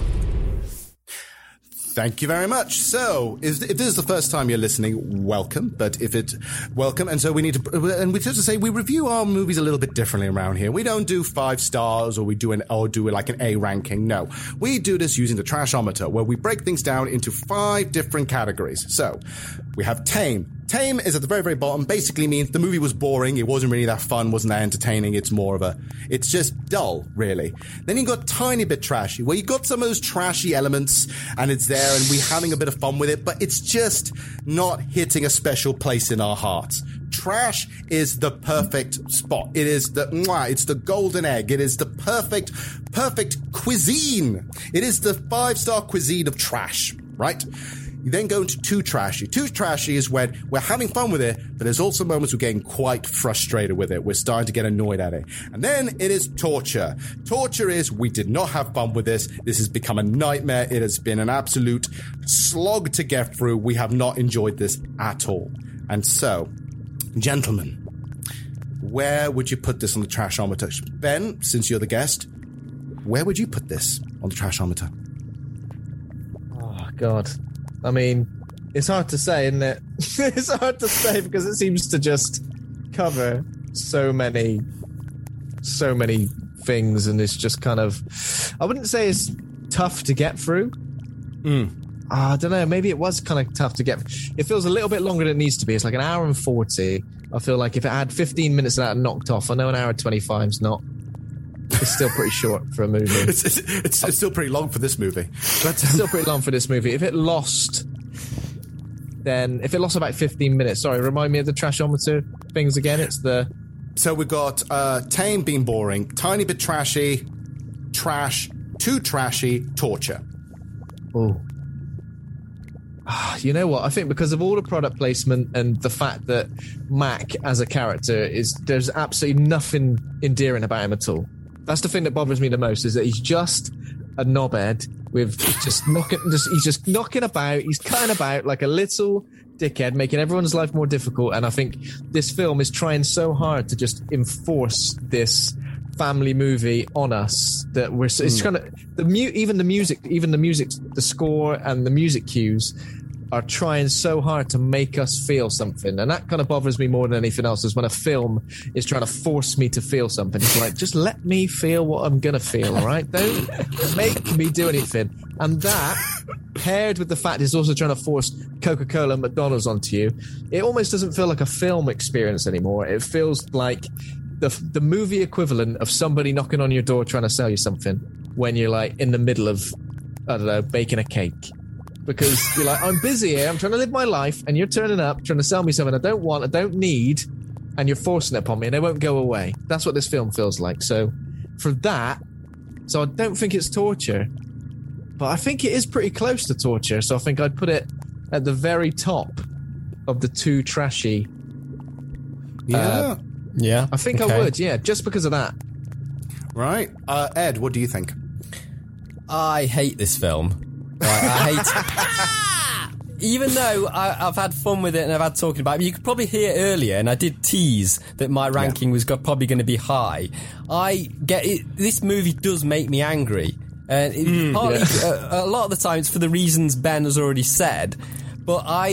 Thank you very much. So, if, if this is the first time you're listening, welcome. But if it, welcome. And so we need to, and we have to say, we review our movies a little bit differently around here. We don't do five stars or we do an, or do like an A ranking. No. We do this using the Trashometer, where we break things down into five different categories. So, we have tame. Tame is at the very, very bottom. Basically means the movie was boring. It wasn't really that fun. Wasn't that entertaining. It's more of a, it's just dull, really. Then you got tiny bit trashy, where you got some of those trashy elements and it's there and we're having a bit of fun with it, but it's just not hitting a special place in our hearts. Trash is the perfect spot. It is the, mwah, it's the golden egg. It is the perfect, perfect cuisine. It is the five-star cuisine of trash, right? You then go into too trashy. Too trashy is when we're having fun with it, but there's also moments we're getting quite frustrated with it. We're starting to get annoyed at it. And then it is torture. Torture is we did not have fun with this. This has become a nightmare. It has been an absolute slog to get through. We have not enjoyed this at all. And so, gentlemen, where would you put this on the Trashometer? Ben, since you're the guest, where would you put this on the Trashometer? Oh, God. I mean, it's hard to say, isn't it? It's hard to say because it seems to just cover so many, so many things, and it's just kind of, I wouldn't say it's tough to get through. Mm. Uh, I don't know, maybe it was kind of tough to get. It feels a little bit longer than it needs to be. It's like an hour and forty. I feel like if it had fifteen minutes of that knocked off, I know an hour and twenty-five is not. It's still pretty short for a movie. It's, it's, it's, it's still pretty long for this movie. But it's still pretty long for this movie. If it lost, then if it lost about fifteen minutes, sorry, remind me of the Trashometer things again. It's the so we've got uh, tame being boring, tiny bit trashy, trash, too trashy, torture. Oh, you know what? I think because of all the product placement and the fact that Mac as a character is, there's absolutely nothing endearing about him at all. That's the thing that bothers me the most, is that he's just a knobhead with just knocking, just, he's just knocking about. He's cutting about like a little dickhead, making everyone's life more difficult. And I think this film is trying so hard to just enforce this family movie on us that we're, it's mm. kind of, the mu- even the music, even the music, the score and the music cues are trying so hard to make us feel something. And that kind of bothers me more than anything else, is when a film is trying to force me to feel something. It's like, just let me feel what I'm going to feel, all right? Don't make me do anything. And that, paired with the fact it's also trying to force Coca-Cola and McDonald's onto you, it almost doesn't feel like a film experience anymore. It feels like the the movie equivalent of somebody knocking on your door trying to sell you something when you're like in the middle of, I don't know, baking a cake. Because you're like, I'm busy here, I'm trying to live my life, and you're turning up, trying to sell me something I don't want, I don't need, and you're forcing it upon me, and it won't go away. That's what this film feels like. So, for that, so I don't think it's torture, but I think it is pretty close to torture, so I think I'd put it at the very top of the two trashy. Yeah. Uh, yeah. I think okay. I would, yeah, just because of that. Right. Uh, Ed, what do you think? I hate this film. Right, I hate even though I, I've had fun with it and I've had talking about it. You could probably hear earlier, and I did tease that my ranking yeah. was go- probably going to be high. I get it. This movie does make me angry, and it, mm, partly, yeah. uh, a lot of the time it's for the reasons Ben has already said. But I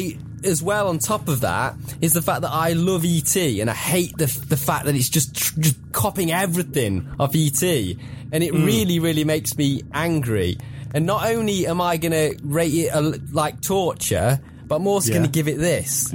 as well, on top of that, is the fact that I love E T and I hate the the fact that it's just just copying everything of E T, and it mm. really, really makes me angry. And not only am I going to rate it a, like torture, but I'm also yeah. going to give it this,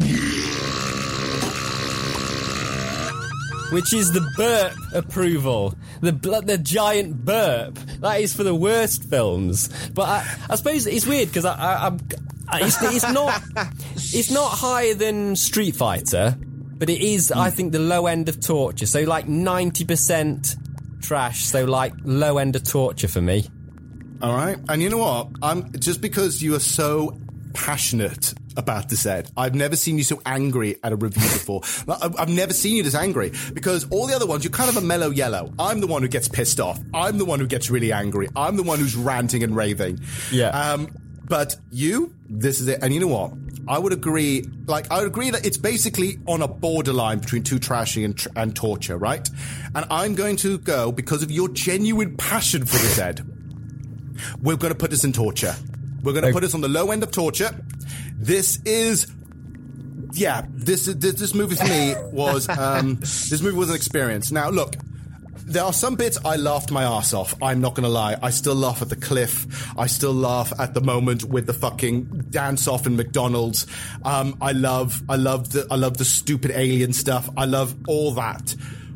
which is the burp approval. The the giant burp. That is for the worst films. But I, I suppose it's weird because I, I, I'm. It's, it's not. It's not higher than Street Fighter, but it is. I think the low end of torture. So like ninety percent trash. So like low end of torture for me. All right, and you know what? I'm just because you are so passionate about this, Ed. I've never seen you so angry at a review before. I've never seen you this angry, because all the other ones, you're kind of a mellow yellow. I'm the one who gets pissed off. I'm the one who gets really angry. I'm the one who's ranting and raving. Yeah. Um, but you, this is it. And you know what? I would agree, like, I would agree that it's basically on a borderline between too trashy and, tr- and torture, right? And I'm going to go, because of your genuine passion for this, Ed, we're going to put this in torture. We're going to put this on the low end of torture. This is, yeah, this this, this movie for me was, um, this movie was an experience. Now, look, there are some bits I laughed my ass off. I'm not going to lie. I still laugh at the cliff. I still laugh at the moment with the fucking dance off in McDonald's. Um, I love, I love the, I love the stupid alien stuff. I love all that.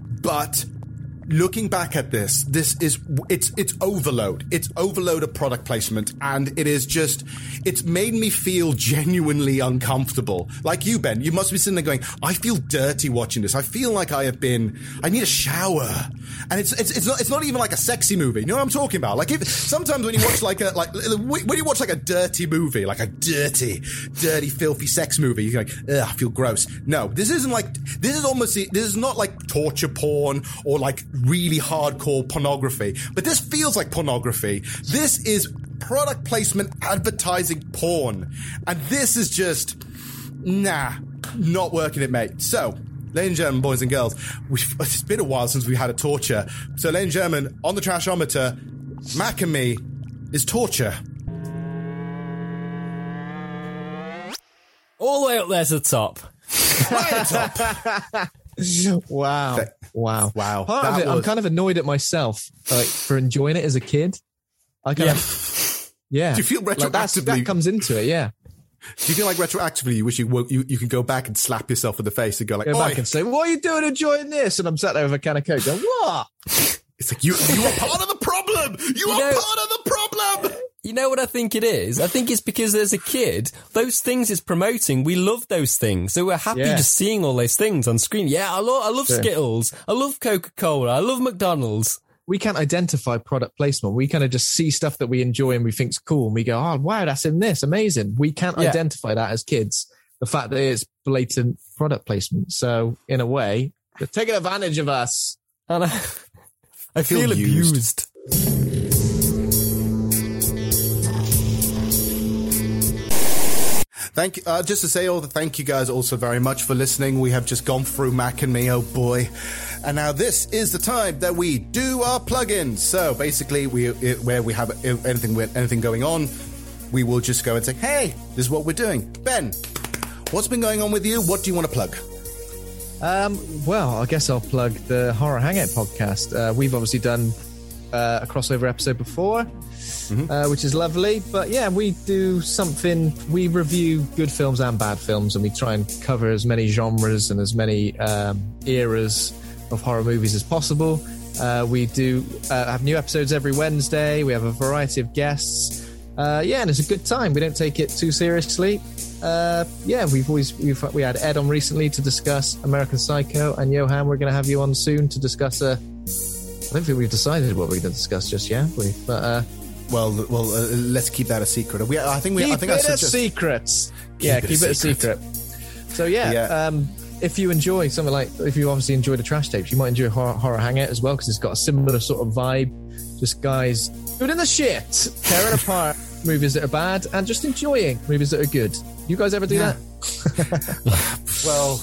But looking back at this, this is, it's, it's overload. It's overload of product placement, and it is just, it's made me feel genuinely uncomfortable. Like you, Ben, you must be sitting there going, I feel dirty watching this. I feel like I have been, I need a shower. And it's, it's, it's not, it's not even like a sexy movie. You know what I'm talking about? Like if, sometimes when you watch like a, like, when you watch like a dirty movie, like a dirty, dirty, filthy sex movie, you're like, ugh, I feel gross. No, this isn't like, this is almost, this is not like torture porn or like really hardcore pornography, but this feels like pornography. This is product placement advertising porn, and this is just nah, not working it, mate. So, ladies and gentlemen, boys and girls, we've, it's been a while since we had a torture. So, ladies and gentlemen, on the Trashometer, Mac and me is torture. All the way up there to the top. Right at the top. Wow. Wow. Wow. Part of it, was... I'm kind of annoyed at myself, like, for enjoying it as a kid. I kind yeah. of, yeah. Do you feel retroactively? Like that comes into it, yeah. Do you feel like retroactively you wish you you, you could go back and slap yourself in the face and go like, go back and say, what are you doing enjoying this? And I'm sat there with a can of Coke going, what? It's like, you, you are part of the problem. You, you are know, part of the problem. You know what I think it is? I think it's because as a kid, those things it's promoting, we love those things. So we're happy yeah. just seeing all those things on screen. Yeah, I, lo- I love sure. Skittles. I love Coca-Cola. I love McDonald's. We can't identify product placement. We kind of just see stuff that we enjoy and we think's cool. And we go, oh, wow, that's in this. Amazing. We can't yeah. identify that as kids. The fact that it's blatant product placement. So in a way, they're taking advantage of us. And I, I feel, feel abused. abused. Thank you. Uh, just to say, all the thank you guys also very much for listening. We have just gone through Mac and me, oh boy. And now this is the time that we do our plugins. So basically, we it, where we have anything anything going on, we will just go and say, hey, this is what we're doing. Ben, what's been going on with you? What do you want to plug? Um, well, I guess I'll plug the Horror Hangout podcast. Uh, we've obviously done uh, a crossover episode before. Mm-hmm. Uh, which is lovely. But yeah, we do something, we review good films and bad films, and we try and cover as many genres and as many um, eras of horror movies as possible. Uh, we do uh, have new episodes every Wednesday. We have a variety of guests. Uh, yeah, and it's a good time. We don't take it too seriously. Uh, yeah, we've always we've we had Ed on recently to discuss American Psycho, and Johan, we're going to have you on soon to discuss a. I don't think we've decided what we're going to discuss just yet, have we? But uh, well, well, uh, let's keep that a secret. We, I think we. Keep I think it I suggest... a secret. Keep yeah, it keep a it a secret. So yeah, yeah. Um, if you enjoy something like, if you obviously enjoy the Trash Tapes, you might enjoy Horror, horror Hangout as well, because it's got a similar sort of vibe. Just guys doing the shit, tearing apart movies that are bad, and just enjoying movies that are good. You guys ever do yeah. that? Well.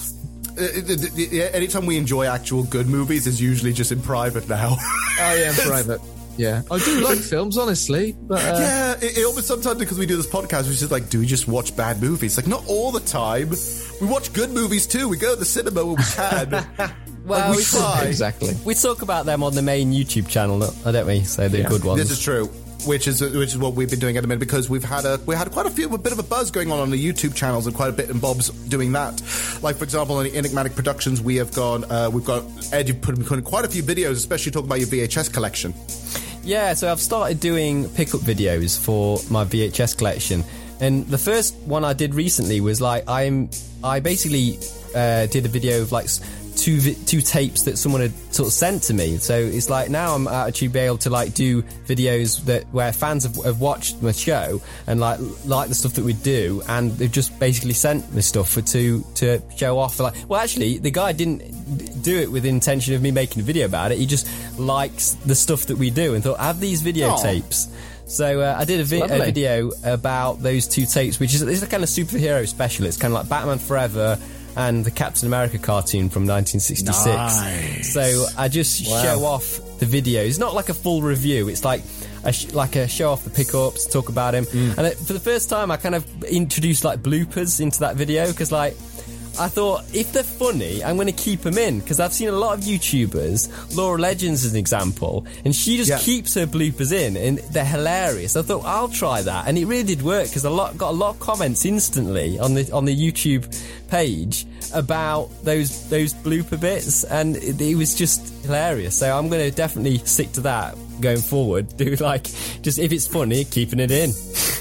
Anytime we enjoy actual good movies is usually just in private now. Oh yeah, in private. Yeah, I do like films, honestly. But uh, yeah, it, it almost sometimes because we do this podcast, we're just like, do we just watch bad movies? Like, not all the time. We watch good movies too. We go to the cinema when we can. Well, like we we try. Exactly. We talk about them on the main YouTube channel, don't we? So the Yeah. good ones. This is true. Which is which is what we've been doing at the minute, because we've had a we had quite a few a bit of a buzz going on on the YouTube channels, and quite a bit in Bob's doing that. Like, for example, on the Enigmatic Productions, we have gone uh, we've got Ed. You've put in quite a few videos, especially talking about your V H S collection. Yeah, so I've started doing pickup videos for my V H S collection, and the first one I did recently was like I'm I basically uh, did a video of like two vi- two tapes that someone had sort of sent to me. So it's like now I'm actually be able to like do videos that where fans have, have watched my show and like like the stuff that we do, and they've just basically sent me stuff for to to show off. Like, well, actually, the guy didn't do it with the intention of me making a video about it. He just likes the stuff that we do and thought, have these videotapes. So uh, I did a, vi- a video about those two tapes, which is it's a kind of superhero special. It's kind of like Batman Forever and the Captain America cartoon from nineteen sixty-six. Nice. So I just Wow. show off the video. It's not like a full review. It's like a sh- like a show off the pickups, talk about him. Mm. And it, for the first time, I kind of introduced like bloopers into that video, because like I thought, if they're funny, I'm going to keep them in, because I've seen a lot of YouTubers, Laura Legends as an example, and she just Yeah. keeps her bloopers in, and they're hilarious. I thought, I'll try that, and it really did work, because I lot, got a lot of comments instantly on the on the YouTube page about those those blooper bits, and it, it was just hilarious. So I'm going to definitely stick to that going forward. Do like, just if it's funny, keeping it in.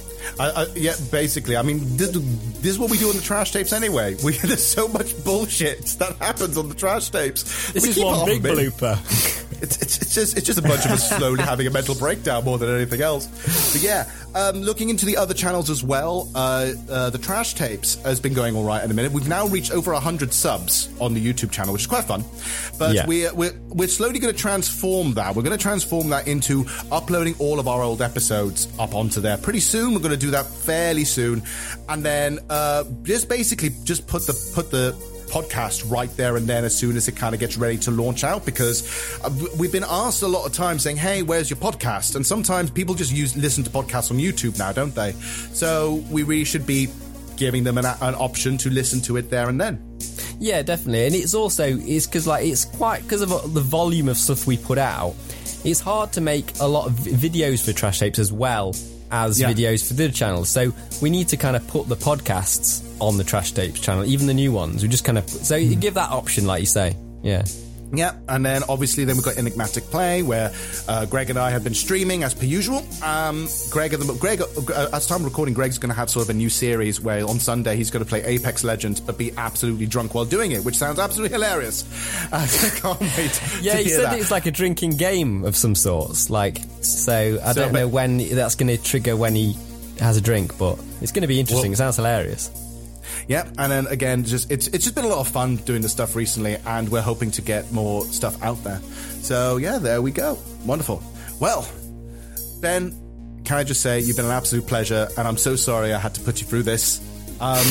I, I, yeah, basically. I mean, this, this is what we do on the trash tapes anyway. We There's so much bullshit that happens on the trash tapes. This We is keep one it big off a bit. blooper. It's, it's, it's just it's just a bunch of us slowly having a mental breakdown more than anything else. But yeah, um, looking into the other channels as well, uh, uh, the Trash Tapes has been going all right in a minute. We've now reached over one hundred subs on the YouTube channel, which is quite fun. But Yeah. we're, we're, we're slowly going to transform that. We're going to transform that into uploading all of our old episodes up onto there pretty soon. We're going to do that fairly soon. And then uh, just basically just put the put the... podcast right there and then as soon as it kind of gets ready to launch out, because uh, we've been asked a lot of times saying, hey, where's your podcast? And sometimes people just use listen to podcasts on YouTube now, don't they? So we really should be giving them an, an option to listen to it there and then. Yeah, definitely. And it's also it's because like it's quite because of the volume of stuff we put out, it's hard to make a lot of videos for Trash Tapes as well as Yeah. videos for the other channels. So we need to kind of put the podcasts on the Trash Tapes channel, even the new ones. We just kind of so you give that option, like you say. Yeah. Yeah, and then obviously then we've got Enigmatic Play, where uh, Greg and I have been streaming as per usual. Um, Greg, at the, Greg, uh, as time of recording, Greg's going to have sort of a new series where on Sunday he's going to play Apex Legends, but be absolutely drunk while doing it, which sounds absolutely hilarious. Uh, I can't wait. Yeah, to he hear said that. it's like a drinking game of some sorts. Like, so I So, don't but- know when that's going to trigger when he has a drink, but it's going to be interesting. Well- It sounds hilarious. Yeah, and then again, just it's it's just been a lot of fun doing this stuff recently, and we're hoping to get more stuff out there. So yeah, there we go. Wonderful. Well, Ben, can I just say you've been an absolute pleasure, and I'm so sorry I had to put you through this. Um,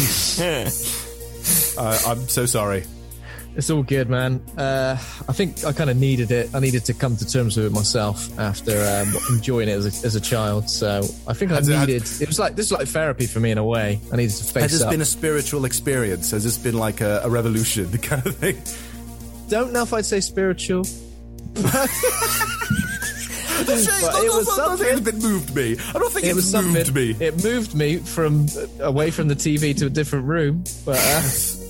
uh, I'm so sorry. It's all good, man. Uh, I think I kind of needed it. I needed to come to terms with it myself after um, enjoying it as a, as a child. So I think I Has it- needed. It was like this is like therapy for me in a way. I needed to face Has this up. been a spiritual experience? Has this been like a, a revolution, the kind of thing? Don't know if I'd say spiritual. But But it was I don't think something. it's been moved me. I don't think It it's was moved something. me. It moved me from away from the T V to a different room. But uh,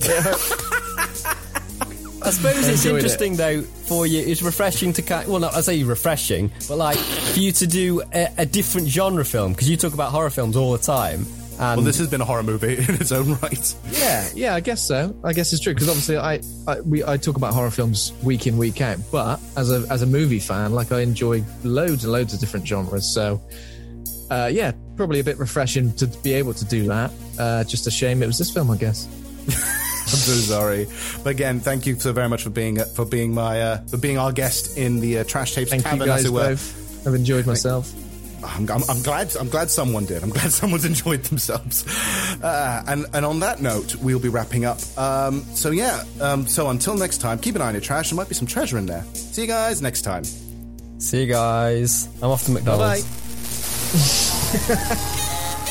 I suppose I it's enjoyed interesting though for you. It's refreshing to kind. Well, not I say refreshing, but like for you to do a, a different genre film, because you talk about horror films all the time. And Well, this has been a horror movie in its own right. yeah, yeah, I guess so. I guess it's true because obviously I, I we I talk about horror films week in week out, but as a as a movie fan, like I enjoy loads and loads of different genres. So uh, yeah, probably a bit refreshing to be able to do that. Uh, just a shame it was this film, I guess. I'm so sorry, but again, thank you so very much for being uh, for being my uh, for being our guest in the uh, Trash Tapes Thank Tavern, you guys as it were. both. I've enjoyed myself. I'm, I'm, I'm glad. I'm glad someone did. I'm glad someone's enjoyed themselves. Uh, and and on that note, we'll be wrapping up. Um, so yeah. Um, so until next time, keep an eye on your trash. There might be some treasure in there. See you guys next time. See you guys. I'm off to McDonald's. Bye-bye.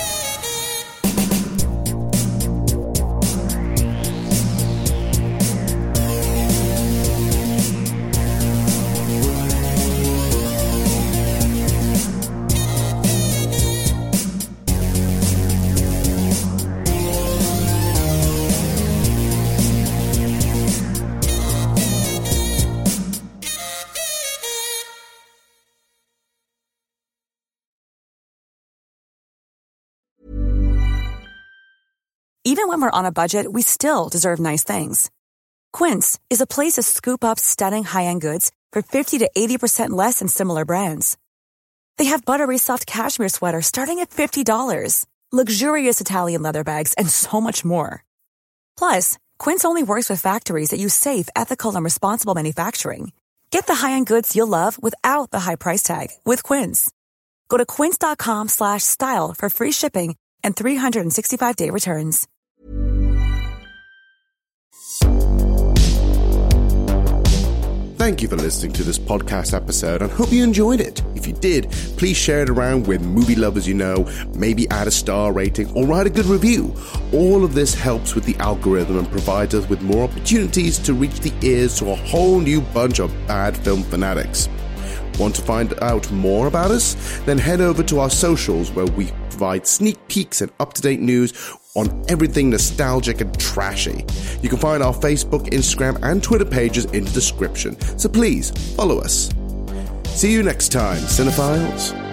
Even when we're on a budget, we still deserve nice things. Quince is a place to scoop up stunning high-end goods for fifty to eighty percent less than similar brands. They have buttery soft cashmere sweaters starting at fifty dollars, luxurious Italian leather bags, and so much more. Plus, Quince only works with factories that use safe, ethical, and responsible manufacturing. Get the high-end goods you'll love without the high price tag with Quince. Go to quince.com slash style for free shipping and three sixty-five day returns. Thank you for listening to this podcast episode and hope you enjoyed it. If you did, please share it around with movie lovers you know, maybe add a star rating or write a good review. All of this helps with the algorithm and provides us with more opportunities to reach the ears to a whole new bunch of bad film fanatics. Want to find out more about us? Then head over to our socials where we provide sneak peeks and up-to-date news on everything nostalgic and trashy. You can find our Facebook, Instagram, and Twitter pages in the description, so please follow us. See you next time, cinephiles.